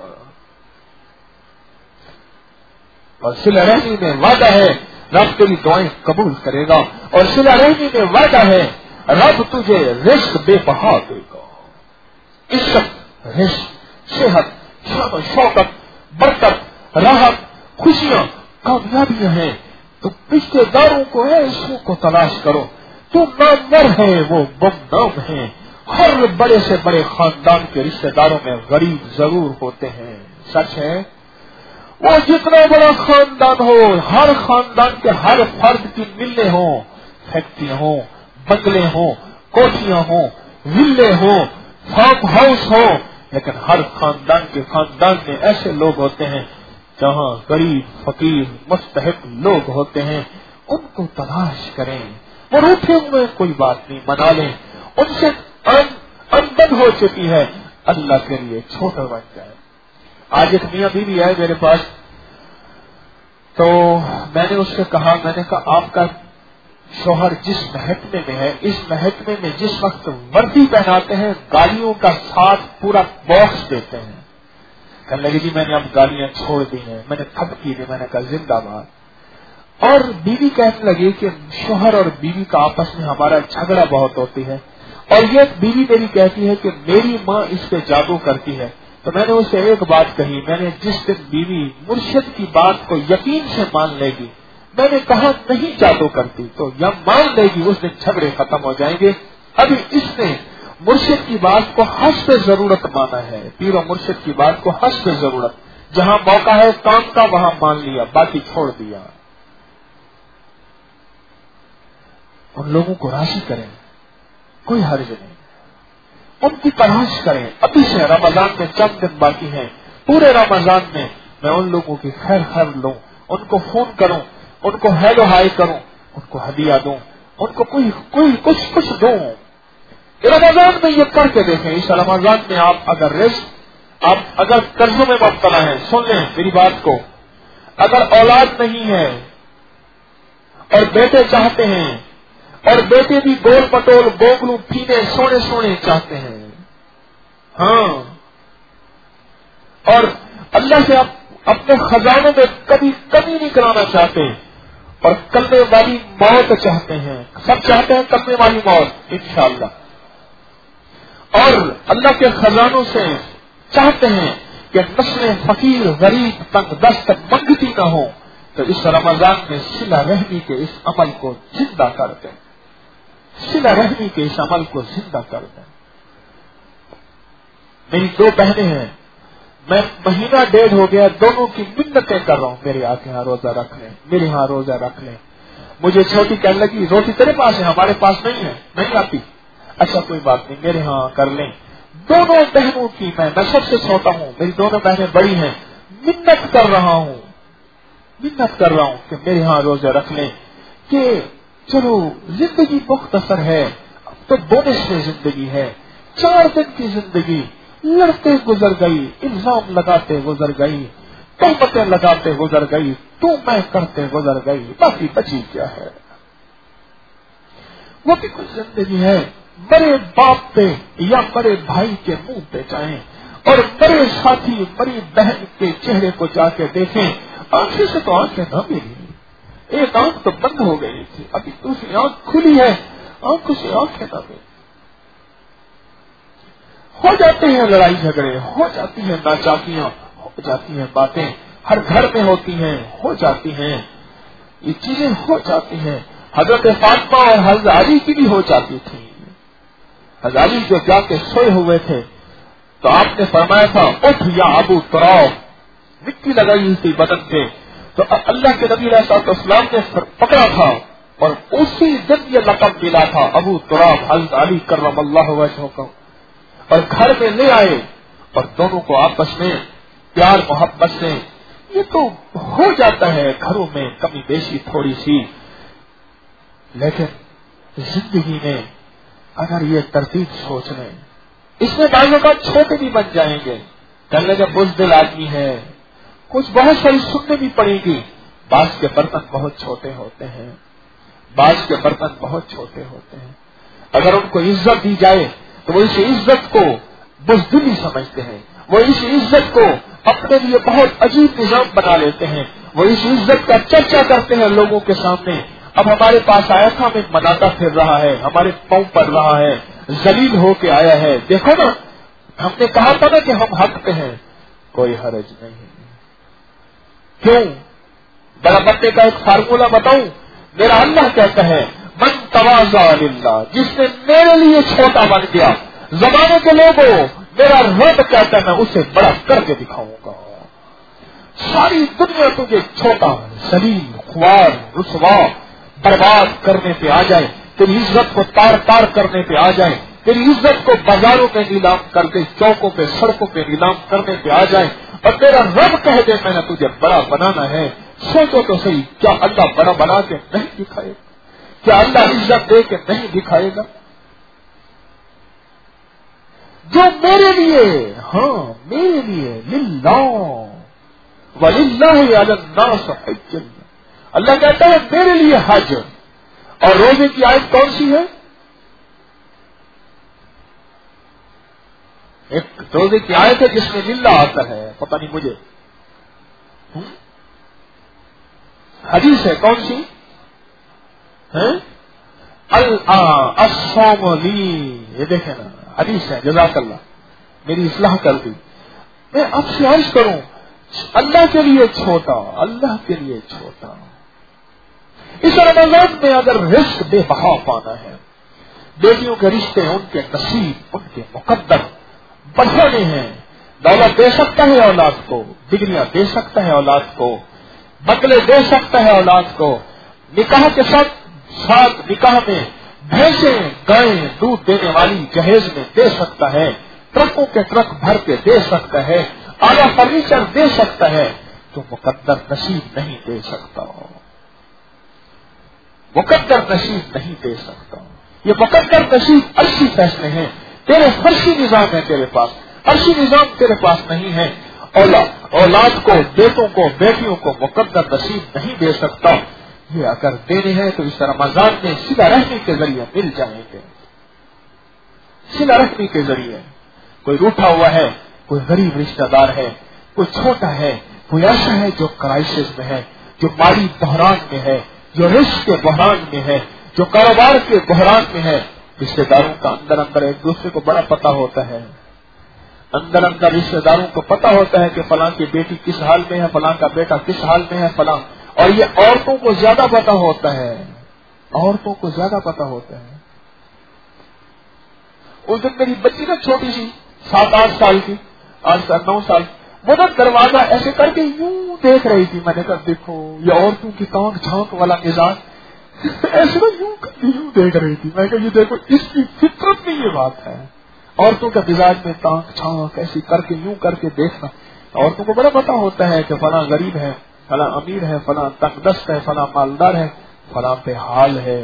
اور صلہ رحمی میں وعدہ ہے رب تیری دعائیں قبول کرے گا. اور صلہ رحمی میں وعدہ ہے رب تجھے رزق بے بہا دے گا. عزت رزق صحت شان و شوکت برکت راحت خوشیاں کامیابیاں ہیں. تو رشتے داروں کو ایسوں کو تلاش کرو. تو نامور ہے وہ گمنام ہیں. ہر بڑے سے بڑے خاندان کے رشتے داروں میں غریب ضرور ہوتے ہیں. سچ ہے. وہ جتنا بڑا خاندان ہو ہر خاندان کے ہر فرد کی ملیں ہوں فیکٹریاں ہوں بنگلے ہوں کوٹھیاں ہوں ویلے ہوں فارم ہاؤس ہو لیکن ہر خاندان کے خاندان میں ایسے لوگ ہوتے ہیں جہاں غریب فقیر مستحق لوگ ہوتے ہیں. ان کو تلاش کریں. وہ روٹے ہوئے کوئی بات نہیں منا لیں. ان سے اندن ہو چکی ہے اللہ کے لیے چھوٹا بن جائے. آج ایک میاں بیوی آئے میرے پاس تو میں نے اس سے کہا میں نے کہا آپ کا شوہر جس محکمے میں ہے اس محکمے میں جس وقت وردی پہناتے ہیں گالیوں کا ساتھ پورا باکس دیتے ہیں. کہنے لگے جی میں نے اب گالیاں چھوڑ دی ہیں. میں نے تھپکی دی. میں نے کہا زندہ باد. اور بیوی کہنے لگی کہ شوہر اور بیوی کا آپس میں ہمارا جھگڑا بہت ہوتی ہے اور یہ بیوی میری کہتی ہے کہ میری ماں اس پہ جادو کرتی ہے. تو میں نے اسے ایک بات کہی. میں نے جس دن بیوی مرشد کی بات کو یقین سے مان لے گی میں نے کہا نہیں جادو کرتی تو یا مان لے گی اس دن جھگڑے ختم ہو جائیں گے. ابھی اس نے مرشد کی بات کو حسب ضرورت مانا ہے. پیر و مرشد کی بات کو حسب ضرورت جہاں موقع ہے کام کا وہاں مان لیا باقی چھوڑ دیا. ان لوگوں کو راضی کریں کوئی حرج نہیں. ان کی تلاش کریں. ابھی سے رمضان میں چند دن باقی ہیں. پورے رمضان میں میں ان لوگوں کی خیر خیر لوں ان کو فون کروں ان کو ہیلو ہائی کروں ان کو ہدیہ دوں ان کو کوئی کوئی کچھ کچھ دوں. رمضان میں یہ کر کے دیکھیں. اس رمضان میں آپ اگر رزق آپ اگر قرضوں میں مبتلا ہیں سن لیں میری بات کو. اگر اولاد نہیں ہے اور بیٹے چاہتے ہیں اور بیٹے بھی گول پٹول گوگلو پینے سونے سونے چاہتے ہیں ہاں اور اللہ سے آپ اپنے خزانوں میں کبھی کمی نہیں کرانا چاہتے اور کلمے والی موت چاہتے ہیں. سب چاہتے ہیں کلمے والی موت انشاءاللہ. اور اللہ کے خزانوں سے چاہتے ہیں کہ نسلیں فقیر غریب تنگ دست منگتی نہ ہو تو اس رمضان میں صلہ رحمی کے اس عمل کو زندہ کر دیں. صلہ رحمی کے اس عمل کو زندہ کر دیں. میری دو بہنیں ہیں میں مہینہ ڈیڑھ ہو گیا دونوں کی منتیں کر رہا ہوں میرے آنکھ یہاں روزہ رکھ لیں میرے یہاں روزہ رکھ لیں. مجھے چھوٹی کہنے لگی روٹی تیرے پاس ہے ہمارے پاس نہیں ہے نہیں آتی. اچھا کوئی بات نہیں میرے یہاں کر لیں. دونوں بہنوں کی میں میں سب سے چھوٹا ہوں میری دونوں بہنیں بڑی ہیں منت کر رہا ہوں منت کر رہا ہوں کہ میرے یہاں روزہ رکھ لیں کہ چلو زندگی مختصر ہے اب تو بونس میں زندگی ہے. چار دن کی زندگی لڑتے گزر گئی الزام لگاتے گزر گئی تہمتیں لگاتے گزر گئی تو میں کرتے گزر گئی باقی بچی کیا ہے. وہ بھی کچھ زندگی ہے. بڑے باپ پہ یا بڑے بھائی کے منہ پہ جائیں اور بڑے ساتھی بڑی بہن کے چہرے کو جا کے دیکھیں. آنکھیں سے تو آنکھیں نہ ملی ایک آنکھ تو بند ہو گئی تھی ابھی دوسری آنکھ کھلی ہے آنکھوں سے آنکھیں نہ ملی. ہو جاتے ہیں لڑائی جھگڑے ہو جاتی ہیں ناچاکیاں ہو جاتی ہیں باتیں ہر گھر میں ہوتی ہیں ہو جاتی ہیں یہ چیزیں ہو جاتی ہیں. حضرت فاطمہ اور حضرت علی کی بھی ہو جاتی تھی. حضرت علی جو جا کے سوئے ہوئے تھے تو آپ نے فرمایا تھا اٹھ یا ابو تراؤ مٹی لگائی ہوئی تھی بدن پہ تو اللہ کے نبی علیہ الصلوۃ والسلام نے پکڑا تھا اور اسی دن یہ لقب ملا تھا ابو تراب حضرت علی کرم اللہ وجہہ کو، اور گھر میں لے آئے اور دونوں کو آپس میں پیار محبت سے، یہ تو ہو جاتا ہے گھروں میں کمی بیشی تھوڑی سی، لیکن زندگی میں اگر یہ ترتیب سوچ لیں، اس میں بعض اوقات چھوٹے بھی بن جائیں گے، کہنے کا بزدل آدمی ہے، کچھ بہت ساری سننے بھی پڑے گی، بعض کے برتن بہت چھوٹے ہوتے ہیں، بعض کے برتن بہت چھوٹے ہوتے ہیں، اگر ان کو عزت دی جائے تو وہ اس عزت کو بزدلی سمجھتے ہیں، وہ اس عزت کو اپنے لیے بہت عجیب نظام بنا لیتے ہیں، وہ اس عزت کا چرچا کرتے ہیں لوگوں کے سامنے، اب ہمارے پاس آیا تھا ہمیں مناتا پھر رہا ہے، ہمارے پاؤں پڑ رہا ہے، ذلیل ہو کے آیا ہے، دیکھو نا ہم نے کہا تھا نا کہ ہم حق پہ ہیں، کوئی حرج نہیں۔ کیوں؟ بڑا بندے کا ایک فارمولہ بتاؤں، میرا اللہ کہتا ہے من تواضع للہ، جس نے میرے لیے چھوٹا بن گیا، زمانے کے لوگوں میرا رب کہتا ہے میں اسے بڑا کر کے دکھاؤں گا، ساری دنیا تجھے چھوٹا ذلیل خوار رسوا برباد کرنے پہ آ جائے، تیری عزت کو تار تار کرنے پہ آ جائے، تیری عزت کو بازاروں میں نیلام کر کے چوکوں پہ سڑکوں پہ نیلام کرنے پہ آ جائے، اور تیرا رب کہہ دے میں نے تجھے بڑا بنانا ہے، سوچو تو صحیح، کیا اللہ بڑا بنا کے نہیں دکھائے گا؟ کیا اللہ عزت دے کے نہیں دکھائے گا؟ جو میرے لیے، ہاں میرے لیے، للہ وللہ علی الناس حج، اللہ کہتا ہے میرے لیے حج، اور روزے کی آیت کون سی ہے؟ ایک روزے کی آیت ہے جس میں للہ آتا ہے، پتہ نہیں مجھے، حدیث ہے کون سی ہے؟ الصوم لی، یہ دیکھیں نا حدیث ہے، جزاک اللہ میری اصلاح کر دی۔ میں اب سے عرض کروں، اللہ کے لیے چھوٹا، اللہ کے لیے چھوٹا، اس رمضان میں اگر رزق بے بہا پانا ہے، بیٹیوں کے رشتے، ان کے نصیب، ان کے مقدر بڑھانے ہیں، دولت دے سکتا ہے اولاد کو، ڈگریاں دے سکتا ہے اولاد کو، بکلے دے سکتا ہے اولاد کو، نکاح کے ساتھ ساتھ نکاح میں بھینسیں گائیں دودھ دینے والی جہیز میں دے سکتا ہے، ٹرکوں کے ٹرک بھر کے دے سکتا ہے، اعلیٰ فرنیچر دے سکتا ہے، تو مقدر نصیب نہیں دے سکتا، مقدر نصیب نہیں دے سکتا۔ یہ مقدر نصیب عرشی فیصلے ہیں، تیرے فرشی نظام ہے تیرے پاس، عرشی نظام تیرے پاس نہیں ہے۔ اولاد اولاد کو، بیٹوں کو، بیٹیوں کو مقدر نصیب نہیں دے سکتا، یہ اگر دینے ہیں تو اس رمضان میں صلہ رحمی کے ذریعے مل جائیں گے، صلہ رحمی کے ذریعے۔ کوئی روٹھا ہوا ہے، کوئی غریب رشتہ دار ہے، کوئی چھوٹا ہے، کوئی ایسا ہے جو کرائسس میں ہے، جو مالی بحران میں ہے، جو رزق کے بحران میں ہے، جو کاروبار کے بحران میں ہے، رشتہ داروں کا اندر اندر ایک دوسرے کو بڑا پتہ ہوتا ہے، اندر اندر رشتہ داروں کو پتہ ہوتا ہے کہ فلاں کی بیٹی کس حال میں ہے، فلاں کا بیٹا کس حال میں ہے، فلاں، اور یہ عورتوں کو زیادہ پتہ ہوتا ہے، عورتوں کو زیادہ پتہ ہوتا ہے۔ اس دن میری بچی نا چھوٹی سی، سات آٹھ سال کی، آٹھ سال نو سال، وہ نا دروازہ ایسے کر کے یوں دیکھ رہی تھی، میں نے کہا دیکھو یہ عورتوں کی تانک جھانک والا مزاج، ایسے نا یوں کر کے یوں دیکھ رہی تھی، میں کہا یہ دیکھو اس کی فطرت میں یہ بات ہے، عورتوں کا مزاج میں تانک جھانک ایسی کر کے یوں کر کے دیکھنا۔ عورتوں کو بڑا پتہ ہوتا ہے کہ فلاں غریب ہے، فلاں امیر ہے، فلاں تنگ دست ہے، فلاں مالدار ہے، فلاں پہ حال ہے۔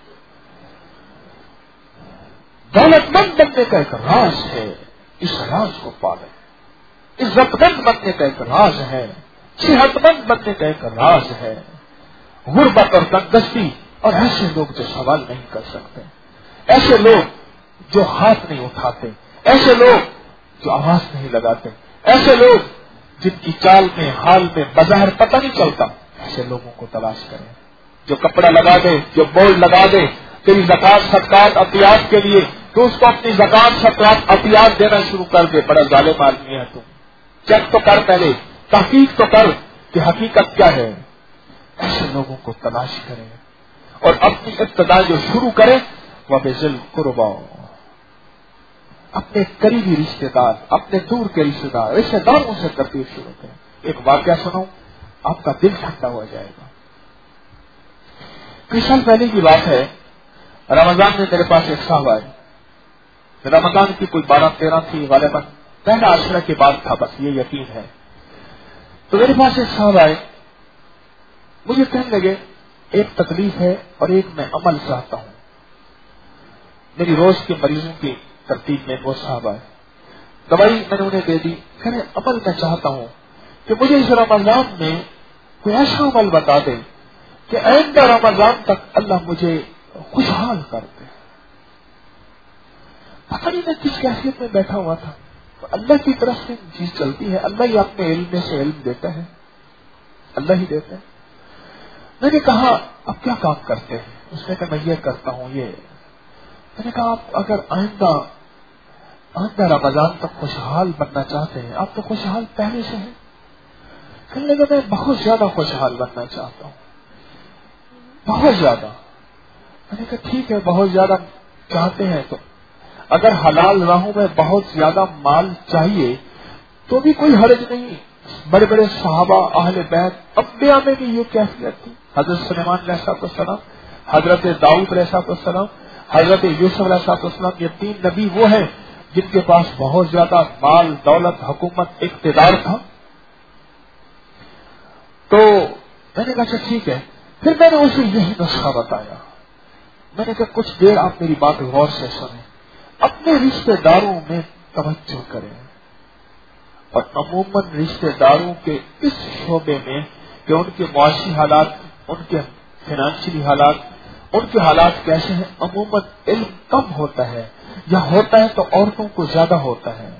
دولت مند بننے کا ایک راز ہے، اس راز کو پالیں۔ عزت مند بننے کا ایک راز ہے، صحت مند بننے کا ایک راز ہے۔ غربت اور تنگ دستی اور ایسے لوگ جو سوال نہیں کر سکتے، ایسے لوگ جو ہاتھ نہیں اٹھاتے، ایسے لوگ جو آواز نہیں لگاتے، ایسے لوگ جن کی چال میں حال میں بظاہر پتہ نہیں چلتا، ایسے لوگوں کو تلاش کریں۔ جو کپڑا لگا دے، جو بورڈ لگا دے تیری زکات صدقات عطیات کے لیے، تو اس کو اپنی زکات صدقات عطیات دینا شروع کر دے، بڑا ظالم آدمی ہے تم۔ چیک تو کر، پہلے تحقیق تو کر کہ حقیقت کیا ہے۔ ایسے لوگوں کو تلاش کریں اور اپنی ابتدا جو شروع کریں وہ بذل قربا، اپنے قریبی رشتے دار، اپنے دور کے رشتے دار، رشتے داروں سے ترتیب شروع کریں۔ ایک واقعہ سناؤں، آپ کا دل ٹھنڈا ہو جائے گا۔ کچھ سال پہلے کی بات ہے، رمضان میں میرے پاس ایک صاحب آئے، رمضان کی کوئی بارہ تیرہ تھی غالباً، پہلا عشرہ کے بعد تھا، بس یہ یقین ہے۔ تو میرے پاس ایک صاحب آئے، مجھے کہنے لگے ایک تکلیف ہے اور ایک میں عمل چاہتا ہوں۔ میری روز کے مریضوں کی ترتیب میں وہ صاحب آئے، دوائی میں نے انہیں دے دی، کہہ رہے عمل میں چاہتا ہوں کہ مجھے اس رمضان میں کوئی ایسا عمل بتا دے کہ آئندہ رمضان تک اللہ مجھے خوشحال کر دے۔ پتہ نہیں میں کس کیفیت میں بیٹھا ہوا تھا، اللہ کی طرف سے چیز چلتی ہے، اللہ ہی اپنے علم میں سے علم دیتا ہے، اللہ ہی دیتا ہے۔ میں نے کہا اب کیا کام کرتے ہیں؟ اس نے کہا میں یہ کرتا ہوں یہ۔ میں نے کہا آپ اگر آئندہ آئندہ رمضان تک خوشحال بننا چاہتے ہیں، آپ تو خوشحال پہلے سے ہیں۔ کہنے لگا میں بہت زیادہ خوشحال بننا چاہتا ہوں، بہت زیادہ۔ میں نے کہا ٹھیک ہے، بہت زیادہ چاہتے ہیں تو اگر حلال راہوں میں بہت زیادہ مال چاہیے تو بھی کوئی حرج نہیں۔ بڑے بڑے صحابہ اہل بیت انبیاء میں بھی یہ کیفیت تھی، حضرت سلیمان علیہ السلام، حضرت داؤد علیہ السلام، حضرت یوسف علیہ السلام، یہ تین نبی وہ ہیں جن کے پاس بہت زیادہ مال، دولت، حکومت، اقتدار تھا۔ تو میں نے کہا اچھا ٹھیک ہے، پھر میں نے اسے یہی نسخہ بتایا۔ میں نے کہا کچھ دیر آپ میری بات غور سے سنیں، اپنے رشتہ داروں میں توجہ کریں، اور عموماً رشتہ داروں کے اس شعبے میں کہ ان کے معاشی حالات، ان کے فائنینشلی حالات، ان کے حالات کیسے ہیں، عموماً علم کم ہوتا ہے، یا ہوتا ہے تو عورتوں کو زیادہ ہوتا ہے۔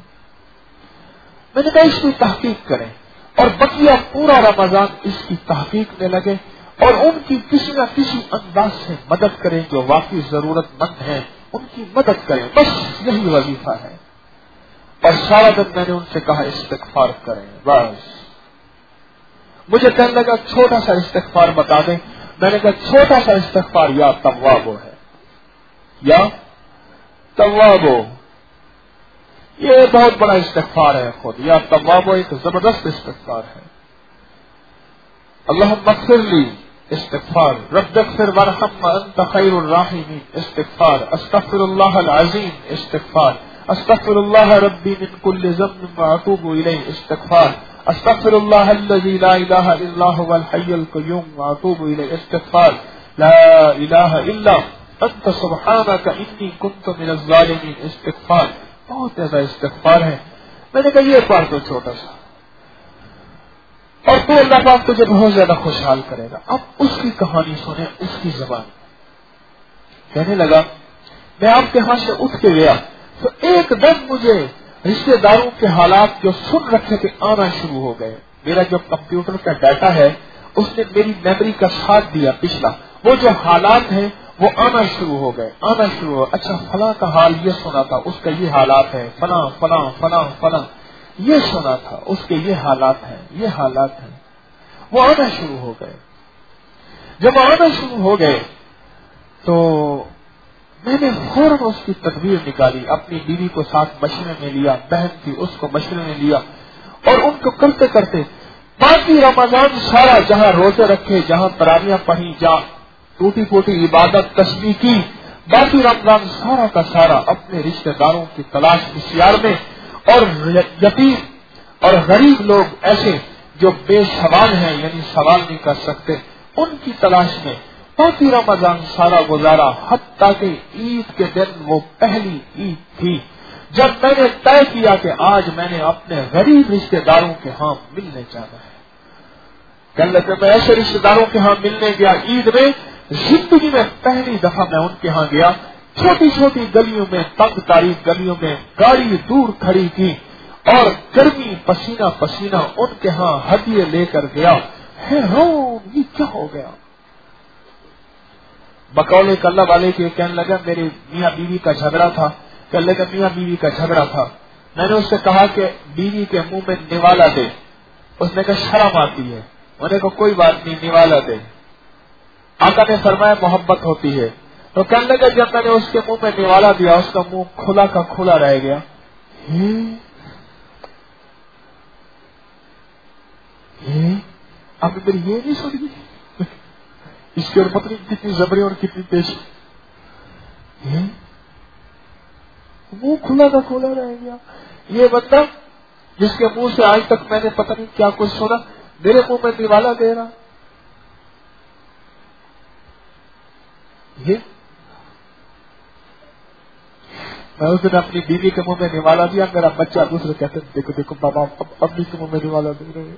میں نے کہا اس کی تحقیق کریں، اور بقیہ پورا رمضان اس کی تحقیق میں لگے اور ان کی کسی نہ کسی انداز سے مدد کریں، جو واقعی ضرورت مند ہیں ان کی مدد کریں، بس یہی وظیفہ ہے۔ اور سارا دن میں نے ان سے کہا استغفار کریں، بس۔ مجھے کہنے لگا چھوٹا سا استغفار بتا دیں۔ میں نے کہا چھوٹا سا استغفار یا توابو ہے، یا توابو، یہ بہت بڑا استغفار ہے خود، یا توابو ایک زبردست استغفار ہے۔ اللہم اغفر لی استغفار، رب اغفر وارحم وانت خیر الراحمین استغفار، استغفر اللہ العظیم استغفار، استغفر اللہ ربی من کل ذنب واتوب الیہ استغفار، استغفر اللہ الذی لا الہ الا هو الحی القیوم واتوب الیہ استغفار، لا الہ الا انت سبحانک انی کنت من الظالمین استغفار۔ بہت زیادہ استغفار ہے۔ میں نے کہا یہ پار تو چھوٹا سا، اور تو اللہ پاک تجھے بہت زیادہ خوشحال کرے گا۔ اب اس کی کہانی سنیں، اس کی زبان۔ کہنے لگا میں آپ کے ہاں سے اٹھ کے گیا تو ایک دم مجھے رشتے داروں کے حالات جو سن رکھے تھے آنا شروع ہو گئے۔ میرا جو کمپیوٹر کا ڈیٹا ہے اس نے میری میموری کا ساتھ دیا پچھلا، وہ جو حالات ہیں وہ آنا شروع ہو گئے، آنا شروع ہو۔ اچھا فلاں کا حال یہ سنا تھا، اس کا یہ حالات ہے، فلاں فلاں فلاں فلاں یہ سنا تھا، اس کے یہ حالات ہیں، یہ حالات ہیں، وہ آنا شروع ہو گئے۔ جب آنا شروع ہو گئے تو میں نے فوراً اس کی تدبیر نکالی، اپنی بیوی کو ساتھ مشورے میں لیا، بہن تھی اس کو مشورے میں لیا، اور ان کو کرتے کرتے باقی رمضان سارا جہاں روزے رکھے، جہاں تراویح پڑھی، جہاں ٹوٹی پھوٹی عبادت تسبیح کی، باقی رمضان سارا کا سارا اپنے رشتہ داروں کی تلاش اشتہار میں، اور یتیم اور غریب لوگ ایسے جو بے سوال ہیں، یعنی سوال نہیں کر سکتے، ان کی تلاش میں باقی رمضان سارا گزارا، حتیٰ کہ عید کے دن وہ پہلی عید تھی جب میں نے طے کیا کہ آج میں نے اپنے غریب رشتہ داروں کے ہاں ملنے جانا ہے۔ کہنے لگے میں ایسے رشتہ داروں کے ہاں ملنے گیا عید میں، زندگی میں پہلی دفعہ میں ان کے ہاں گیا، چھوٹی چھوٹی گلیوں میں، تنگ تاریخ گلیوں میں گاڑی دور کھڑی کی، اور گرمی پسینہ پسینہ ان کے ہاں ہدیے لے کر گیا۔ حیران یہ کیا ہو گیا؟ بقول کلہ والے کے کہنے لگا میرے میاں بیوی کا جھگڑا تھا، کہنے لگا میاں بیوی کا جھگڑا تھا، میں نے اس سے کہا کہ بیوی کے منہ میں نوالا دے، اس نے کہا شرم آتی ہے، میں نے کہا کوئی بات نہیں نوالا دے۔ آقا نے فرمایا محبت ہوتی ہے، تو کہنے لگا جب میں نے اس کے منہ میں نوالا دیا اس کا منہ کھلا کا کھلا رہ گیا۔ اب میری یہ نہیں سن گئی، اس کے اور پتہ نہیں کتنی زبریں اور کتنی پیش. منہ کھلا کا کھلا رہ گیا. یہ بندہ جس کے منہ سے آج تک میں نے پتہ نہیں کیا کچھ سنا, میرے منہ میں نوالا دے رہا. یہ میں اس دن اپنی بیوی کے منہ میں نوالا دیا, میرا بچہ دوسرے کہتے ہیں دیکھو دیکھو بابا امی کے منہ میں نوالا دے رہے.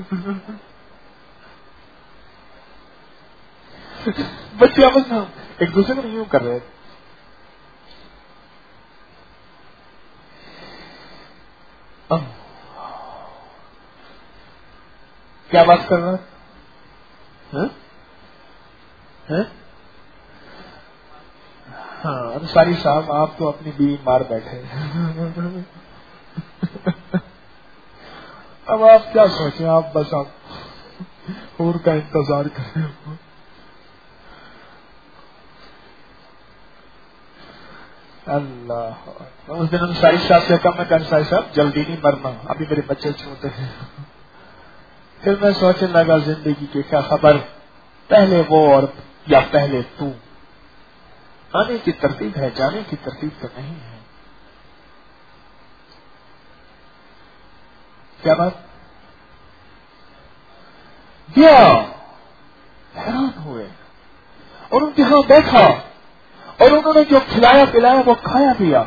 بچے آپس میں ایک دوسرے کو یوں کر رہے. کیا بات کر رہا ہے؟ ہاں انصاری صاحب آپ تو اپنی بیوی مار بیٹھے. اب آپ کیا سوچیں, آپ بس آپ اور کا انتظار کریں. اللہ اس دن انصاری صاحب سے کہا, میں کہ انصاری صاحب جلدی نہیں مرنا, ابھی میرے بچے چھوٹے ہیں. پھر میں سوچنے لگا زندگی کی کیا خبر, پہلے وہ اور یا پہلے تو. آنے کی ترتیب ہے, جانے کی ترتیب تو نہیں ہے. کیا بات گیا, حیران ہوئے اور ان کے ہاں بیٹھا اور انہوں نے جو کھلایا پلایا وہ کھایا پیا.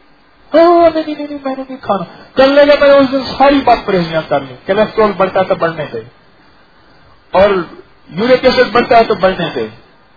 نہیں نہیں نہیں میں نے نہیں کھانا. چلنے کا میں نے اس دن ساری بات پرہیزیاں کر لی. کولیسٹرول بڑھتا ہے تو بڑھنے دے, اور یورک ایسڈ بڑھتا ہے تو بڑھنے دے.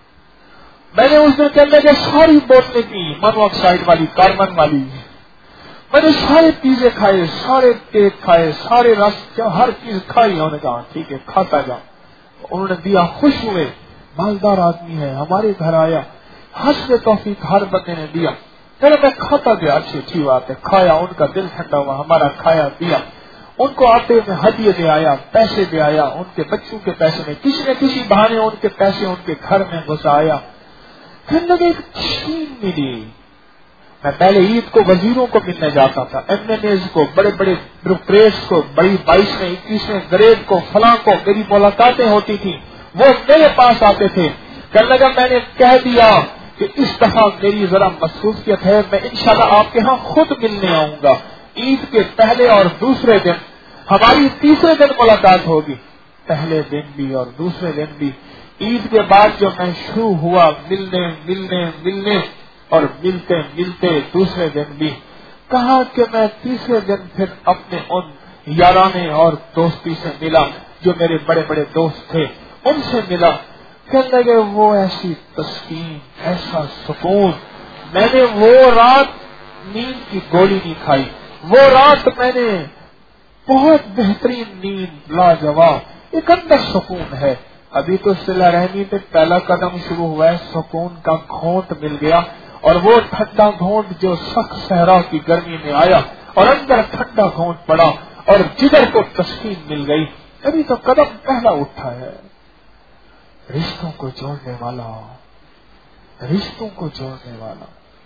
میں نے اس دن چلنے کے ساری بوتلیں پی, منو آکسائڈ والی, کاربن والی. میں نے سارے پیزے کھائے, سارے کیک کھائے, سارے رس, ہر چیز کھائی. انہوں نے کہا ٹھیک ہے کھاتا جا. انہوں نے دیا, خوش ہوئے, مالدار آدمی ہے, ہمارے گھر آیا, حسن توفیق ہر بندے نے دیا. پہلے میں کھاتا گیا, اچھی اچھی بات ہے, کھایا, ان کا دل ٹھنڈا ہوا, ہمارا کھایا دیا. ان کو آتے میں ہدیے دے آیا, پیسے دے آیا, ان کے بچوں کے پیسے میں کسی نہ کسی بہانے ان کے پیسے ان کے گھر میں گھسایا. پھر لگے ایک تشکیل ملی. میں پہلے عید کو وزیروں کو ملنے جاتا تھا, ایم این ایز کو, بڑے بڑے بیوروکریٹس کو, بڑی بائیسویں اکیسویں گریڈ کو, فلاں کو, میری ملاقاتیں ہوتی تھی, وہ میرے پاس آتے تھے. کہنے لگا میں نے کہہ دیا کہ اس دفعہ میری ذرا مصروفیت ہے, میں انشاءاللہ آپ کے ہاں خود ملنے آؤں گا. عید کے پہلے اور دوسرے دن, ہماری تیسرے دن ملاقات ہوگی, پہلے دن بھی اور دوسرے دن بھی. عید کے بعد جو میں شروع ہوا ملنے ملنے ملنے اور ملتے ملتے دوسرے دن بھی, کہا کہ میں تیسرے دن پھر اپنے ان یارانے اور دوستی سے ملا جو میرے بڑے بڑے دوست تھے, ان سے ملا. کہنے لگے وہ ایسی تسکین, ایسا سکون. میں نے وہ رات نیند کی گولی نہیں کھائی, وہ رات میں نے بہت بہترین نیند, لاجواب, ایک اندر سکون ہے. ابھی تو صلہ رحمی پہ پہلا قدم شروع ہوا ہے, سکون کا گھونٹ مل گیا, اور وہ ٹھنڈا گھونٹ جو سخت صحرا کی گرمی میں آیا اور اندر ٹھنڈا گھونٹ پڑا اور جگر کو تسکین مل گئی. ابھی تو قدم پہلا اٹھا ہے. رشتوں کو جوڑنے والا, رشتوں کو جوڑنے والا,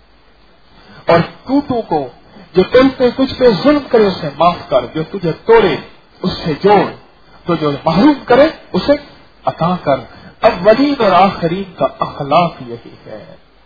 اور ٹوٹوں کو, جو تم پہ کچھ پہ ظلم کرے اسے معاف کر, جو تجھے توڑے اس سے جوڑ, تو جو محروم کرے اسے عطا کر. اولین اور آخرین کا اخلاق یہی ہے.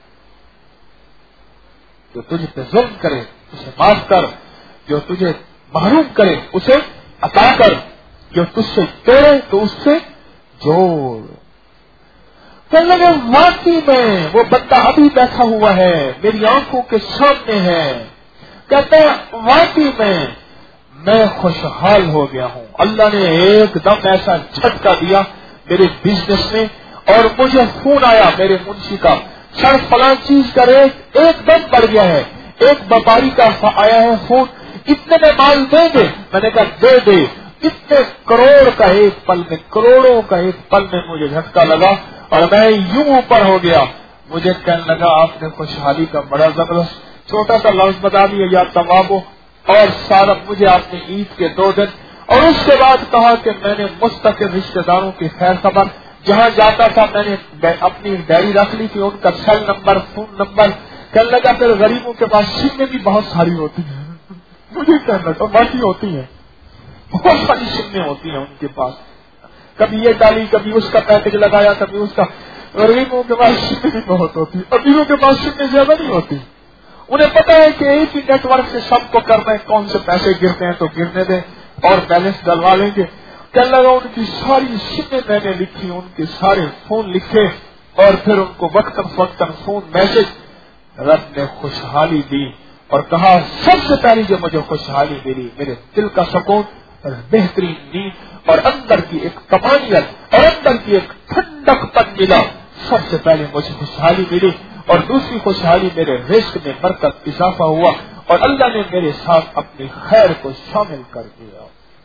جو تجھ پہ ظلم کرے اسے معاف کر, جو تجھے محروم کرے اسے عطا کر, جو تجھ سے توڑے تو اس سے جوڑ. کہنے لگے واقعی میں وہ بندہ ابھی بیٹھا ہوا ہے, میری آنکھوں کے سامنے ہے. کہتے ہیں واقعی میں میں خوشحال ہو گیا ہوں. اللہ نے ایک دم ایسا جھٹکا دیا میرے بزنس میں, اور مجھے فون آیا میرے منشی کا, سر فلاں چیز کا ریٹ ایک دم بڑھ گیا ہے. ایک وپاری کا آیا ہے فون, اتنے میں مال دیں گے؟ میں نے کہا دے دے. اتنے کروڑ کا ایک پل میں, کروڑوں کا ایک پل میں مجھے جھٹکا لگا اور میں یوں اوپر ہو گیا. مجھے کہنے لگا آپ نے خوشحالی کا بڑا زبردست چھوٹا سا لفظ بتا دیا, یا تمابو, اور سارا مجھے آپ نے عید کے دو دن, اور اس کے بعد کہا کہ میں نے مستقل رشتے داروں کی خیر خبر, جہاں جاتا تھا میں نے اپنی ڈائری رکھ لی تھی, ان کا سیل نمبر, فون نمبر. کہنے لگا پھر غریبوں کے پاس سمیں بھی بہت ساری ہوتی ہیں. مجھے کہنے لگا باقی ہوتی ہیں, بہت ساری سمیں ہوتی ہیں ان کے پاس. کبھی یہ ڈالی، کبھی اس کا پیکج لگایا، کبھی اس کا. غریبوں کے پاس شمع بھی بہت ہوتی، امیروں کے پاس شمع زیادہ نہیں ہوتی. انہیں پتا ہے کہ ایک ہی نیٹ ورک سے سب کو کرنا ہے، کون سے پیسے گرتے ہیں تو گرنے دیں اور بیلنس ڈلوا لیں گے. کہنے لگا ان کی ساری شمیں میں نے لکھی، ان کے سارے فون لکھے اور پھر ان کو وقتاً فوقتاً فون میسج. رب نے خوشحالی دی اور کہا سب سے پہلی جو مجھے خوشحالی ملی میرے دل کا سکون اور بہترین نیند اور اندر کی ایک طمانینت اور اندر کی ایک ٹھنڈک پن ملا. سب سے پہلے مجھے خوشحالی ملی اور دوسری خوشحالی میرے رزق میں برکت اضافہ ہوا اور اللہ نے میرے ساتھ اپنی خیر کو شامل کر دیا.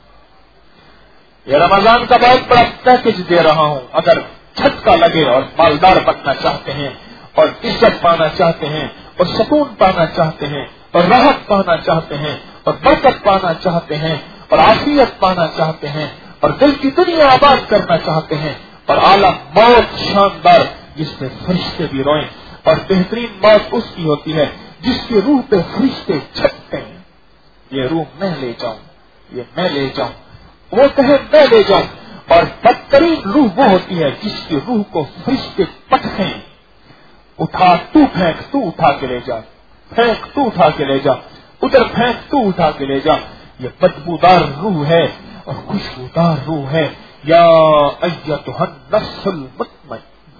یہ رمضان کا بہت بڑا پیکج دے رہا ہوں. اگر جھٹکا لگے اور مالدار بننا چاہتے ہیں اور عزت پانا چاہتے ہیں اور سکون پانا چاہتے ہیں اور راحت پانا چاہتے ہیں اور برکت پانا چاہتے ہیں اور عافیت پانا چاہتے ہیں اور دل کی دنیا آباد کرنا چاہتے ہیں اور اعلیٰ موت شاندار جس میں فرشتے بھی روئیں اور بہترین موت اس کی ہوتی ہے جس کی روح پہ فرشتے چھٹتے ہیں. یہ روح میں لے جاؤں، یہ میں لے جاؤں، وہ کہے میں لے جاؤں. اور بدترین روح وہ ہوتی ہے جس کی روح کو فرشتے پٹکیں، اٹھا تو پھینک، تو اٹھا کے لے جا، پھینک تو اٹھا کے لے جا، ادھر پھینک تو اٹھا کے لے جا. یہ بدبودار روح ہے اور خوشبودار روح ہے. یا ایتھا النفس المطمئنہ،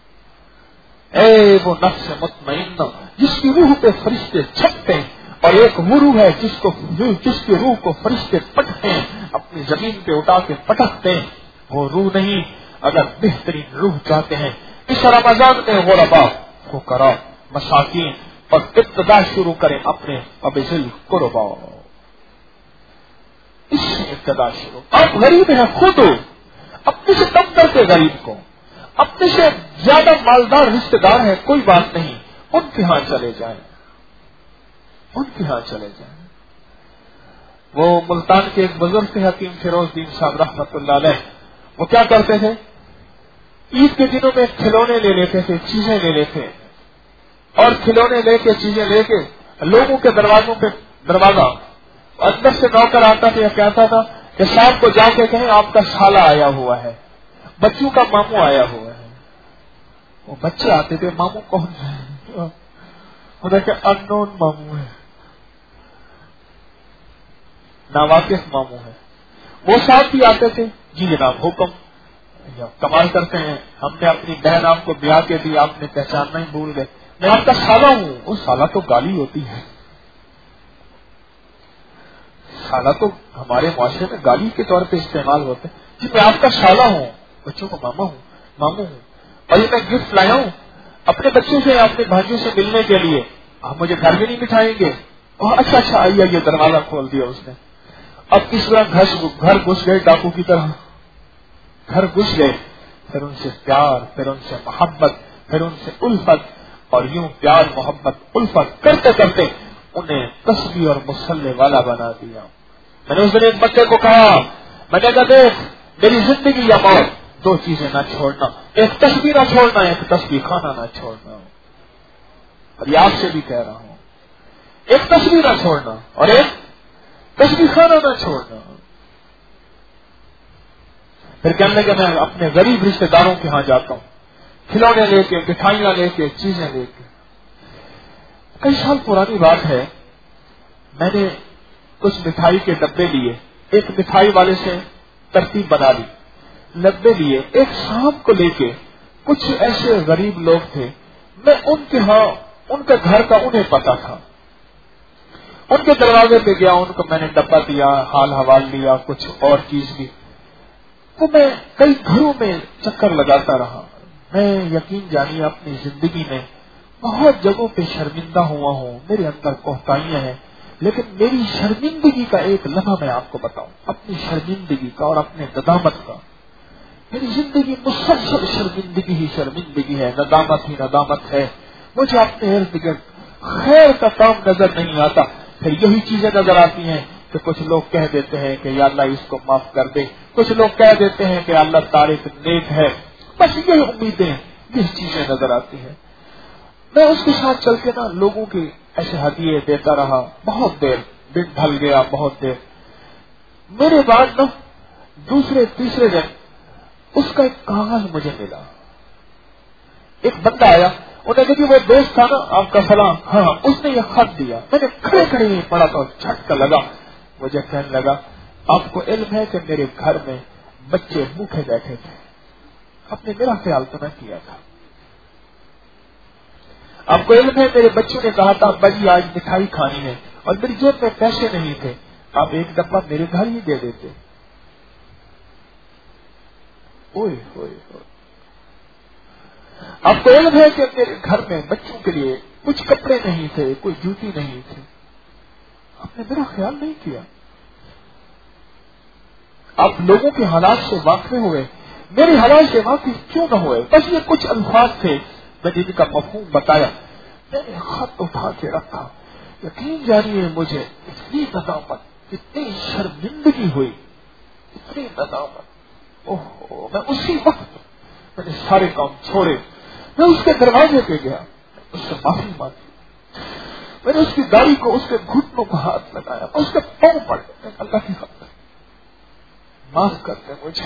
اے وہ نفس مطمئنہ جس کی روح پہ فرشتے چھپتے ہیں. اور ایک وہ روح ہے جس کو جس کی روح کو فرشتے پٹکتے ہیں، اپنی زمین پہ اٹھا کے پٹکتے ہیں. وہ روح نہیں. اگر بہترین روح چاہتے ہیں اس رمضان میں غربا، فقراء، مساکین اور ابتدا شروع کریں اپنے ابذل قربا. اس سے ابتدا شروع. آپ غریب ہیں خود ہو، اپنے سے کم کر کے غریب کو، اپنے سے زیادہ مالدار رشتے دار ہیں کوئی بات نہیں، ان کے ہاں چلے جائیں، ان کے ہاں چلے جائیں. وہ ملتان کے ایک بزرگ تھے حکیم فیروز دین صاحب رحمۃ اللہ علیہ. وہ کیا کرتے تھے؟ عید کے دنوں میں کھلونے لے لیتے تھے، چیزیں لے لیتے اور کھلونے لے کے چیزیں لے کے لوگوں کے دروازوں پہ دروازہ اندر سے نوکر آتا تھا یا کہتا تھا کہ صاحب کو جا کے کہیں آپ کا سالہ آیا ہوا ہے، بچوں کا ماموں آیا ہوا ہے. وہ بچے آتے تھے، ماموں کون ہے؟ وہ دیکھے ان نون ماموں ہے، ناواقف ماموں ہے. وہ صاحب بھی آتے تھے، جی جناب حکم. کمال کرتے ہیں، ہم نے اپنی بہن آپ کو بیاہ کے دی، آپ نے پہچاننا ہی بھول گئے. میں آپ کا سالہ ہوں. وہ سالہ تو گالی ہوتی ہے، سالہ تو ہمارے معاشرے میں گالی کے طور پہ استعمال ہوتے ہیں. جی میں آپ کا سالہ ہوں، بچوں کو ماما ہوں، ماموں ہوں، اور یہ میں گفٹ لایا ہوں اپنے بچوں سے، اپنے بھائیوں سے ملنے کے لیے. آپ مجھے گھر بھی نہیں بٹھائیں گے؟ اچھا اچھا آئیے آئیے. دروازہ کھول دیا اس نے. اب کس طرح گھر گھس گئے ڈاکو کی طرح، گھر گھس گئے. پھر ان سے پیار، پھر ان سے محبت، پھر ان سے الفت، اور یوں پیار محبت الفت کرتے کرتے انہیں تسبیح اور مصلی والا بنا دیا. میں نے اس دن ایک بچے کو کہا، میں نے کہا دیکھ میری زندگی یا موت، دو چیزیں نہ چھوڑنا، ایک تسبیح نہ چھوڑنا، ایک تسبیح کھانا نہ چھوڑنا. اور یہ آپ سے بھی کہہ رہا ہوں، ایک تسبیح نہ چھوڑنا اور ایک تسبیح کھانا نہ چھوڑنا. پھر کہنے لگے میں اپنے غریب رشتے داروں کے ہاں جاتا ہوں، کھلونے لے کے، مٹھائیاں لے کے، چیزیں لے کے. کئی سال پرانی بات ہے، میں نے کچھ مٹھائی کے ڈبے لیے، ایک مٹھائی والے سے ترتیب بنا لی، ڈبے لیے. ایک شام کو لے کے کچھ ایسے غریب لوگ تھے، میں ان کے ہاں ان کے گھر کا انہیں پتا تھا، ان کے دروازے پہ گیا، ان کو میں نے ڈبہ دیا، حال حوال لیا، کچھ اور چیز بھی. تو میں کئی گھروں میں چکر لگاتا رہا. میں یقین جانیے اپنی زندگی میں بہت جگہوں پہ شرمندہ ہوا ہوں، میرے اندر کوتاہیاں ہیں، لیکن میری شرمندگی کا ایک لمحہ میں آپ کو بتاؤں، اپنی شرمندگی کا اور اپنے ندامت کا. میری زندگی مسلسل شرمندگی ہی شرمندگی ہے، ندامت ہی ندامت ہے. مجھے اپنے ارد گرد خیر کا کام نظر نہیں آتا. پھر یہی چیزیں نظر آتی ہیں کہ کچھ لوگ کہہ دیتے ہیں کہ یا اللہ اس کو معاف کر دے، کچھ لوگ کہہ دیتے ہیں کہ اللہ طارق نیک ہے. بس یہ امیدیں، یہ چیزیں نظر آتی ہیں. میں اس کے ساتھ چل کے نا لوگوں کے ایسے ہدیے دیتا رہا بہت دیر. دن ڈھل گیا بہت دیر. میرے بعد نا دوسرے تیسرے دن اس کا ایک کاغذ مجھے ملا. ایک بندہ آیا, انہوں نے کہا کہ وہ دوست تھا نا آپ کا فلاں, ہاں اس نے یہ خط دیا. میں نے کھڑے کھڑے ہی پڑھا تو جھٹکا لگا. مجھے کہنے لگا آپ کو علم ہے کہ میرے گھر میں بچے بھوکے بیٹھے تھے, آپ نے میرا خیال تو نہ کیا تھا. آپ کو علم ہے میرے بچوں نے کہا تھا بجی آج مٹھائی کھانی ہے, اور میری جیب میں پیسے نہیں تھے, آپ ایک ڈبہ میرے گھر ہی دے دیتے. اوئے ہوئے ہوئے. آپ کو علم ہے کہ میرے گھر میں بچوں کے لیے کچھ کپڑے نہیں تھے, کوئی جوتی نہیں تھی, آپ نے میرا خیال نہیں کیا. آپ لوگوں کے حالات سے واقف ہوئے, میرے حالات سے واقف کیوں نہ ہوئے؟ بس یہ کچھ الفاظ تھے, میں نے ان کا مفہوم بتایا. میں نے خط اٹھا کے رکھا. یقین جانیے مجھے اتنی ندامت, اتنی شرمندگی ہوئی, اتنی ندامت. اوہ, میں اسی وقت میں نے سارے کام چھوڑے, میں اس کے دروازے پہ گیا, اس سے معافی مانگی. میں نے اس کی داڑھی کو, اس کے گھٹنوں کو ہاتھ لگایا, اس کے پاؤں پڑ گئے. اللہ کی خاطر معاف کرتے مجھے.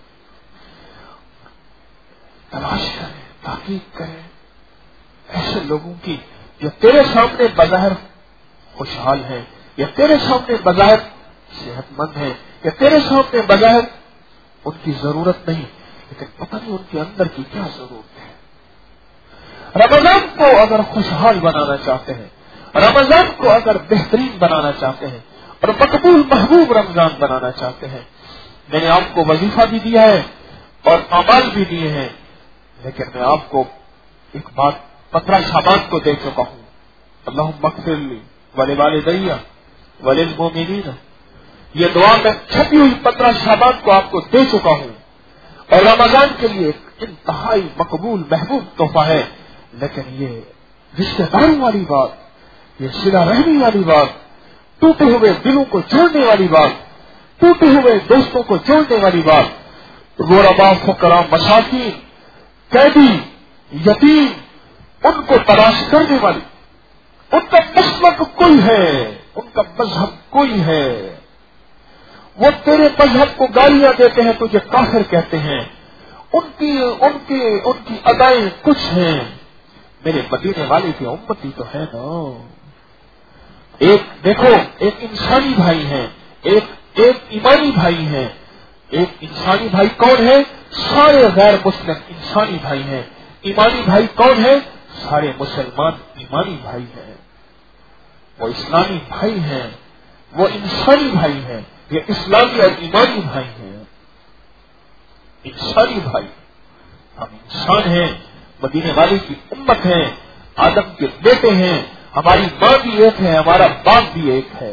تلاش کریں, تحقیق کریں ایسے لوگوں کی جو تیرے سامنے بظاہر خوشحال ہیں, یا تیرے سامنے بظاہر صحت مند ہیں, یا تیرے سامنے بظاہر ان کی ضرورت نہیں, لیکن پتہ نہیں ان کے اندر کی کیا ضرورت ہے. رمضان کو اگر خوشحال بنانا چاہتے ہیں, رمضان کو اگر بہترین بنانا چاہتے ہیں, اور مقبول محبوب رمضان بنانا چاہتے ہیں, میں نے آپ کو وظیفہ بھی دیا ہے اور اعمال بھی دیے ہیں, لیکن میں آپ کو ایک بات پترا شابان کو دے چکا ہوں. اللہم اغفر لی ولوالدی وللمؤمنین, یہ دعا میں چھپی ہوئی پترا شابان کو آپ کو دے چکا ہوں, اور رمضان کے لیے ایک انتہائی مقبول محبوب تحفہ ہے. لیکن یہ رشتہ داروں والی بات, یہ صلہ رحمی والی بات, ٹوٹے ہوئے دلوں کو جوڑنے والی بات, ٹوٹے ہوئے دوستوں کو جوڑنے والی بات, غربا فقراء مساکین قیدی یتیم ان کو تلاش کرنے والی, ان کا مسلک کوئی ہے, ان کا مذہب کوئی ہے, وہ تیرے مذہب کو گالیاں دیتے ہیں, تجھے کافر کہتے ہیں, ان کی ان کی ان کی ادائیں کچھ ہیں. میرے مدینے والے کی امتی تو ہے نا. ایک دیکھو, ایک انسانی بھائی ہے, ایک ایک ایمانی بھائی ہے. ایک انسانی بھائی کون ہے؟ سارے غیر مسلم انسانی بھائی ہیں. ایمانی بھائی کون ہے؟ سارے مسلمان ایمانی بھائی ہیں. وہ اسلامی بھائی ہیں, وہ انسانی بھائی ہیں. یہ اسلامی اور ایمانی بھائی ہیں. انسانی بھائی, ہم انسان ہیں, مدینے والی کی امت ہیں, آدم کے بیٹے ہیں, ہماری ماں بھی ایک ہے, ہمارا باپ بھی ایک ہے.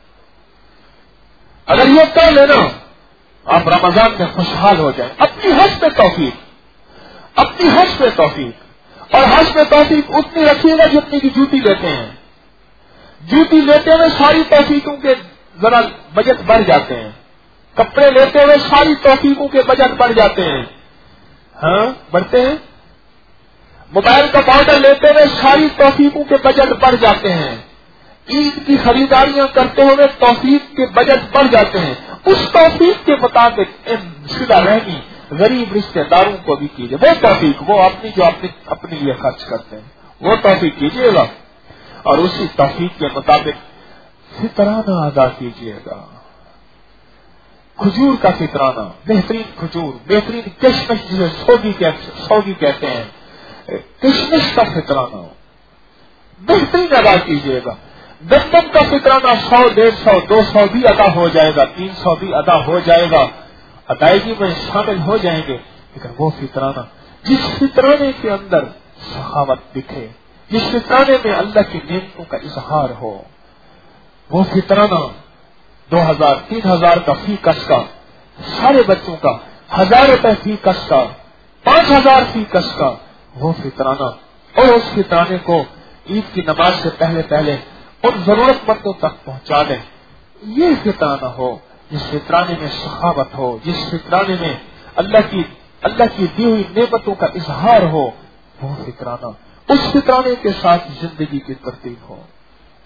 اگر یہ کر لینا آپ رمضان میں خوشحال ہو جائیں. اپنی حج پہ توفیق, اپنی حج پہ توفیق, اور حج پہ توفیق اتنی رکھیے گا جتنی کی جوتی لیتے ہیں. جوتی لیتے ہوئے ساری توفیقوں کے ذرا بجٹ بڑھ جاتے ہیں, کپڑے لیتے ہوئے ساری توفیقوں کے بجٹ بڑھ جاتے ہیں. ہاں بڑھتے ہیں. موبائل کا پاؤڈر لیتے ہوئے ساری توفیقوں کے بجٹ بڑھ جاتے ہیں. عید کی خریداریاں کرتے ہوئے توفیق کے بجٹ بڑھ جاتے ہیں. اس توفیق کے مطابق صلہ رحمی غریب رشتے داروں کو بھی کیجیے. وہ توفیق, وہ اپنی جو اپنی اپنے لیے خرچ کرتے ہیں, وہ توفیق کیجیے گا, اور اسی توفیق کے مطابق فطرانہ ادا کیجیے گا. کھجور کا فطرانہ, بہترین کھجور, بہترین کشمش جسے سوگی سوگی کہتے ہیں, کشمش کا فطرانہ بہترین ادا کیجیے گا. گندم کا فطرانہ سو ڈیڑھ سو دو سو بھی ادا ہو جائے گا, تین سو بھی ادا ہو جائے گا, ادائیگی میں شامل ہو جائیں گے. لیکن وہ فطرانہ جس فطرانے کے اندر سخاوت دکھے, جس فطرانے میں اللہ کی نعمتوں کا اظہار ہو, وہ فطرانہ دو ہزار تین ہزار کا فی کس کا, سارے بچوں کا ہزار روپے فی کس کا, پانچ ہزار فی کس کا, وہ فطرانہ, اور اس فطرانے کو عید کی نماز سے پہلے پہلے ان ضرورت مندوں تک پہنچا دیں. یہ فطرانہ ہو جس فطرانے میں سخاوت ہو, جس فطرانے میں اللہ کی اللہ کی دی ہوئی نعمتوں کا اظہار ہو, وہ فطرانہ, اس فطرانے کے ساتھ زندگی کی ترتیب ہو.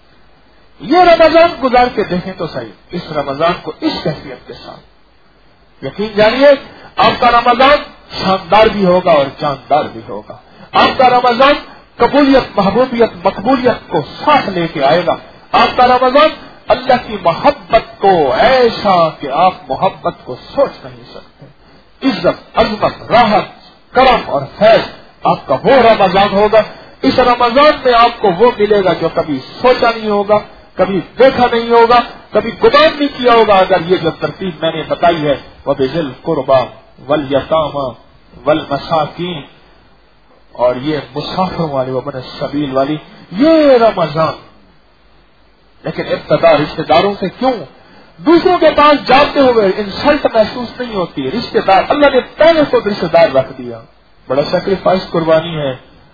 یہ رمضان گزار کے دیکھیں تو صحیح, اس رمضان کو اس کیفیت کے ساتھ, یقین جانیے آپ کا رمضان شاندار بھی ہوگا اور جاندار بھی ہوگا. آپ کا رمضان قبولیت محبوبیت مقبولیت کو ساتھ لے کے آئے گا. آپ کا رمضان اللہ کی محبت کو ایسا کہ آپ محبت کو سوچ نہیں سکتے. عزت عظمت راحت کرم اور فیض آپ کا وہ رمضان ہوگا. اس رمضان میں آپ کو وہ ملے گا جو کبھی سوچا نہیں ہوگا, کبھی دیکھا نہیں ہوگا, کبھی گمان نہیں کیا ہوگا. اگر یہ جو ترتیب میں نے بتائی ہے وَبِذِي الْقُرْبَى وَالْيَتَامَى وَالْمَسَاكِينِ اور یہ مسافروں والی وَابْنِ السَّبِيلِ والی یہ رمضان. لیکن ابتدا رشتہ داروں سے کیوں دوسروں کے پاس جاتے ہوئے انسلٹ محسوس نہیں ہوتی. رشتہ دار اللہ نے پہلے کو رشتہ دار رکھ دیا. بڑا سیکریفائس قربانی ہے,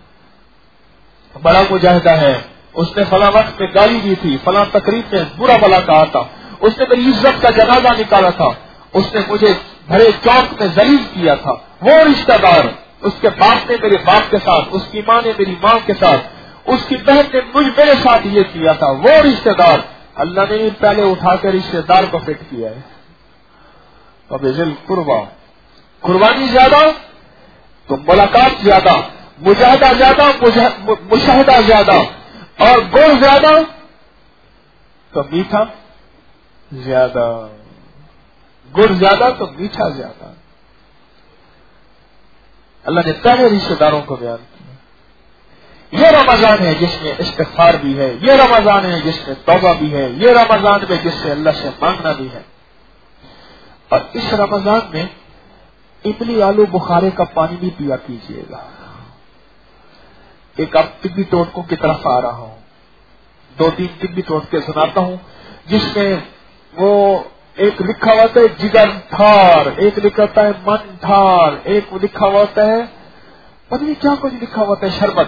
بڑا مجاہدہ ہے. اس نے فلاں وقت میں گالی دی تھی, فلاں تقریب میں برا بلا کہا تھا, اس نے میری عزت کا جنازہ نکالا تھا, اس نے مجھے بھرے چوک میں ذلیل کیا تھا. وہ رشتہ دار, اس کے باپ نے میرے باپ کے ساتھ, اس کی ماں نے میری ماں کے ساتھ, اس کی بہن نے مجھ میرے ساتھ یہ کیا تھا, وہ رشتہ دار اللہ نے پہلے اٹھا کے رشتہ دار کو فٹ کیا ہے. وَبِذِي الْقُرْبَى قربانی زیادہ تو ملاقات زیادہ, مجاہدہ زیادہ, مشاہدہ زیادہ, اور گڑ زیادہ تو میٹھا زیادہ, گڑ زیادہ تو میٹھا زیادہ. اللہ نے پہلے رشتہ داروں کو بیان کیا. یہ رمضان ہے جس میں استغفار بھی ہے, یہ رمضان ہے جس میں توبہ بھی ہے, یہ رمضان میں جس سے اللہ سے مانگنا بھی ہے. اور اس رمضان میں ابلی آلو بخارے کا پانی بھی پیا کیجیے گا. ایک اب طبی ٹوٹکوں کی طرف آ رہا ہوں, دو تین طبی ٹوٹکے سناتا ہوں جس میں وہ ایک لکھا ہوتا ہے جگر ٹھار, ایک لکھا ہوتا ہے من ٹھار, ایک لکھا ہوتا ہے پتہ نہیں کیا کچھ لکھا ہوتا ہے شربت.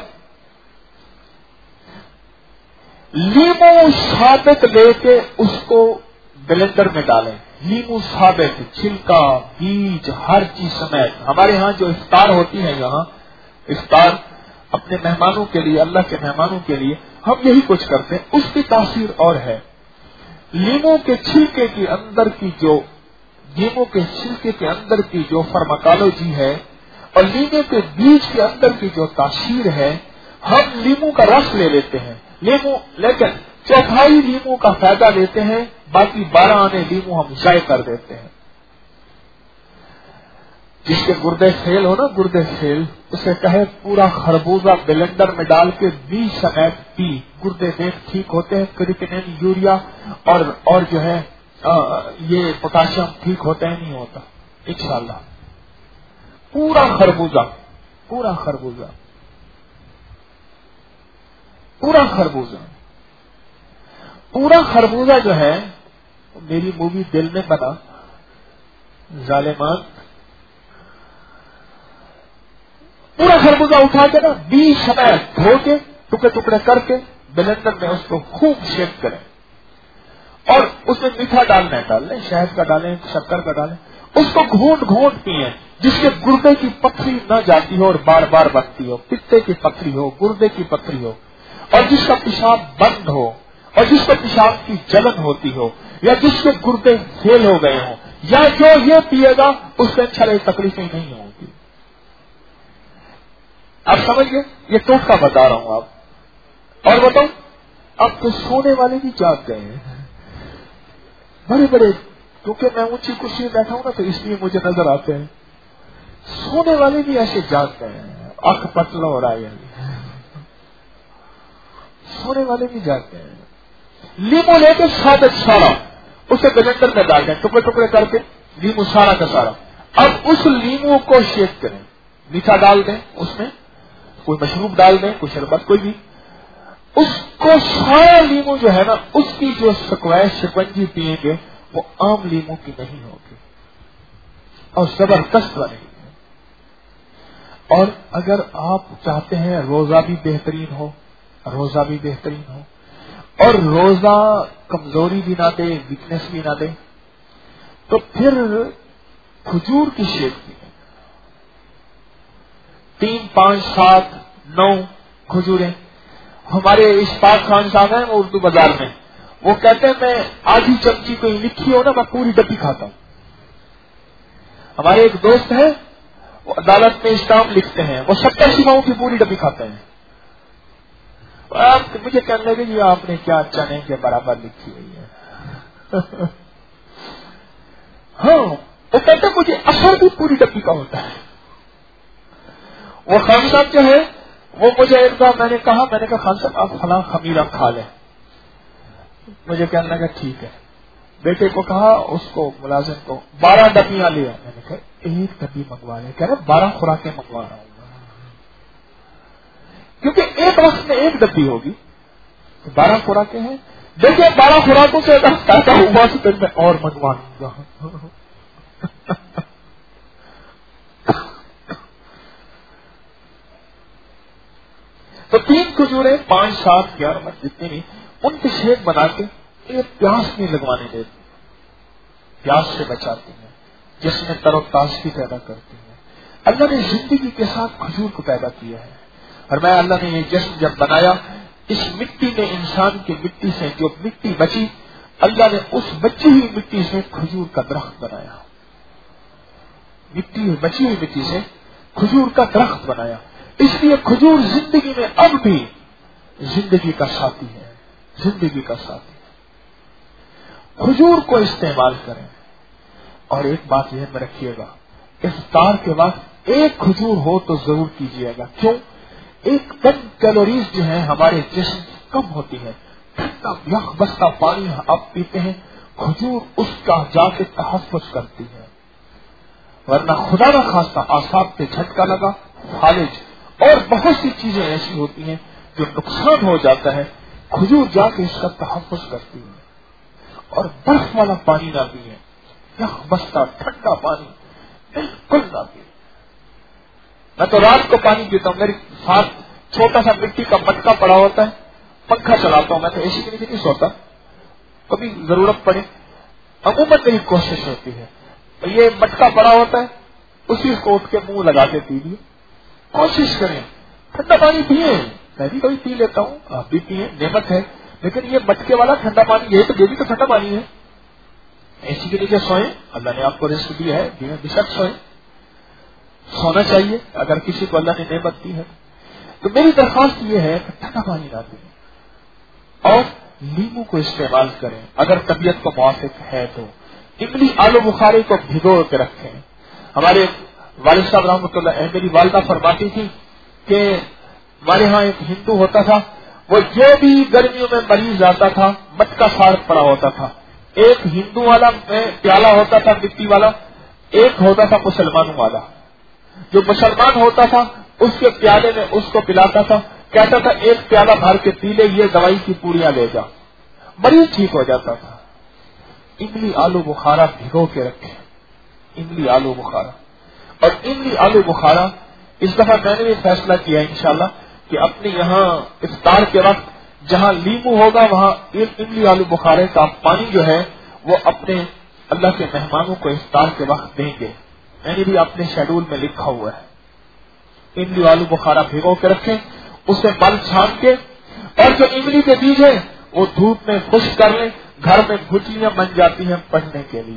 لیمو ثابت لے کے اس کو بلینڈر میں ڈالیں. لیمو ثابت, چھلکا, بیج, ہر چیز سمیت. ہمارے ہاں جو افطار ہوتی ہے, یہاں افطار اپنے مہمانوں کے لیے, اللہ کے مہمانوں کے لیے ہم یہی کچھ کرتے ہیں. اس کی تاثیر اور ہے. لیمو کے چھلکے کے اندر کی جو لیمو کے چھلکے کے اندر کی جو فارماکالوجی ہے اور لیمو کے بیج کے اندر کی جو تاثیر ہے, ہم لیمو کا رس لے لیتے ہیں, لیمو لیکن چوتھائی لیمو کا فائدہ لیتے ہیں, باقی بارہ آنے لیمو ہم ضائع کر دیتے ہیں. جس کے گردے فیل ہو نا, گردے فیل, اسے کہے پورا خربوزہ بلینڈر میں ڈال کے بیج سمیت پی, گردے دیکھ ٹھیک ہوتے ہیں. کریٹینین, یوریا اور اور جو ہے آ, یہ پوٹاشیم ٹھیک ہوتا ہے, نہیں ہوتا انشاءاللہ. پورا خربوزہ, پورا خربوزہ, پورا خربوزہ, پورا خربوزہ جو ہے, میری مووی دل میں بنا ظالمان, پورا خربوزہ اٹھا کے نا بیج سمیت دھو کے ٹکڑے ٹکڑے کر کے بلینڈر میں اس کو خوب شیک کریں, اور اس میں میٹھا ڈالنا ہے, ڈال لیں, شہد کا ڈالیں, شکر کا ڈالیں, اس کو گھونٹ گھونٹ پیئیں. جس کے گردے کی پتھری نہ جاتی ہو اور بار بار بنتی ہو, پتے کی پتھری ہو, گردے کی پتھری ہو, اور جس کا پیشاب بند ہو, اور جس کو پیشاب کی جلن ہوتی ہو, یا جس کے گردے فیل ہو گئے ہوں, یا جو یہ پیے گا اس سے انشاءاللہ تکلیفیں نہیں ہوں گی. آپ سمجھ گئے, یہ ٹوٹکا بتا رہا ہوں آپ. اور بتاؤ, اب تو سونے والے بھی جاگ گئے ہیں بڑے بڑے, کیونکہ میں اونچی کرسی میں بیٹھا ہوں نا تو اس لیے مجھے نظر آتے ہیں. سونے والے بھی ایسے جاگ گئے ہیں, آنکھ پتلا ہو رہا ہے, سونے والے بھی جاگ گئے ہیں. لیمو لے کے ثابت سارا اسے بلینڈر میں ڈال دیں, ٹکڑے ٹکڑے کر کے, لیمو سارا کا سارا. اب اس لیمو کو شیک کریں, میٹھا ڈال دیں, اس میں کوئی مشروب ڈال دیں, کوئی شربت, کوئی بھی. اس کو سارا لیمو جو ہے نا, اس کی جو سکوائش شکنجی پیئیں گے وہ عام لیمو کی نہیں ہوگی اور زبردست بنے گی. اور اگر آپ چاہتے ہیں روزہ بھی بہترین ہو, روزہ بھی بہترین ہو, اور روزہ کمزوری بھی نہ دے, ویکنیس بھی نہ دے, تو پھر کھجور کی شیک بھی ہے. تین پانچ سات نو کھجوریں. ہمارے اشفاق خان صاحب ہیں, وہ اردو بازار میں, وہ کہتے ہیں میں آدھی چمچی کوئی لکھی ہو نا, میں پوری ڈبی کھاتا ہوں. ہمارے ایک دوست ہیں، وہ عدالت میں اسٹامپ لکھتے ہیں، وہ ستر سیماؤں کی پوری ڈبی کھاتے ہیں. آپ مجھے کہنے لگے جی آپ نے کیا چنے کے برابر لکھی ہوئی ہے. ہاں وہ کہتے مجھے اثر بھی پوری ڈبی کا ہوتا ہے. وہ خان صاحب جو ہے وہ مجھے ایک بار میں نے کہا میں نے کہا خان صاحب آپ فلاں خمیر آپ کھا لیں. مجھے کہنے لگا ٹھیک ہے. بیٹے کو کہا اس کو ملازم کو بارہ ڈبیاں لیا. میں نے کہا ایک ڈبی منگوا لے. کہہ رہے بارہ خوراکیں منگوا رہا ہوں کیونکہ ایک وقت میں ایک ڈبی ہوگی بارہ خوراکیں ہیں. دیکھیے بارہ خوراکوں سے اگر پیدا ہوا تو پھر میں اور منگوا لوں گا. تو تین کھجوریں پانچ سات گیارہ جتنی بھی ان کے شیک بنا کے ایک پیاس نہیں لگوانے دیتی، پیاس سے بچاتی ہیں، جس میں تر و تازگی پیدا کرتی ہیں. اللہ نے زندگی کے ساتھ کھجور کو پیدا کیا ہے. اور میں اللہ نے یہ جسم جب بنایا اس مٹی میں انسان کی مٹی سے جو مٹی بچی اللہ نے اس بچی ہوئی مٹی سے کھجور کا درخت بنایا. مٹی بچی ہوئی مٹی سے کھجور کا درخت بنایا. اس لیے کھجور زندگی میں اب بھی زندگی کا ساتھی ہے، زندگی کا ساتھی ہے. کھجور کو استعمال کریں. اور ایک بات یہ میں رکھیے گا افطار کے وقت ایک کھجور ہو تو ضرور کیجیے گا. کیوں؟ ایک کم کیلوریز جو ہیں ہمارے جسم کی کم ہوتی ہے. ٹھنڈا یخ بستہ پانی آپ پیتے ہیں کھجور اس کا جا کے تحفظ کرتی ہے. ورنہ خدا نہ خواستہ اعصاب پہ جھٹکا لگا، فالج اور بہت سی چیزیں ایسی ہوتی ہیں جو نقصان ہو جاتا ہے. کھجور جا کے اس کا تحفظ کرتی ہے. اور برف والا پانی نہ پیے، یخ بستہ ٹھنڈا پانی بالکل نہ پیے. میں تو رات کو پانی پیتا ہوں. میرے ساتھ چھوٹا سا مٹی کا مٹکا پڑا ہوتا ہے، پنکھا چلاتا ہوں. میں تو اے سی کے نیچے نہیں سوتا، کبھی ضرورت پڑے عموماً میری کوشش ہوتی ہے یہ مٹکا پڑا ہوتا ہے اسی کو اٹھ کے منہ لگا کے پی لیے. کوشش کریں ٹھنڈا پانی پیئے. میں بھی کبھی پی لیتا ہوں، آپ بھی پیئے، نعمت ہے. لیکن یہ مٹکے والا ٹھنڈا پانی یہ تو یہ بھی تو ٹھنڈا پانی ہے. اے سی کے نیچے سوئیں، اللہ نے آپ کو رزق دیا ہے، دن بے شک سوئیں، سونا چاہیے اگر کسی کو اللہ نے نعمت دی ہے. تو میری درخواست یہ ہے کہ ٹھنڈا پانی نہ پئیں اور لیمو کو استعمال کریں اگر طبیعت کو موافق ہے تو. املی آلو بخارے کو بھگو کے رکھیں. ہمارے والد صاحب رحمۃ اللہ علیہ میری والدہ فرماتی تھی کہ ہمارے ہاں ایک ہندو ہوتا تھا، وہ جو بھی گرمیوں میں مریض آتا تھا مٹکا ساڑھ پڑا ہوتا تھا. ایک ہندو والا پیالہ ہوتا تھا مٹی والا، ایک ہوتا تھا مسلمانوں والا. جو مسلمان ہوتا تھا اس کے پیالے میں اس کو پلاتا تھا، کہتا تھا ایک پیالہ بھر کے پی لے، یہ دوائی کی پوریاں لے جا. مریض ٹھیک ہو جاتا تھا. املی آلو بخارا بھگو کے رکھے، املی آلو بخارا. اور املی آلو بخارا اس دفعہ میں نے بھی فیصلہ کیا انشاءاللہ کہ اپنے یہاں افطار کے وقت جہاں لیمو ہوگا وہاں ایک املی آلو بخارے کا پانی جو ہے وہ اپنے اللہ کے مہمانوں کو افطار کے وقت دیں گے. میں نے بھی اپنے شیڈول میں لکھا ہوا ہے املی آلو بخارا بھگو کے رکھیں، اسے مل چھان کے اور جو املی کے بیج ہے وہ دھوپ میں خشک کر لیں. گھر میں گھٹلیاں بن جاتی ہیں پڑھنے کے لیے،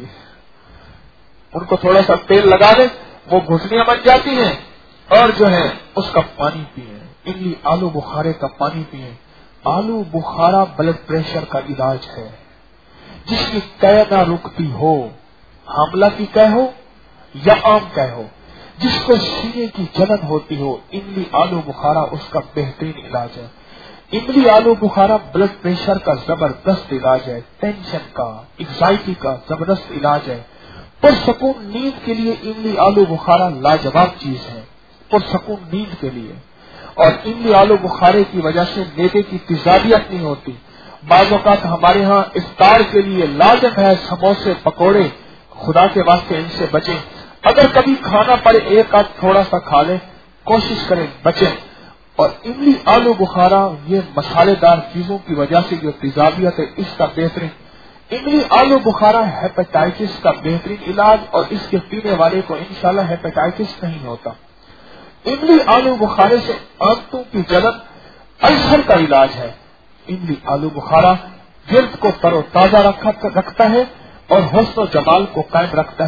ان کو تھوڑا سا تیل لگا دیں، وہ گھٹلیاں بن جاتی ہیں اور جو ہے اس کا پانی پیئیں. املی آلو بخارے کا پانی پیئیں. آلو بخارا بلڈ پریشر کا علاج ہے. جس کی قے نہ رکتی ہو، حاملہ کی قے ہو یا عام قے ہو، جس کو سینے کی جلن ہوتی ہو، املی آلو بخارا اس کا بہترین علاج ہے. املی آلو بخارا بلڈ پریشر کا زبردست علاج ہے. ٹینشن کا، انگزائٹی کا زبردست علاج ہے. پرسکون نیند کے لیے املی آلو بخارا لاجواب چیز ہے، پرسکون نیند کے لیے. اور املی آلو بخارے کی وجہ سے میدے کی تیزابیت نہیں ہوتی. بعض اوقات ہمارے ہاں افطار کے لیے لازم ہے سموسے پکوڑے، خدا کے واسطے ان سے بچیں. اگر کبھی کھانا پڑے ایک آدھ تھوڑا سا کھا لیں، کوشش کریں بچیں. اور املی آلو بخارا یہ مسالے دار چیزوں کی وجہ سے جو تیزابیت ہے اس کا بہترین. املی آلو بخارا ہیپیٹائٹس کا بہترین علاج، اور اس کے پینے والے کو انشاءاللہ ہیپیٹائٹس نہیں ہوتا. املی آلو بخارے سے آنتوں کی جلن، السر کا علاج ہے. املی آلو بخارا جلد کو تر و تازہ رکھتا ہے اور حسن و جمال کو قائم رکھتا ہے.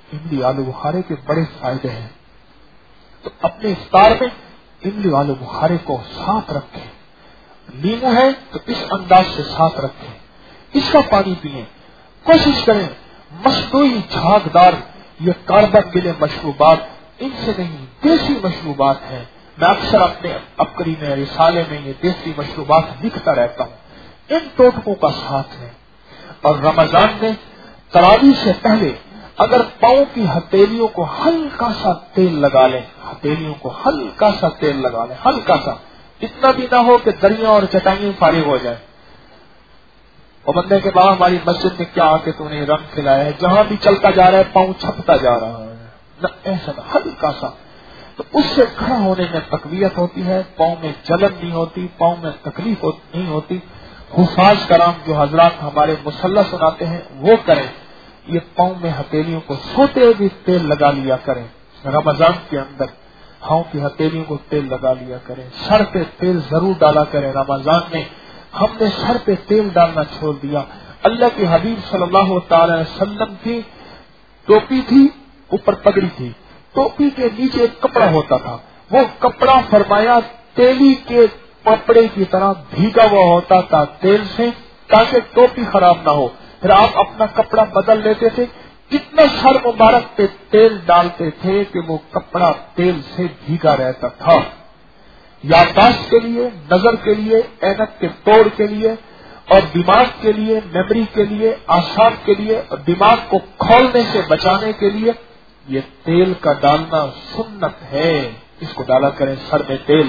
املی آلو بخارے کے بڑے فائدے ہیں، تو اپنے افطار میں املی آلو بخارے کو ساتھ رکھیں. لیمو ہے تو اس انداز سے ساتھ رکھیں، اس کا پانی پیئیں. کوشش کریں مصنوعی جھاگدار یہ کاربن ملے مشروبات ان سے نہیں، دیسی مشروبات ہیں. میں اکثر اپنے عبقری میں رسالے میں یہ دیسی مشروبات لکھتا رہتا ہوں. ان ٹوٹکوں کا ساتھ ہے. اور رمضان میں تراویح سے پہلے اگر پاؤں کی ہتھیلیوں کو ہلکا سا تیل لگا لیں، ہتھیلیوں کو ہلکا سا تیل لگا لیں، ہلکا سا، اتنا بھی نہ ہو کہ دریاں اور چٹائیاں فارغ ہو جائیں. اور بندے کے بعد ہماری مسجد میں کیا آ کے تو نے رنگ کھلایا ہے، جہاں بھی چلتا جا رہا ہے پاؤں چھپتا جا رہا ہے، نہ ایسا نہ، ہلکا سا. تو اس سے کھڑا ہونے میں تقویت ہوتی ہے، پاؤں میں جلن نہیں ہوتی، پاؤں میں تکلیف نہیں ہوتی. حفاظ کرام جو حضرات ہمارے مصلح سناتے ہیں وہ کریں. یہ پاؤں میں ہتھیلیوں کو سوتے بھی تیل لگا لیا کریں. رمضان کے اندر ہاؤں کی ہتھیلیوں کو تیل لگا لیا کریں. سر پہ تیل ضرور ڈالا کریں. رمضان میں ہم نے سر پہ تیل ڈالنا چھوڑ دیا. اللہ کے حبیب صلی اللہ تعالی وسلم کی ٹوپی تھی، اوپر پگڑی تھی، ٹوپی کے نیچے ایک کپڑا ہوتا تھا، وہ کپڑا فرمایا تیلی کے کپڑے کی طرح بھیگا ہوا ہوتا تھا تیل سے، تاکہ ٹوپی خراب نہ ہو. پھر آپ اپنا کپڑا بدل لیتے تھے، کتنا سر مبارک پہ تیل ڈالتے تھے کہ وہ کپڑا تیل سے بھیگا رہتا تھا. یادداشت کے لیے، نظر کے لیے، اینک کے توڑ کے لیے، اور دماغ کے لیے، میموری کے لیے، اعصاب کے لیے، اور دماغ کو کھولنے سے بچانے کے لیے یہ تیل کا ڈالنا سنت ہے. اس کو ڈالا کریں سر میں تیل،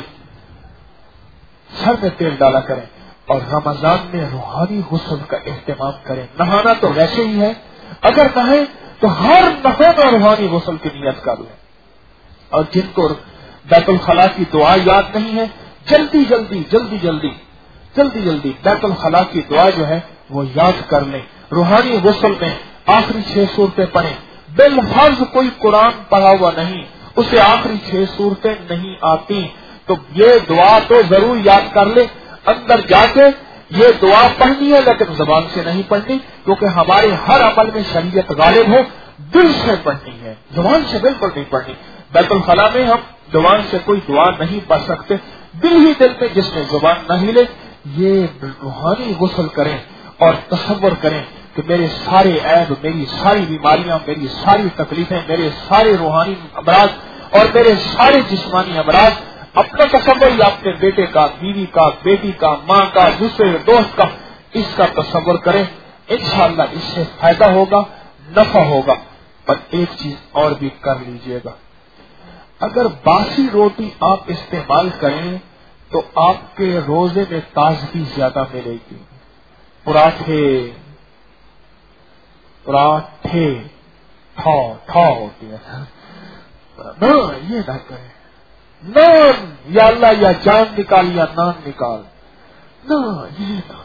سر میں تیل ڈالا کریں. اور رمضان میں روحانی غسل کا اہتمام کریں. نہانا تو ویسے ہی ہے، اگر نہائیں تو ہر نفع میں روحانی غسل کی نیت کر لیں. اور جن کو بیت الخلاء کی دعا یاد نہیں ہے، جلدی جلدی جلدی جلدی جلدی جلدی بیت الخلاء کی دعا جو ہے وہ یاد کر لیں. روحانی غسل میں آخری چھ صورتیں پڑھیں. بالفرض کوئی قرآن پڑھا ہوا نہیں، اسے آخری چھ صورتیں نہیں آتی، تو یہ دعا تو ضرور یاد کر لیں. اندر جا کے یہ دعا پڑھنی ہے، لیکن زبان سے نہیں پڑھنی، کیونکہ ہمارے ہر عمل میں شریعت غالب ہو. دل سے پڑھنی ہے، زبان سے بالکل نہیں پڑھنی. بیت الخلاء میں ہم زبان سے کوئی دعا نہیں پڑھ سکتے، دل ہی دل میں جس میں زبان نہ ہلے. یہ روحانی غسل کریں اور تصور کریں کہ میرے سارے عیب، میری ساری بیماریاں، میری ساری تکلیفیں، میرے سارے روحانی امراض اور میرے سارے جسمانی امراض، اپنا تصور یا اپنے بیٹے کا، بیوی کا، بیٹی کا، ماں کا، دوسرے دوست کا، اس کا تصور کریں. انشاءاللہ اس سے فائدہ ہوگا، نفع ہوگا. پر ایک چیز اور بھی کر لیجئے گا، اگر باسی روٹی آپ استعمال کریں تو آپ کے روزے میں تازگی زیادہ ملے گی. پراٹھے پراٹھے ٹھا ٹھا ہوتی ہے نہ، یہ نہ کریں. نان یا اللہ یا جان نکال یا نان نکال، نہ یہ نہ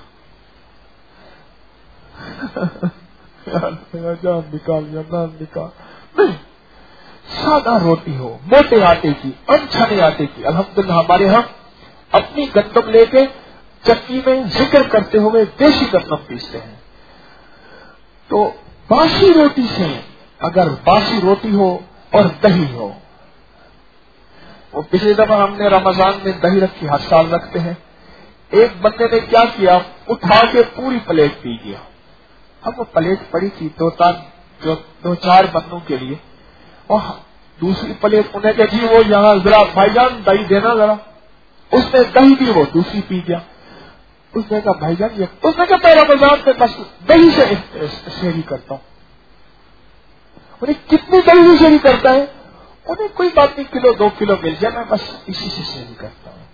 یا جان نکال یا نان نکال نہیں. سادہ روٹی ہو، موٹے آٹے کی، انچھنے آٹے کی. الحمدللہ ہمارے ہاں اپنی گندم لے کے چکی میں ذکر کرتے ہوئے دیسی گندم پیستے ہیں. تو باسی روٹی سے، اگر باسی روٹی ہو اور دہی ہو، وہ پچھلی دفعہ ہم نے رمضان میں دہی رکھی، ہر سال رکھتے ہیں. ایک بندے نے کیا کیا، اٹھا کے پوری پلیٹ پی گیا. اب وہ پلیٹ پڑی تھی دو تار جو دو چار بندوں کے لیے، اور دوسری پلیٹ انہیں کہ جی وہ یہاں ذرا بھائی جان دہی دینا ذرا. اس نے دہی دی، وہ دوسری پی گیا. اس نے کہا بھائی جان یہ، اس نے کہا پہلا رمضان میں بس دہی سے شہری کرتا ہوں. انہیں کتنی دہی سے شہری کرتا ہے؟ انہیں کوئی بات نہیں، کلو دو کلو مل جائے، میں بس اسی سے شہری کرتا ہوں.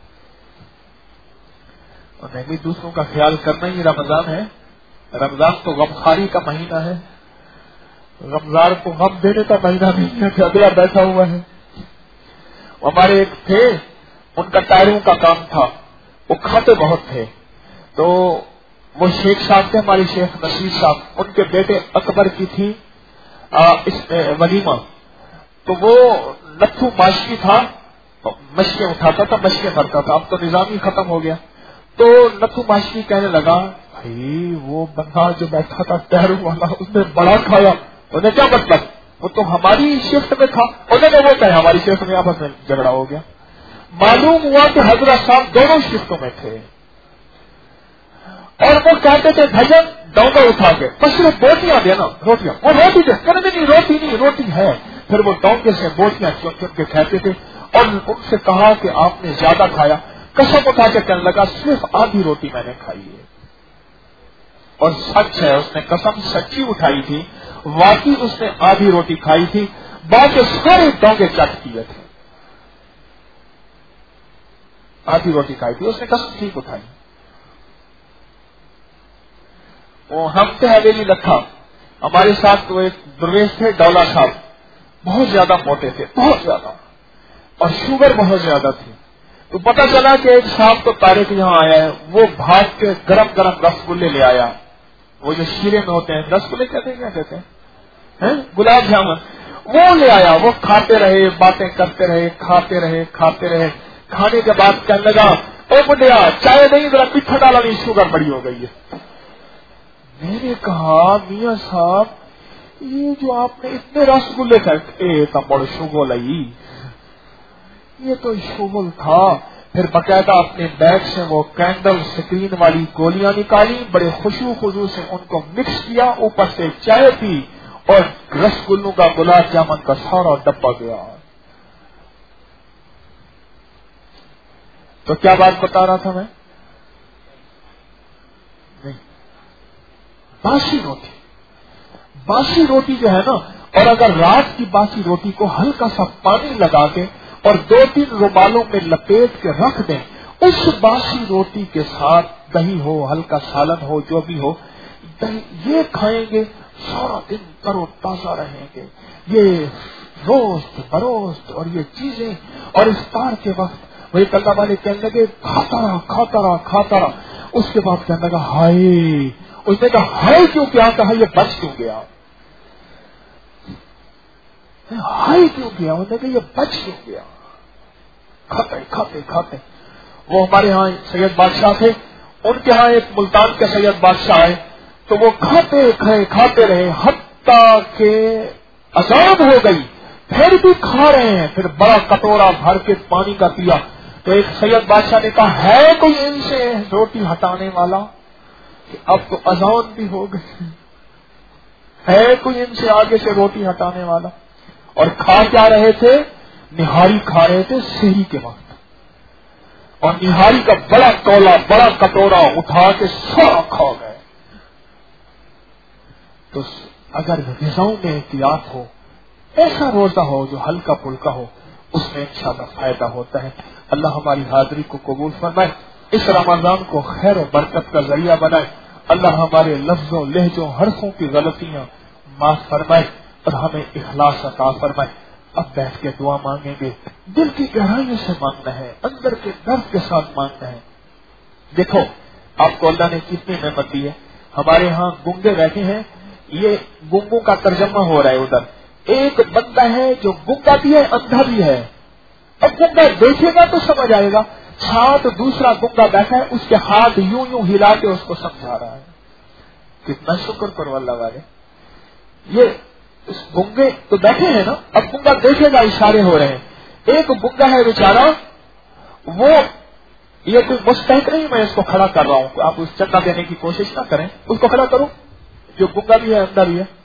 انہیں بھی دوسروں کا خیال کرنا ہی رمضان ہے. رمضان تو غمخاری کا مہینہ ہے، رمضان کو غم دینے کا مہینہ نہیں ہے کہ اگلا بیٹھا ہوا ہے. ہمارے ایک تھے، ان کا ٹائروں کا کام تھا، وہ کھاتے بہت تھے. تو وہ شیخ صاحب تھے، ہمارے شیخ نصیر صاحب، ان کے بیٹے اکبر کی تھی اس ولیمہ. تو وہ نتھو ماشکی تھا، مشقیں اٹھاتا تھا، مشقیں بھرتا تھا. اب تو نظام ہی ختم ہو گیا. تو نتھو ماشکی کہنے لگا بھائی وہ بندہ جو بیٹھا تھا ٹہروں والا، اس نے بڑا کھایا. انہیں کیا مطلب؟ وہ تو ہماری شفٹ میں تھا، انہوں نے وہ کہا ہماری شفٹ میں آپس میں جھگڑا ہو گیا. معلوم ہوا کہ حضرت صاحب دونوں شفٹوں میں تھے اور وہ کہتے تھے بھجن ڈونگا اٹھا کے بس صرف بوٹیاں دینا، روٹیاں. وہ روٹی دے کرنے نہیں، روٹی نہیں، روٹی ہے. پھر وہ ڈونگے سے بوٹیاں چن چن کے کھاتے تھے اور ان سے کہا کہ آپ نے زیادہ کھایا. قسم اٹھا کے کہنے لگا صرف آدھی روٹی میں نے کھائی ہے. اور سچ ہے، اس نے قسم سچی اٹھائی تھی، واقعی اس نے آدھی روٹی کھائی تھی، باقی سارے ڈونگے چٹ کیے تھے. آدھی روٹی کھائی تھی، اس نے قسم ٹھیک اٹھائی. وہ ہم سے حویلی لکھا، ہمارے ساتھ وہ ایک درویش تھے ڈولا صاحب، بہت زیادہ موٹے تھے، بہت زیادہ، اور شوگر بہت زیادہ تھی. تو پتہ چلا کہ ایک صاحب تو طارق یہاں آیا ہے، وہ بھاگ کے گرم گرم رسگلے لے آیا، وہ جو شیرے میں ہوتے ہیں، رسگلے کہتے ہیں، کیا کہتے ہیں، گلاب جامن، وہ لے آیا. وہ کھاتے رہے، باتیں کرتے رہے، کھاتے رہے کھاتے رہے. کھانے کے بعد کہنے لگا او بڈیا چائے نہیں، ذرا میٹھا ڈالا نہیں، شوگر بڑی ہو گئی ہے. میں نے کہا میاں صاحب یہ جو آپ نے اتنے رسگلے کھائے تو بڑے شگل آئی، یہ تو شگل تھا. پھر باقاعدہ اپنے بیگ سے وہ کینڈل سکرین والی گولیاں نکالی، بڑے خوشو خضو سے ان کو مکس کیا، اوپر سے چائے پی اور رسگلوں کا گلاب جامن کا سارا ڈبہ گیا. تو کیا بات بتا رہا تھا میں؟ نہیں، باسی روٹی، باسی روٹی جو ہے نا، اور اگر رات کی باسی روٹی کو ہلکا سا پانی لگا کے اور دو تین رومالوں میں لپیٹ کے رکھ دیں، اس باسی روٹی کے ساتھ دہی ہو، ہلکا سالن ہو، جو بھی ہو، یہ کھائیں گے سارا دن ترو تازہ رہیں گے. یہ روست بروست اور یہ چیزیں، اور افطار کے وقت وہی اللہ والے کہنے لگے کھاتا رہا کھاتا رہا کھاتا رہا. اس کے بعد کہنے لگا ہائے، اس نے کہا ہائے کیوں کیا؟ کہا یہ بچ کیوں گیا؟ ہائے کیوں گیا؟ انہوں نے کہا یہ بچ کیوں گیا؟ کھاتے کھاتے کھاتے. وہ ہمارے ہاں سید بادشاہ تھے، ان کے ہاں ایک ملتان کے سید بادشاہ آئے، تو وہ کھاتے کھائے کھاتے رہے حتیٰ کہ عذاب ہو گئی، پھر بھی کھا رہے ہیں. پھر بڑا کٹورا بھر کے پانی کا پیا. تو ایک سید بادشاہ نے کہا ہے کوئی ان سے روٹی ہٹانے والا؟ کہ اب تو اذان بھی ہو گئی، ہے کوئی ان سے آگے سے روٹی ہٹانے والا؟ اور کھا کیا رہے تھے؟ نہاری کھا رہے تھے سحری کے وقت، اور نہاری کا بڑا تولا بڑا کٹورا اٹھا کے سارا کھا گئے. تو اگر غذاؤں میں احتیاط ہو، ایسا روزہ ہو جو ہلکا پھلکا ہو، اس میں انشاءاللہ فائدہ ہوتا ہے. اللہ ہماری حاضری کو قبول فرمائے، اس رمضان کو خیر و برکت کا ذریعہ بنائے. اللہ ہمارے لفظوں لہجوں حرفوں کی غلطیاں معاف فرمائے اور ہمیں اخلاص عطا فرمائے. اب بیٹھ کے دعا مانگیں گے، دل کی گہرائیوں سے مانگنا ہے، اندر کے درد کے ساتھ مانگنا ہے. دیکھو آپ کو اللہ نے کتنی نعمت دی ہے. ہمارے ہاں گنگے بیٹھے ہیں، یہ گنگوں کا ترجمہ ہو رہا ہے. ادھر ایک بندہ ہے جو گنگا بھی ہے اندھا بھی ہے. اب گنگا دیکھے گا تو سمجھ آئے گا، ساتھ دوسرا گنگا بیٹھا ہے، اس کے ہاتھ یوں یوں ہلا کے اس کو سمجھا رہا ہے. کتنا شکر کرو اللہ والے. یہ اس گنگے تو بیٹھے ہیں نا، اب گنگا دیکھے گا، اشارے ہو رہے ہیں. ایک گنگا ہے بیچارہ، وہ یہ کوئی مستحق نہیں میں اس کو کھڑا کر رہا ہوں، آپ اس چندہ دینے کی کوشش نہ کریں، اس کو کھڑا کرو جو گنگا بھی ہے اندھا بھی ہے.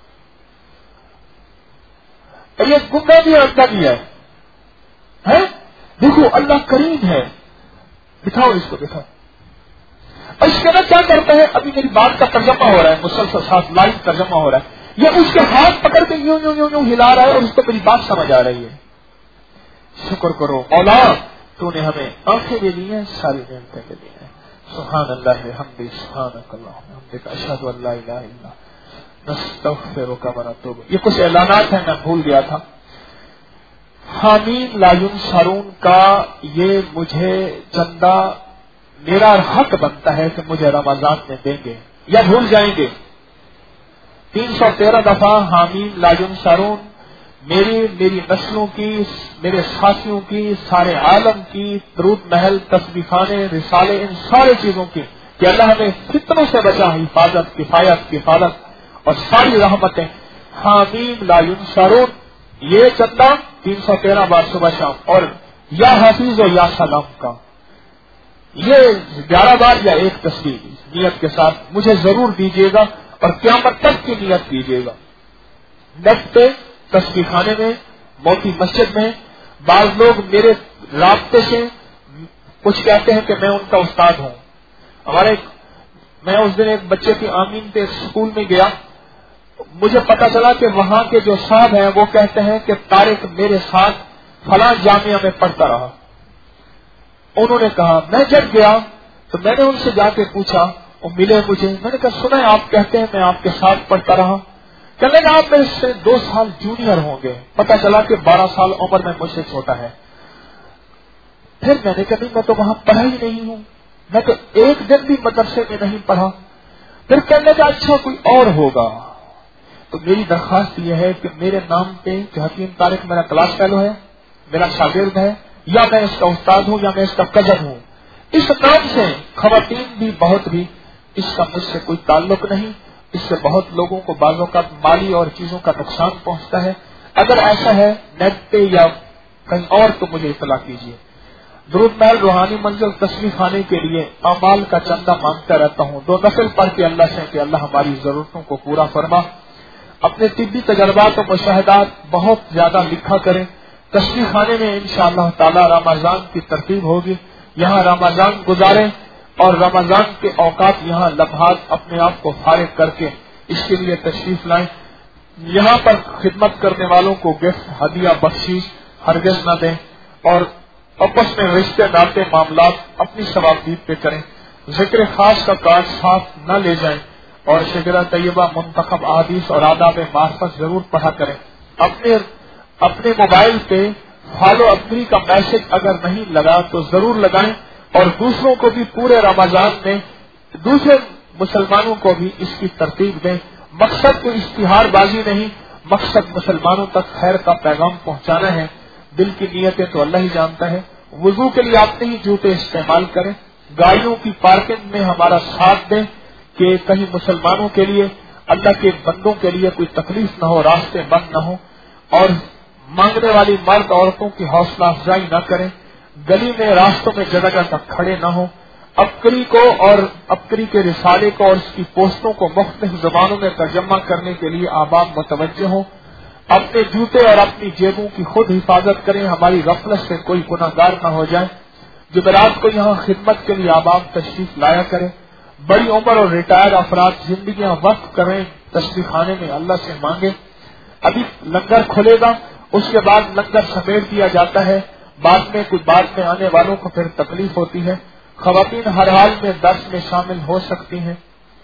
یہ گنگا بھی ہے اندھا بھی ہے. دیکھو اللہ کریم ہے، دکھاؤ اس کو، دکھاؤ. اور اس کے اندر کیا کرتا ہے؟ ابھی میری بات کا ترجمہ ہو رہا ہے، مسلسل ساتھ لائیو ترجمہ ہو رہا ہے. یہ اس کے ہاتھ پکڑ کے یوں یوں یوں یوں ہلا رہا ہے اور اس کو میری بات سمجھ آ رہی ہے. شکر کرو مولا، تو نے ہمیں آنکھیں بھی دی ہیں، ساری نعمتیں بھی دی ہیں. سبحان اللہ حمدی، سبحانک اللہم وبحمدک، اشہد ان لا الہ الا انت نستغفرک ونتوب. یہ کچھ اعلانات ہیں، میں بھول گیا تھا. حامین لا ینصرون کا یہ مجھے چندہ میرا حق بنتا ہے کہ مجھے رمضان میں دیں گے یا بھول جائیں گے. تین سو تیرہ دفعہ حامین لا ینصرون میری میری نسلوں کی، میرے ساتھیوں کی، سارے عالم کی، درود محل، تسبیح خانے، رسالے، ان سارے چیزوں کی، کہ اللہ ہمیں فتنوں سے بچا، حفاظت، کفایت، کفالت اور ساری رحمتیں حامیم لا ینصرون، یہ چندہ تین سو تیرہ بار صبح شام، اور یا حافظ و یا سلام کا یہ گیارہ بار یا ایک تسبیح نیت کے ساتھ مجھے ضرور دیجیے گا، اور قیامت تک کی نیت کیجیے گا۔ نیت پہ تسبیح خانے میں، موتی مسجد میں بعض لوگ میرے رابطے سے کچھ کہتے ہیں کہ میں ان کا استاد ہوں۔ ہمارے میں اس دن ایک بچے کی آمین پہ اسکول میں گیا، مجھے پتا چلا کہ وہاں کے جو صاحب ہیں وہ کہتے ہیں کہ طارق میرے ساتھ فلاں جامعہ میں پڑھتا رہا۔ انہوں نے کہا، میں جب گیا تو میں نے ان سے جا کے پوچھا، وہ ملے مجھے، میں نے کہا سنا ہے آپ کہتے ہیں میں آپ کے ساتھ پڑھتا رہا، کہنے لگا آپ میرے سے دو سال جونیئر ہوں گے، پتا چلا کہ بارہ سال عمر میں مجھ سے چھوٹا ہے۔ پھر میں نے کہا نہیں میں تو وہاں پڑھا ہی نہیں ہوں، میں تو ایک دن بھی مدرسے میں نہیں پڑھا۔ پھر کہنے کا اچھا کوئی اور ہوگا، تو میری درخواست یہ ہے کہ میرے نام پہ کہ حکیم طارق میرا کلاس فیلو ہے، میرا شاگرد ہے، یا میں اس کا استاد ہوں یا میں اس کا کزن ہوں، اس نام سے خواتین بھی بہت بھی اس کا مجھ سے کوئی تعلق نہیں، اس سے بہت لوگوں کو بعض اوقات مالی اور چیزوں کا نقصان پہنچتا ہے۔ اگر ایسا ہے نیٹ پہ یا کہیں اور تو مجھے اطلاع کیجیے۔ درود محل روحانی منزل تصویر خانے کے لیے اعمال کا چندہ مانگتا رہتا ہوں، دو نفل پڑھ کے اللہ سے کہ اللہ ہماری ضرورتوں کو پورا فرما۔ اپنے طبی تجربات و مشاہدات بہت زیادہ لکھا کریں۔ تصویر خانے میں انشاءاللہ تعالی رمضان کی ترتیب ہوگی، یہاں رمضان گزاریں اور رمضان کے اوقات یہاں لمحات اپنے آپ کو فارغ کر کے اس کے لیے تشریف لائیں۔ یہاں پر خدمت کرنے والوں کو گفٹ ہدیہ بخشش ہرگز نہ دیں، اور آپس میں رشتے ناطے معاملات اپنی ثوابدید پہ کریں۔ ذکر خاص کا کارڈ ساتھ نہ لے جائیں، اور شجرہ طیبہ منتخب احادیث اور آداب معرفت ضرور پڑھا کریں۔ اپنے اپنے موبائل پہ فالو اپگری کا میسج اگر نہیں لگا تو ضرور لگائیں، اور دوسروں کو بھی پورے رمضان میں دوسرے مسلمانوں کو بھی اس کی ترتیب دیں۔ مقصد کوئی اشتہار بازی نہیں، مقصد مسلمانوں تک خیر کا پیغام پہنچانا ہے۔ دل کی نیتیں تو اللہ ہی جانتا ہے۔ وضو کے لیے اپنے ہی جوتے استعمال کریں۔ گاڑیوں کی پارکنگ میں ہمارا ساتھ دیں کہ کہیں مسلمانوں کے لیے، اللہ کے بندوں کے لیے کوئی تکلیف نہ ہو، راستے بند نہ ہو، اور مانگنے والی مرد عورتوں کی حوصلہ افزائی نہ کریں۔ گلی میں راستوں میں جگہ جگہ کھڑے نہ ہوں۔ ابکری کو اور ابکری کے رسالے کو اور اس کی پوسٹوں کو مختلف زبانوں میں ترجمہ کرنے کے لیے آباد متوجہ ہوں۔ اپنے جوتے اور اپنی جیبوں کی خود حفاظت کریں، ہماری غفلت سے کوئی گناہ گار نہ ہو جائے۔ جمعرات کو یہاں خدمت کے لیے آباد تشریف لایا کریں۔ بڑی عمر اور ریٹائر افراد زندگیاں وقف کریں، تشریف خانے میں اللہ سے مانگیں۔ ابھی لنگر کھلے گا، اس کے بعد لنگر سمیٹ دیا جاتا ہے، بعد میں کچھ بعد میں آنے والوں کو پھر تکلیف ہوتی ہے۔ خواتین ہر حال میں درس میں شامل ہو سکتی ہیں،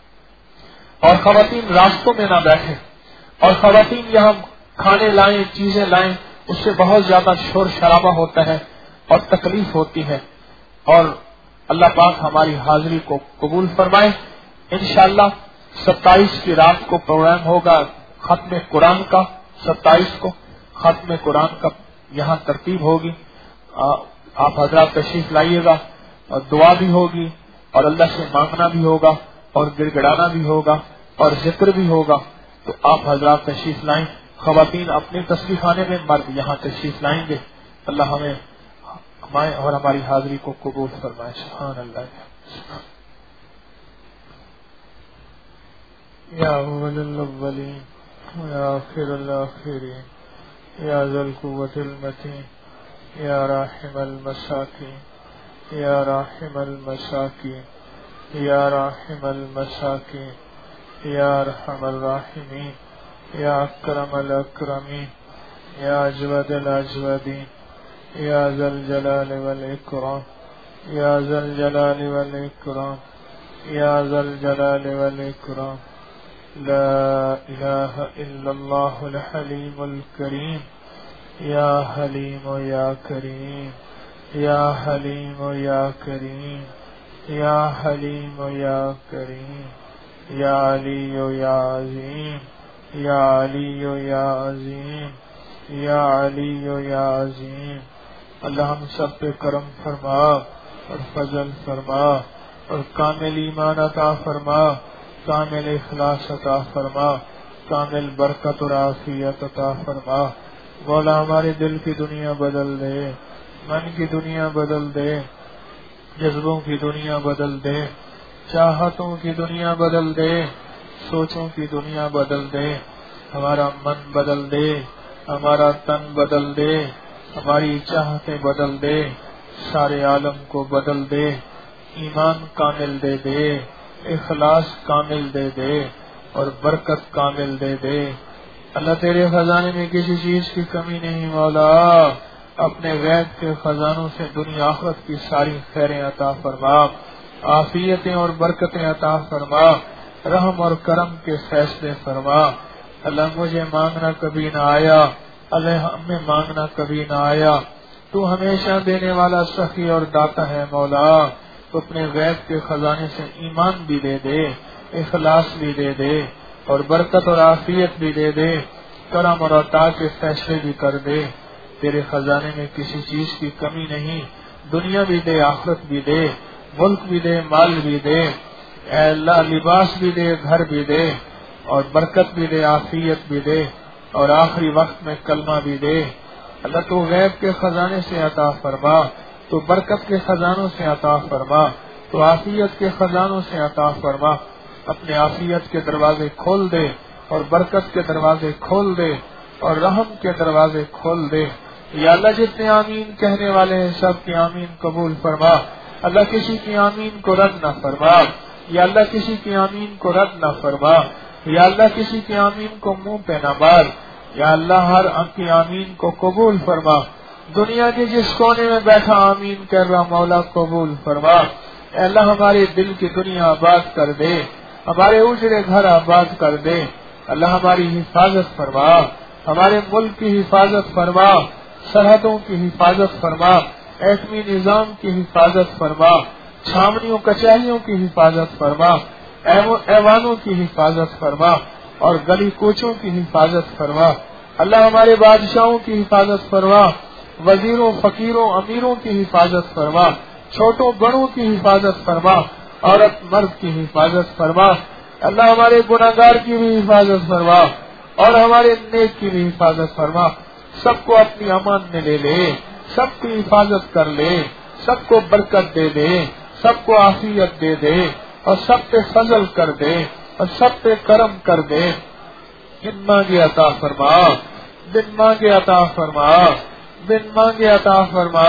اور خواتین راستوں میں نہ بیٹھیں، اور خواتین یہاں کھانے لائیں، چیزیں لائیں، اس سے بہت زیادہ شور شرابہ ہوتا ہے اور تکلیف ہوتی ہے۔ اور اللہ پاک ہماری حاضری کو قبول فرمائے۔ انشاءاللہ ستائیس کی رات کو پروگرام ہوگا ختم قرآن کا، ستائیس کو ختم قرآن کا یہاں ترتیب ہوگی۔ آپ حضرات تشریف لائیے گا، اور دعا بھی ہوگی، اور اللہ سے مانگنا بھی ہوگا، اور گڑ گڑانا بھی ہوگا، اور ذکر بھی ہوگا۔ تو آپ حضرات تشریف لائیں، خواتین اپنے تشریف خانے میں، مرد یہاں تشریف لائیں گے۔ اللہ ہمیں ہمیں اور ہماری حاضری کو قبول فرمائے۔ سبحان اللہ۔ یا اول الاولین یا آخر الاخرین یا ذا القوة المتین یا راحم المساکین یا راحم المساکین یا راحم المساکین یا ارحم الراحمین یا اکرم الاکرمین یا اجود الاجودین یا ذا الجلال والاکرام یا ذا الجلال والاکرام یا ذا الجلال والاکرام۔ لا الہ الا اللہ الحلیم الکریم یا حلیم یا کریم یا حلیم یا کریم یا حلیم یا کریم یا علی یا عظیم یا علی یا عظیم یا علی یا عظیم۔ اللہ ہم سب پہ کرم فرما اور فضل فرما، اور کامل ایمان عطا فرما، کامل اخلاص عطا فرما، کامل برکت اور عافیت عطا فرما. مولا ہمارے دل کی دنیا بدل دے، من کی دنیا بدل دے، جذبوں کی دنیا بدل دے، چاہتوں کی دنیا بدل دے، سوچوں کی دنیا بدل دے. ہمارا من بدل دے، ہمارا تن بدل دے، ہماری چاہتیں بدل دے، سارے عالم کو بدل دے. ایمان کامل دے دے، اخلاص کامل دے دے اور برکت کامل دے دے. اللہ تیرے خزانے میں کسی چیز کی کمی نہیں مولا. اپنے غیب کے خزانوں سے دنیا آخرت کی ساری خیریں عطا فرما، عافیتیں اور برکتیں عطا فرما، رحم اور کرم کے فیصلے فرما. اللہ مجھے مانگنا کبھی نہ آیا، اللہ ہمیں مانگنا کبھی نہ آیا. تو ہمیشہ دینے والا سخی اور داتا ہے مولا. تو اپنے غیب کے خزانے سے ایمان بھی دے دے، اخلاص بھی دے دے اور برکت اور عافیت بھی دے دے، کرم اور عطا کے فیصلے بھی کر دے. تیرے خزانے میں کسی چیز کی کمی نہیں. دنیا بھی دے، آخرت بھی دے، ملک بھی دے، مال بھی دے. اے اللہ لباس بھی دے، گھر بھی دے اور برکت بھی دے، عافیت بھی دے اور آخری وقت میں کلمہ بھی دے. اللہ تو غیب کے خزانے سے عطا فرما، تو برکت کے خزانوں سے عطا فرما، تو عافیت کے خزانوں سے عطا فرما. اپنے عافیت کے دروازے کھول دے اور برکت کے دروازے کھول دے اور رحم کے دروازے کھول دے. یا اللہ جتنے آمین کہنے والے ہیں سب کی آمین قبول فرما. اللہ کسی کی آمین کو رد نہ فرما. یا اللہ کسی کی آمین کو رد نہ فرما. یا اللہ کسی کی آمین کو منہ پہ نہ مار. یا اللہ ہر کی آمین کو قبول فرما. دنیا کے جس کونے میں بیٹھا آمین کر رہا مولا قبول فرما. اے اللہ ہمارے دل کی دنیا آباد کر دے، ہمارے اجڑے گھر آباد کر دے. اللہ ہماری حفاظت فرما، ہمارے ملک کی حفاظت فرما، سرحدوں کی حفاظت فرما، ایٹمی نظام کی حفاظت فرما، چھاونیوں کچہریوں کی حفاظت فرما، ایوانوں کی حفاظت فرما اور گلی کوچوں کی حفاظت فرما. اللہ ہمارے بادشاہوں کی حفاظت فرما، وزیروں فقیروں امیروں کی حفاظت فرما، چھوٹوں بڑوں کی حفاظت فرما، عورت مرد کی حفاظت فرما. اللہ ہمارے گناہگار کی بھی حفاظت فرما اور ہمارے نیک کی بھی حفاظت فرما. سب کو اپنی امان میں لے لے، سب کی حفاظت کر لے، سب کو برکت دے دے، سب کو عافیت دے دے اور سب پہ فضل کر دے اور سب پہ کرم کر دے. بن مانگے عطا فرما، بن مانگے عطا فرما، بن مانگے عطا فرما.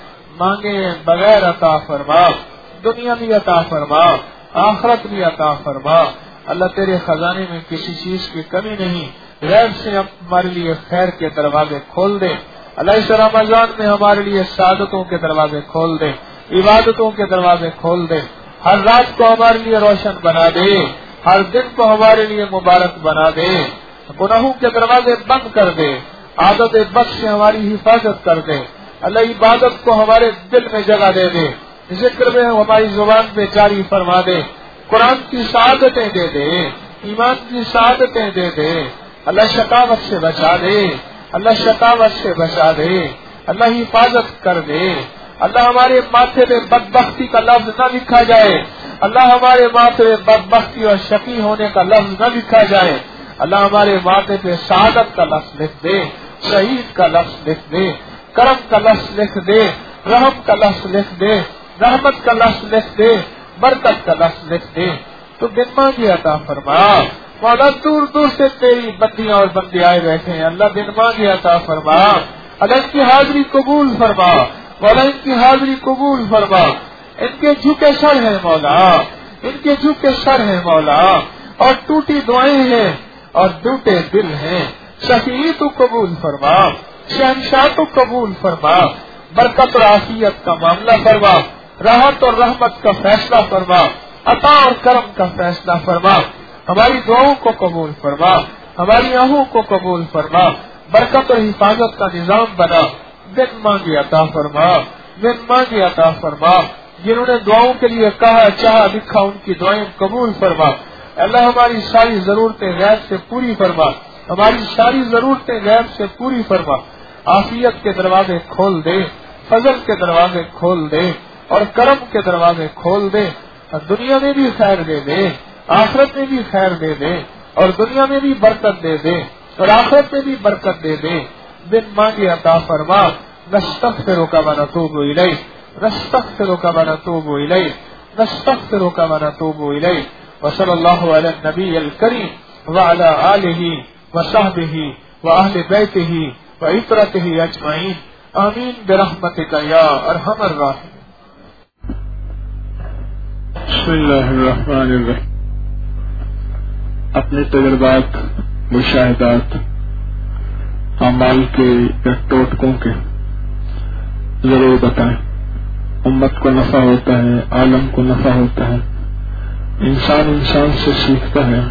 مانگے بغیر عطا فرما، دنیا بھی عطا فرما، آخرت بھی عطا فرما. اللہ تیرے خزانے میں کسی چیز کی کمی نہیں. غیب سے ہمارے لیے خیر کے دروازے کھول دے. اللہ اس رمضان میں ہمارے لیے سعادتوں کے دروازے کھول دے، عبادتوں کے دروازے کھول دے. ہر رات کو ہمارے لیے روشن بنا دے، ہر دن کو ہمارے لیے مبارک بنا دے. گناہوں کے دروازے بند کر دے، عادت بد سے ہماری حفاظت کر دے. اللہ عبادت کو ہمارے دل میں جگہ دے دے، ذکر میں ہماری زبان پہ جاری فرما دے. قرآن کی سعادتیں دے دے، ایمان کی سعادتیں دے دے. اللہ شقاوت سے بچا دے، اللہ شقاوت سے بچا دے. اللہ حفاظت کر دے. اللہ ہمارے ماتھے پہ بدبختی کا لفظ نہ لکھا جائے. اللہ ہمارے ماتھے پہ بدبختی اور شقی ہونے کا لفظ نہ لکھا جائے. اللہ ہمارے ماتھے پہ سعادت کا لفظ لکھ دے، شہید کا لفظ لکھ دے، کرم کا لفظ لکھ دے، رحم کا لفظ لکھ دے، رحمت کا لفظ لکھ دے، برکت کا لفظ لکھ دے. تو بن مانگے عطا فرما. مولا دور دور سے تیری بندیاں اور بندے آئے بیٹھے ہیں. اللہ بن مانگے عطا فرما. اللہ ان کی حاضری قبول فرما، مولا ان کی حاضری قبول فرما. ان کے جھکے سر ہیں مولا، ان کے جھکے سر ہیں مولا اور ٹوٹی دعائیں ہیں اور ٹوٹے دل ہیں. شفیع تو قبول فرما، شہنشاہ تو قبول فرما. برکت اور عافیت کا معاملہ فرما، راحت اور رحمت کا فیصلہ فرما، عطا اور کرم کا فیصلہ فرما. ہماری دعاؤں کو قبول فرما، ہماری آہوں کو قبول فرما. برکت اور حفاظت کا نظام بنا. بن مانگے عطا فرما، بن مانگے عطا فرما. جنہوں نے دعاؤں کے لیے کہا چاہا لکھا ان کی دعائیں قبول فرما. اللہ ہماری ساری ضرورتیں غیب سے پوری فرما، ہماری ساری ضرورتیں غیب سے پوری فرما. عافیت کے دروازے کھول دے، فضل کے دروازے کھول دے اور کرم کے دروازے کھول دے. دنیا میں بھی خیر دے دے، آخرت میں بھی خیر دے دے. اور دنیا میں بھی برکت دے دے اور آخرت میں بھی برکت دے دے. بن مانگے عطا فرما. نستغفرک ونتوب الیک نستغفرک ونتوب الیک نستغفرک ونتوب الیک. وصلی اللہ علی النبی الکریم وعلی آلہ وصحبہ واہل بیتہ وعترتہ اجمعین. آمین برحمتک یا ارحم الراحمین. بسم اللہ الرحمن الرحیم. اپنے تجربات، مشاہدات، اعمال کے یا ٹوٹکوں کے ضرور بتائیں. امت کو نفع ہوتا ہے، عالم کو نفع ہوتا ہے، انسان انسان سے سیکھتا ہے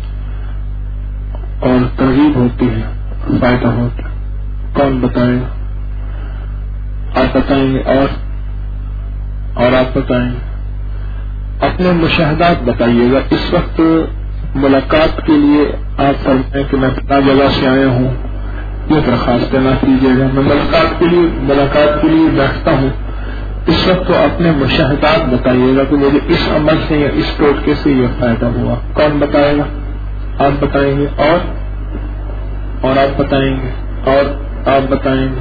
اور ترغیب ہوتی ہے، فائدہ ہوتا ہے. کون بتائے گا؟ آپ بتائیں گے اور اور آپ بتائیں گے. اپنے مشاہدات بتائیے گا. اس وقت ملاقات کے لیے آپ فرمائیں کہ میں فلاں جگہ سے آیا ہوں، یہ درخواست نہ کیجیے گا. میں ملاقات کے لیے ملاقات کے لیے بیٹھتا ہوں. اس وقت تو اپنے مشاہدات بتائیے گا کہ مجھے اس عمل سے یا اس ٹوٹکے سے یہ فائدہ ہوا. کون بتائے گا؟ آپ بتائیں گے اور اور آپ بتائیں گے اور آپ بتائیں گے.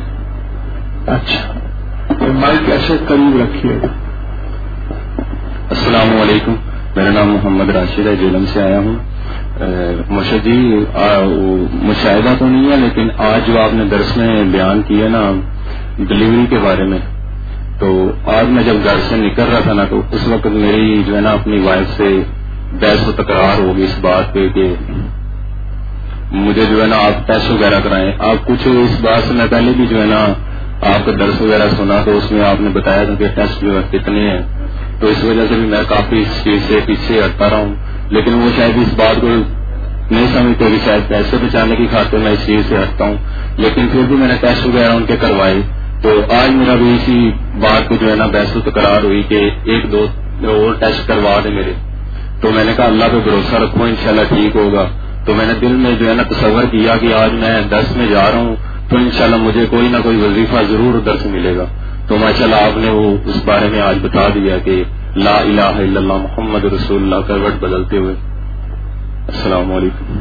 اچھا، تو مائک ایسے قریب رکھیے گا. السلام علیکم، میرا نام محمد راشد ہے، جیلم سے آیا ہوں. مرشد جی، مشاہدہ تو نہیں ہے، لیکن آج جو آپ نے درس میں بیان کیا نا ڈلیوری کے بارے میں، تو آج میں جب گھر سے نکل رہا تھا نا، تو اس وقت میری جو ہے نا اپنی وائف سے بحث و تکرار ہوگی اس بات پہ کہ مجھے جو ہے نا آپ ٹیسٹ وغیرہ کرائیں. آپ کچھ اس بات سے میں پہلے بھی جو ہے نا آپ کا درس وغیرہ سنا، تو اس میں آپ نے بتایا تھا کہ ٹیسٹ جو ہے کتنے ہیں، تو اس وجہ سے بھی میں کافی اس چیز سے پیچھے ہٹتا رہا ہوں. لیکن وہ شاید اس بات کو نہیں سمجھتے کہ شاید پیسے بچانے کی خاطر میں اس چیز سے ہٹتا ہوں، لیکن پھر بھی میں نے ٹیسٹ وغیرہ ان کے کروائے. تو آج میرا بھی اسی بات کو جو ہے نا بحث و تکرار ہوئی کہ ایک دو اور ٹیسٹ کروا دیں میرے. تو میں نے کہا اللہ پہ بھروسہ رکھو، انشاءاللہ ٹھیک ہوگا. تو میں نے دل میں جو ہے نا تصور کیا کہ آج میں درس میں جا رہا ہوں تو انشاءاللہ مجھے کوئی نہ کوئی وظیفہ ضرور درس ملے گا. تو ماشاءاللہ آپ نے وہ اس بارے میں آج بتا دیا کہ لا الہ الا اللہ محمد رسول اللہ کروٹ بدلتے ہوئے. السلام علیکم.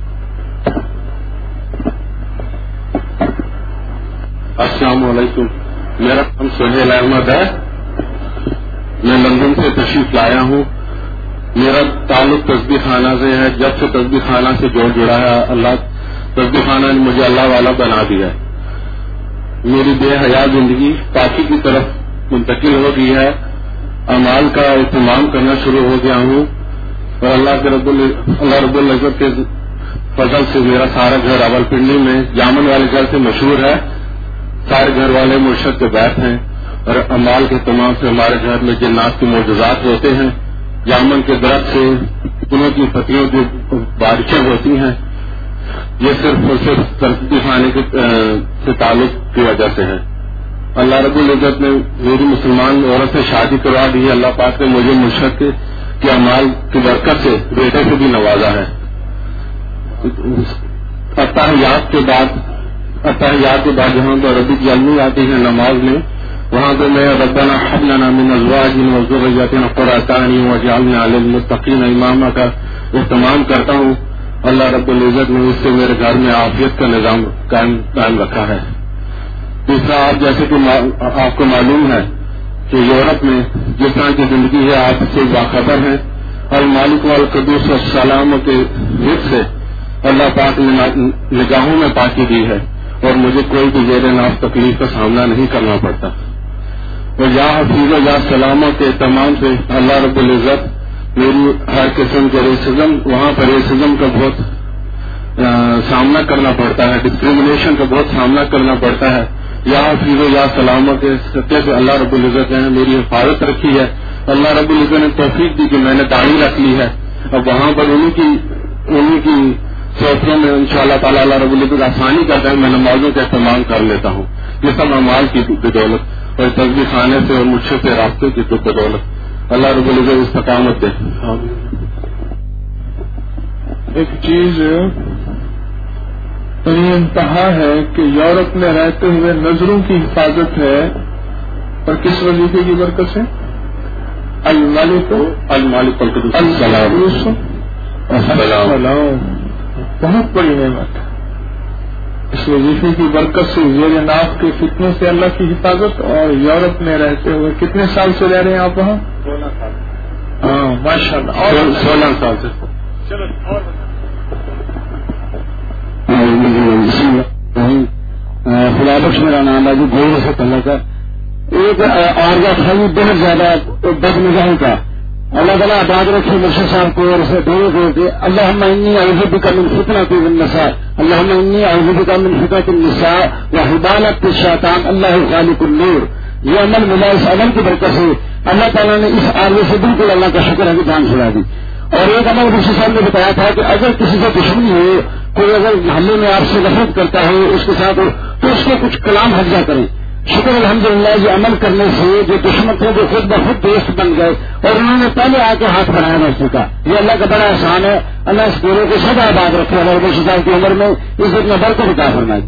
السلام علیکم، میرا نام سہیل احمد ہے، میں لندن سے تشریف لایا ہوں. میرا تعلق تسبیح خانہ سے ہے. جب سے تسبیح خانہ سے جوڑ جڑا ہے اللہ تسبیح خانہ نے مجھے اللہ والا بنا دیا ہے. میری بے حیا زندگی پاکی کی طرف منتقل ہو گئی ہے. اعمال کا اہتمام کرنا شروع ہو گیا ہوں اور اللہ کے رب اللہ رب العزت کے فضل سے میرا سارا گھر راول پنڈی میں جامن والے گھر سے مشہور ہے. سارے گھر والے مرشد کے بیت ہیں اور اعمال کے تمام سے ہمارے گھر میں جنات کے معجزات ہوتے ہیں. جامن کے درخت سے انہوں کی پتیوں کی بارشیں ہوتی ہیں. یہ صرف اور صرف تسبیح خانے سے تعلق کی وجہ سے ہے. اللہ رب العزت نے میری مسلمان عورت سے شادی کروا دی ہے. اللہ پاک نے مجھے مرشد کے اعمال کی برکت سے بیٹے سے بھی نوازا ہے. اتحیات کے بعد اتحیات کے بعد جہاں پر ربی جلمی آتی ہے نماز میں، وہاں پہ میں ربنا هب لنا من ازواجنا وذرياتنا قرة اعين واجعلنا للمتقين اماما کا اہتمام کرتا ہوں. اللہ رب العزت نے اس سے میرے گھر میں عافیت کا نظام قائم رکھا ہے. دوسرا، آپ جیسے کہ آپ کو معلوم ہے کہ یورپ میں جس طرح کی زندگی ہے آپ سے باخبر ہیں. المالک والقدوس والسلام کے ذکر سے اللہ پاک نے نگاہوں میں پاکی دی ہے اور مجھے کوئی بھی زیر ناف تکلیف کا سامنا نہیں کرنا پڑتا. اور یا حفیظ یا سلاموں کے اہتمام سے اللہ رب العزت میری ہر قسم کے ریسزم وہاں پر ریسزم کا بہت سامنا کرنا پڑتا ہے، ڈسکریمنیشن کا بہت سامنا کرنا پڑتا ہے. یا حفیظ یا سلاموں کے سطح سے اللہ رب العزت نے میری حفاظت رکھی ہے. اللہ رب العزت نے توفیق دی کہ میں نے داڑھی رکھ لی ہے. اب وہاں پر انہیں کی انہیں کی سوچوں میں ان شاء اللہ تعالیٰ اللہ رب العزت آسانی کرتا ہے. میں نمازوں کا اہتمام کر لیتا ہوں. یہ سب اعمال کی بدولت اور تسبیح خانے سے اور مجھ سے رابطے کی بدولت. اللہ رب العزت استقامت دے. ایک چیز یہ انتہا ہے کہ یورپ میں رہتے ہوئے نظروں کی حفاظت ہے، اور کس وظیفے کی برکت سے؟ المالک المالک القدوس السلام. بہت بڑی نعمت ہے. اس وظیفے کی برکت سے زیر ناف کے فتنے سے اللہ کی حفاظت. اور یورپ میں رہتے ہوئے کتنے سال سے رہ رہے ہیں آپ وہاں؟ سولہ سال. ہاں ماشاء اللہ. اور سولہ سال سے. چلو اور خدا بخش میرا نام ہے جی گول سے تعلق ہے. ایک عارضہ تھا بہت زیادہ بد مزاحی کا. اللہ تعالیٰ آباد رکھے مرشد صاحب کو اور اسے دونوں کو کہ اللہم انی اعوذ بک من فتنۃ النساء اللہم انی اعوذ بک من فتنۃ النساء وحبالۃ الشیطان اللہ خالق النور. یہ عمل ملا اس عمل کی برکت سے اللہ تعالیٰ نے اس عارضے سے بالکل اللہ کا شکر ہے کہ جان چھڑا دی. اور ایک عمل مرشد صاحب نے بتایا تھا کہ اگر کسی سے دشمنی ہو, کوئی اگر محلے میں آپ سے نفرت کرتا ہے اس کے ساتھ تو اس کے کچھ کلام ہرجا کریں. شکر الحمدللہ یہ عمل کرنے سے جو دشمن تھے جو خود بخود دوست بن گئے اور انہوں نے پہلے آ کے ہاتھ بڑھایا دوستی کا. یہ اللہ کا بڑا احسان ہے. اللہ اس پورے کو سدا آباد رکھے. اللہ مرشد صاحب کی عمر میں اس میں برکت عطا فرمائے.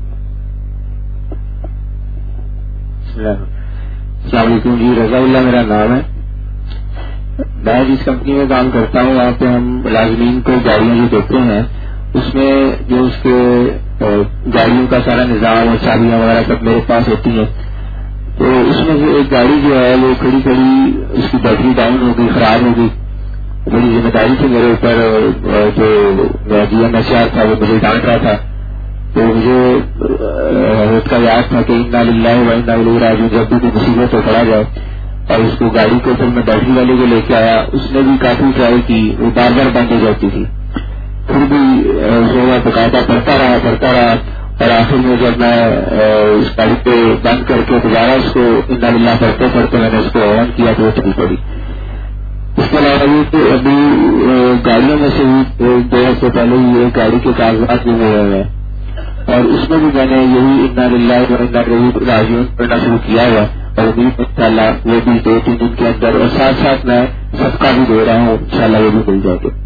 السلام علیکم جی. رضا اللہ میرا نام ہے. میں جس کمپنی میں کام کرتا ہوں وہاں پہ ہم ملازمین کو گاڑیاں جو دیتے ہیں اس میں جو اس کے گاڑیوں کا سارا نظام اور چابیاں وغیرہ سب میرے پاس ہوتی ہیں. تو اس میں سے ایک گاڑی جو ہے وہ کھڑی کھڑی اس کی بیٹری ڈاؤن ہو گئی, خراب ہو گئی. بڑی ذمہ داری تھی میرے اوپر. جو جی ایم ایس آر تھا وہ مجھے ڈانٹ رہا تھا. تو مجھے حضرت کا یاد تھا کہ انا للہ و انا الیہ راجعون, جب بھی کوئی مصیبت ہو پڑا جائے. اور اس کو گاڑی کو پھر میں بیٹری والے کو لے کے آیا. اس نے بھی کافی ٹرائی کی, وہ بار بار بند ہو جاتی تھی. پھر بھی سونا پکاتا پڑتا رہا پڑتا رہا اور آخر میں جب میں اس گاڑی پہ بند کر کے دوبارہ اس کو انا للہ پڑھتے پڑھتے میں نے اس کو آن کیا تو وہ چلی پڑی. اس کے علاوہ یہ کہ ابھی گاڑیوں میں سے بھی دو ہفتے پہلے یہ گاڑی کے کاغذات بھی ہوئے ہیں اور اس میں بھی میں نے یہی انا للہ و انا الیہ راجعون پڑھنا شروع کیا ہے. اور بھی انشاءاللہ وہ بھی دو تین دن کے اندر, اور ساتھ ساتھ میں صدقہ بھی دے رہا ہوں, انشاءاللہ وہ بھی مل جائے گا.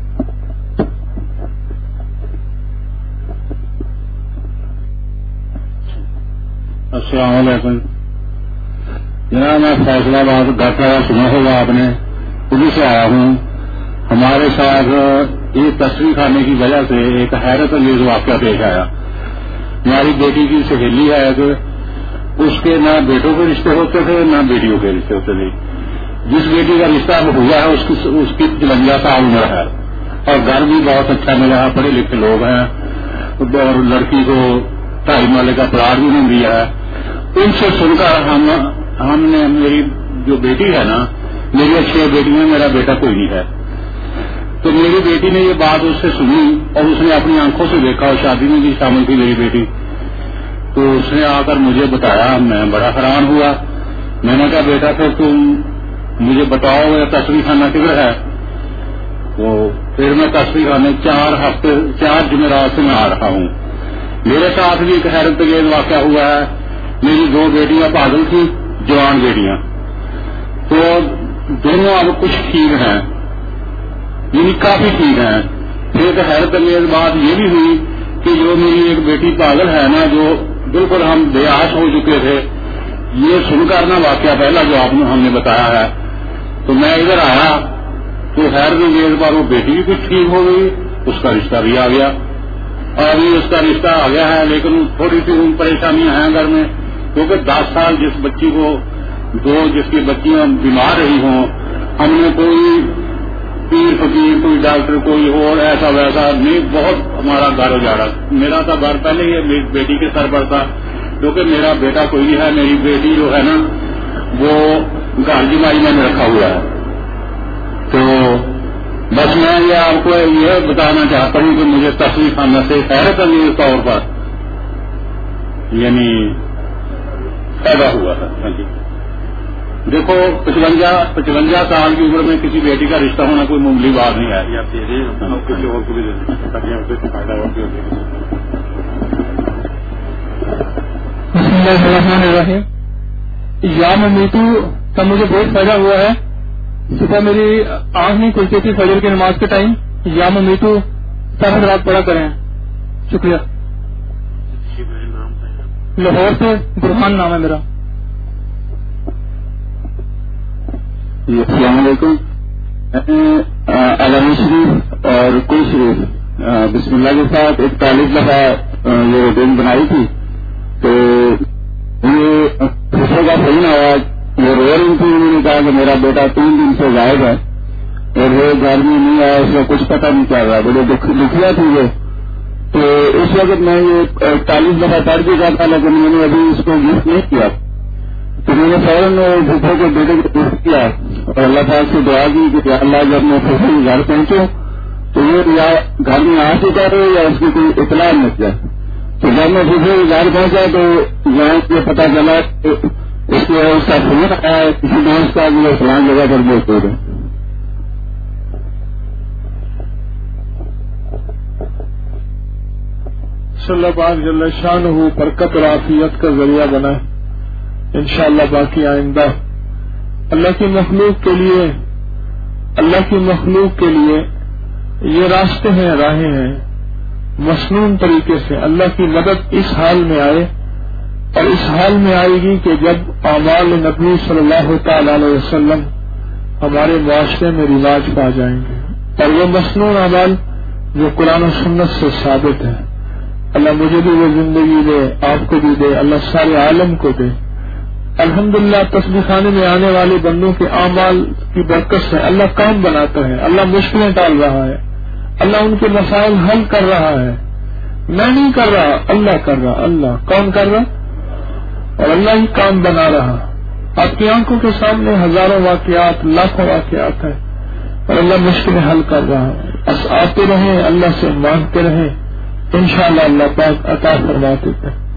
السلام علیکم جناب. میں فیصلہ آباد گھر سنا ہوگا آپ نے, پولیس سے آیا ہوں. ہمارے ساتھ ایک تصویر کھانے کی وجہ سے ایک حیرت انگیز واقعہ پیش آیا. ہماری بیٹی کی سہیلی ہے کہ اس کے نہ بیٹوں کے رشتے ہوتے تھے نہ بیٹیوں کے رشتے ہوتے تھے. جس بیٹی کا رشتہ ہوا ہے اس کی اس کی چونجا سال عمر ہے اور گھر بھی بہت اچھا ملا ہے, پڑھے لکھے لوگ ہیں اور لڑکی کو ڈھائی مالے کا پلاٹ بھی نہیں دیا ہے. ان سے سن کر ہم ہم نے میری جو بیٹی ہے نا, میری اچھی بیٹی میں میرا بیٹا کوئی نہیں ہے. تو میری بیٹی نے یہ بات اس سے سنی اور اس نے اپنی آنکھوں سے دیکھا اور شادی میں بھی شامل تھی میری بیٹی. تو اس نے آ کر مجھے بتایا, میں بڑا حیران ہوا. میں نے کہا بیٹا پھر تم مجھے بتاؤ یہ تصویر خانہ کدھر ہے. تو پھر میں تصویر خانے چار ہفتے چار جمعرات سے میں آ رہا ہوں. میرے ساتھ بھی ایک حیرت انگیز واقعہ ہوا ہے. میری دو بیٹیاں پاگل تھیں, جوان بیٹیاں, تو دونوں اب کچھ ٹھیک ہیں, یعنی کافی ٹھیک ہیں. پھر ایک حیرت انگیز بات یہ بھی ہوئی کہ جو میری ایک بیٹی پاگل ہے نا, جو بالکل ہم بے آش ہو چکے تھے, یہ سن کر نا واقعہ پہلا جو آپ نے ہم نے بتایا ہے. تو میں ادھر آیا تو حیرت انگیز بار وہ بیٹی بھی کچھ ٹھیک ہو گئی, اس کا رشتہ بھی آ گیا. اور ابھی اس کا رشتہ آ گیا ہے, لیکن تھوڑی سی پریشانیاں ہیں گھر میں, کیونکہ دس سال جس بچی کو دو جس کی بچیاں بیمار رہی ہوں, ہم نے کوئی پیر فقیر کوئی ڈاکٹر کوئی اور ایسا ویسا نہیں, بہت ہمارا گھر اجاڑا. میرا تو گھر پہلے یہ بیٹی کے سر پر تھا, کیونکہ میرا بیٹا کوئی نہیں ہے. میری بیٹی جو ہے نا وہ گھر جمائی میں نے رکھا ہوا ہے. تو بس میں یہ آپ کو یہ بتانا چاہتا ہوں کہ مجھے تصویر خانہ سے حیرت انگیز طور پر یعنی پیدا ہوا ہے. جی دیکھو, پچونجا پچونجا سال کی عمر میں کسی بیٹی کا رشتہ ہونا کوئی معمولی بات نہیں ہے. کسی اور کو بھی فائدہ ہو. بسم اللہ الرحمن الرحیم. یا میں میٹو کا مجھے بہت فائدہ ہوا ہے. صبح میری آنکھ نہیں کھلتی تھی فجر کی نماز کے ٹائم. یا میں میٹو سر حضرات پڑھا کریں. شکریہ. لاہور سے برہان نام ہے میرا. السلام علیکم. علامہ شریف اور کوئی شریف بسم اللہ کے ساتھ اکتالیس دفعہ یہ روٹین بنائی تھی، تو یہ خوشی کا صحیح نہ ہوا، وہ رو رہی تھی، انہوں نے کہا کہ میرا بیٹا تین دن سے غائب ہے اور وہ گھر میں نہیں آیا، اس کا کچھ پتہ نہیں چل رہا، بڑے دکھیا تھی وہ. تو اس وقت میں یہ اکتالیس دفعہ پڑھ چکا تھا، لیکن میں نے ابھی اس کو گفٹ نہیں کیا. تو میں نے فوراً پھوپھو کے بیٹے کو گفٹ کیا اور اللہ تعالیٰ سے دعا کی کہ اللہ جب میں پھوپھو کے گھر پہنچوں تو وہ یا گھر میں آ چکا رہے یا اس کی کوئی اطلاع مل جائے. تو جب میں پھوپھو کے گھر پہنچا تو یہاں سے پتہ چلا کہ اس کے اس کا فون آیا کسی دوست کا بھی فلان جگہ پر موجود ہے. صلی اللہ پاک جل شانہ برکت اور عافیت کا ذریعہ بنائے. انشاءاللہ باقی آئندہ اللہ کی مخلوق کے لیے اللہ کی مخلوق کے لیے یہ راستے ہیں، راہیں ہیں، مسنون طریقے سے اللہ کی مدد اس حال میں آئے اور اس حال میں آئے گی کہ جب اعمال نبی صلی اللہ تعالی علیہ وسلم ہمارے معاشرے میں رواج پا جائیں گے، اور وہ مسنون اعمال جو قرآن و سنت سے ثابت ہے. اللہ مجھے بھی وہ زندگی دے، آپ کو بھی دے، اللہ سارے عالم کو دے. الحمدللہ تسبیح خانے میں آنے والے بندوں کے اعمال کی برکت سے اللہ کام بناتا ہے، اللہ مشکلیں ٹال رہا ہے، اللہ ان کے مسائل حل کر رہا ہے. میں نہیں کر رہا، اللہ کر رہا. اللہ کون کر رہا؟ اور اللہ ہی کام بنا رہا. آپ کی آنکھوں کے سامنے ہزاروں واقعات، لاکھوں واقعات ہیں اور اللہ مشکلیں حل کر رہا ہے. بس آتے رہیں، اللہ سے مانگتے رہیں، انشاءاللہ اللہ پاک عطا فرماتے ہیں.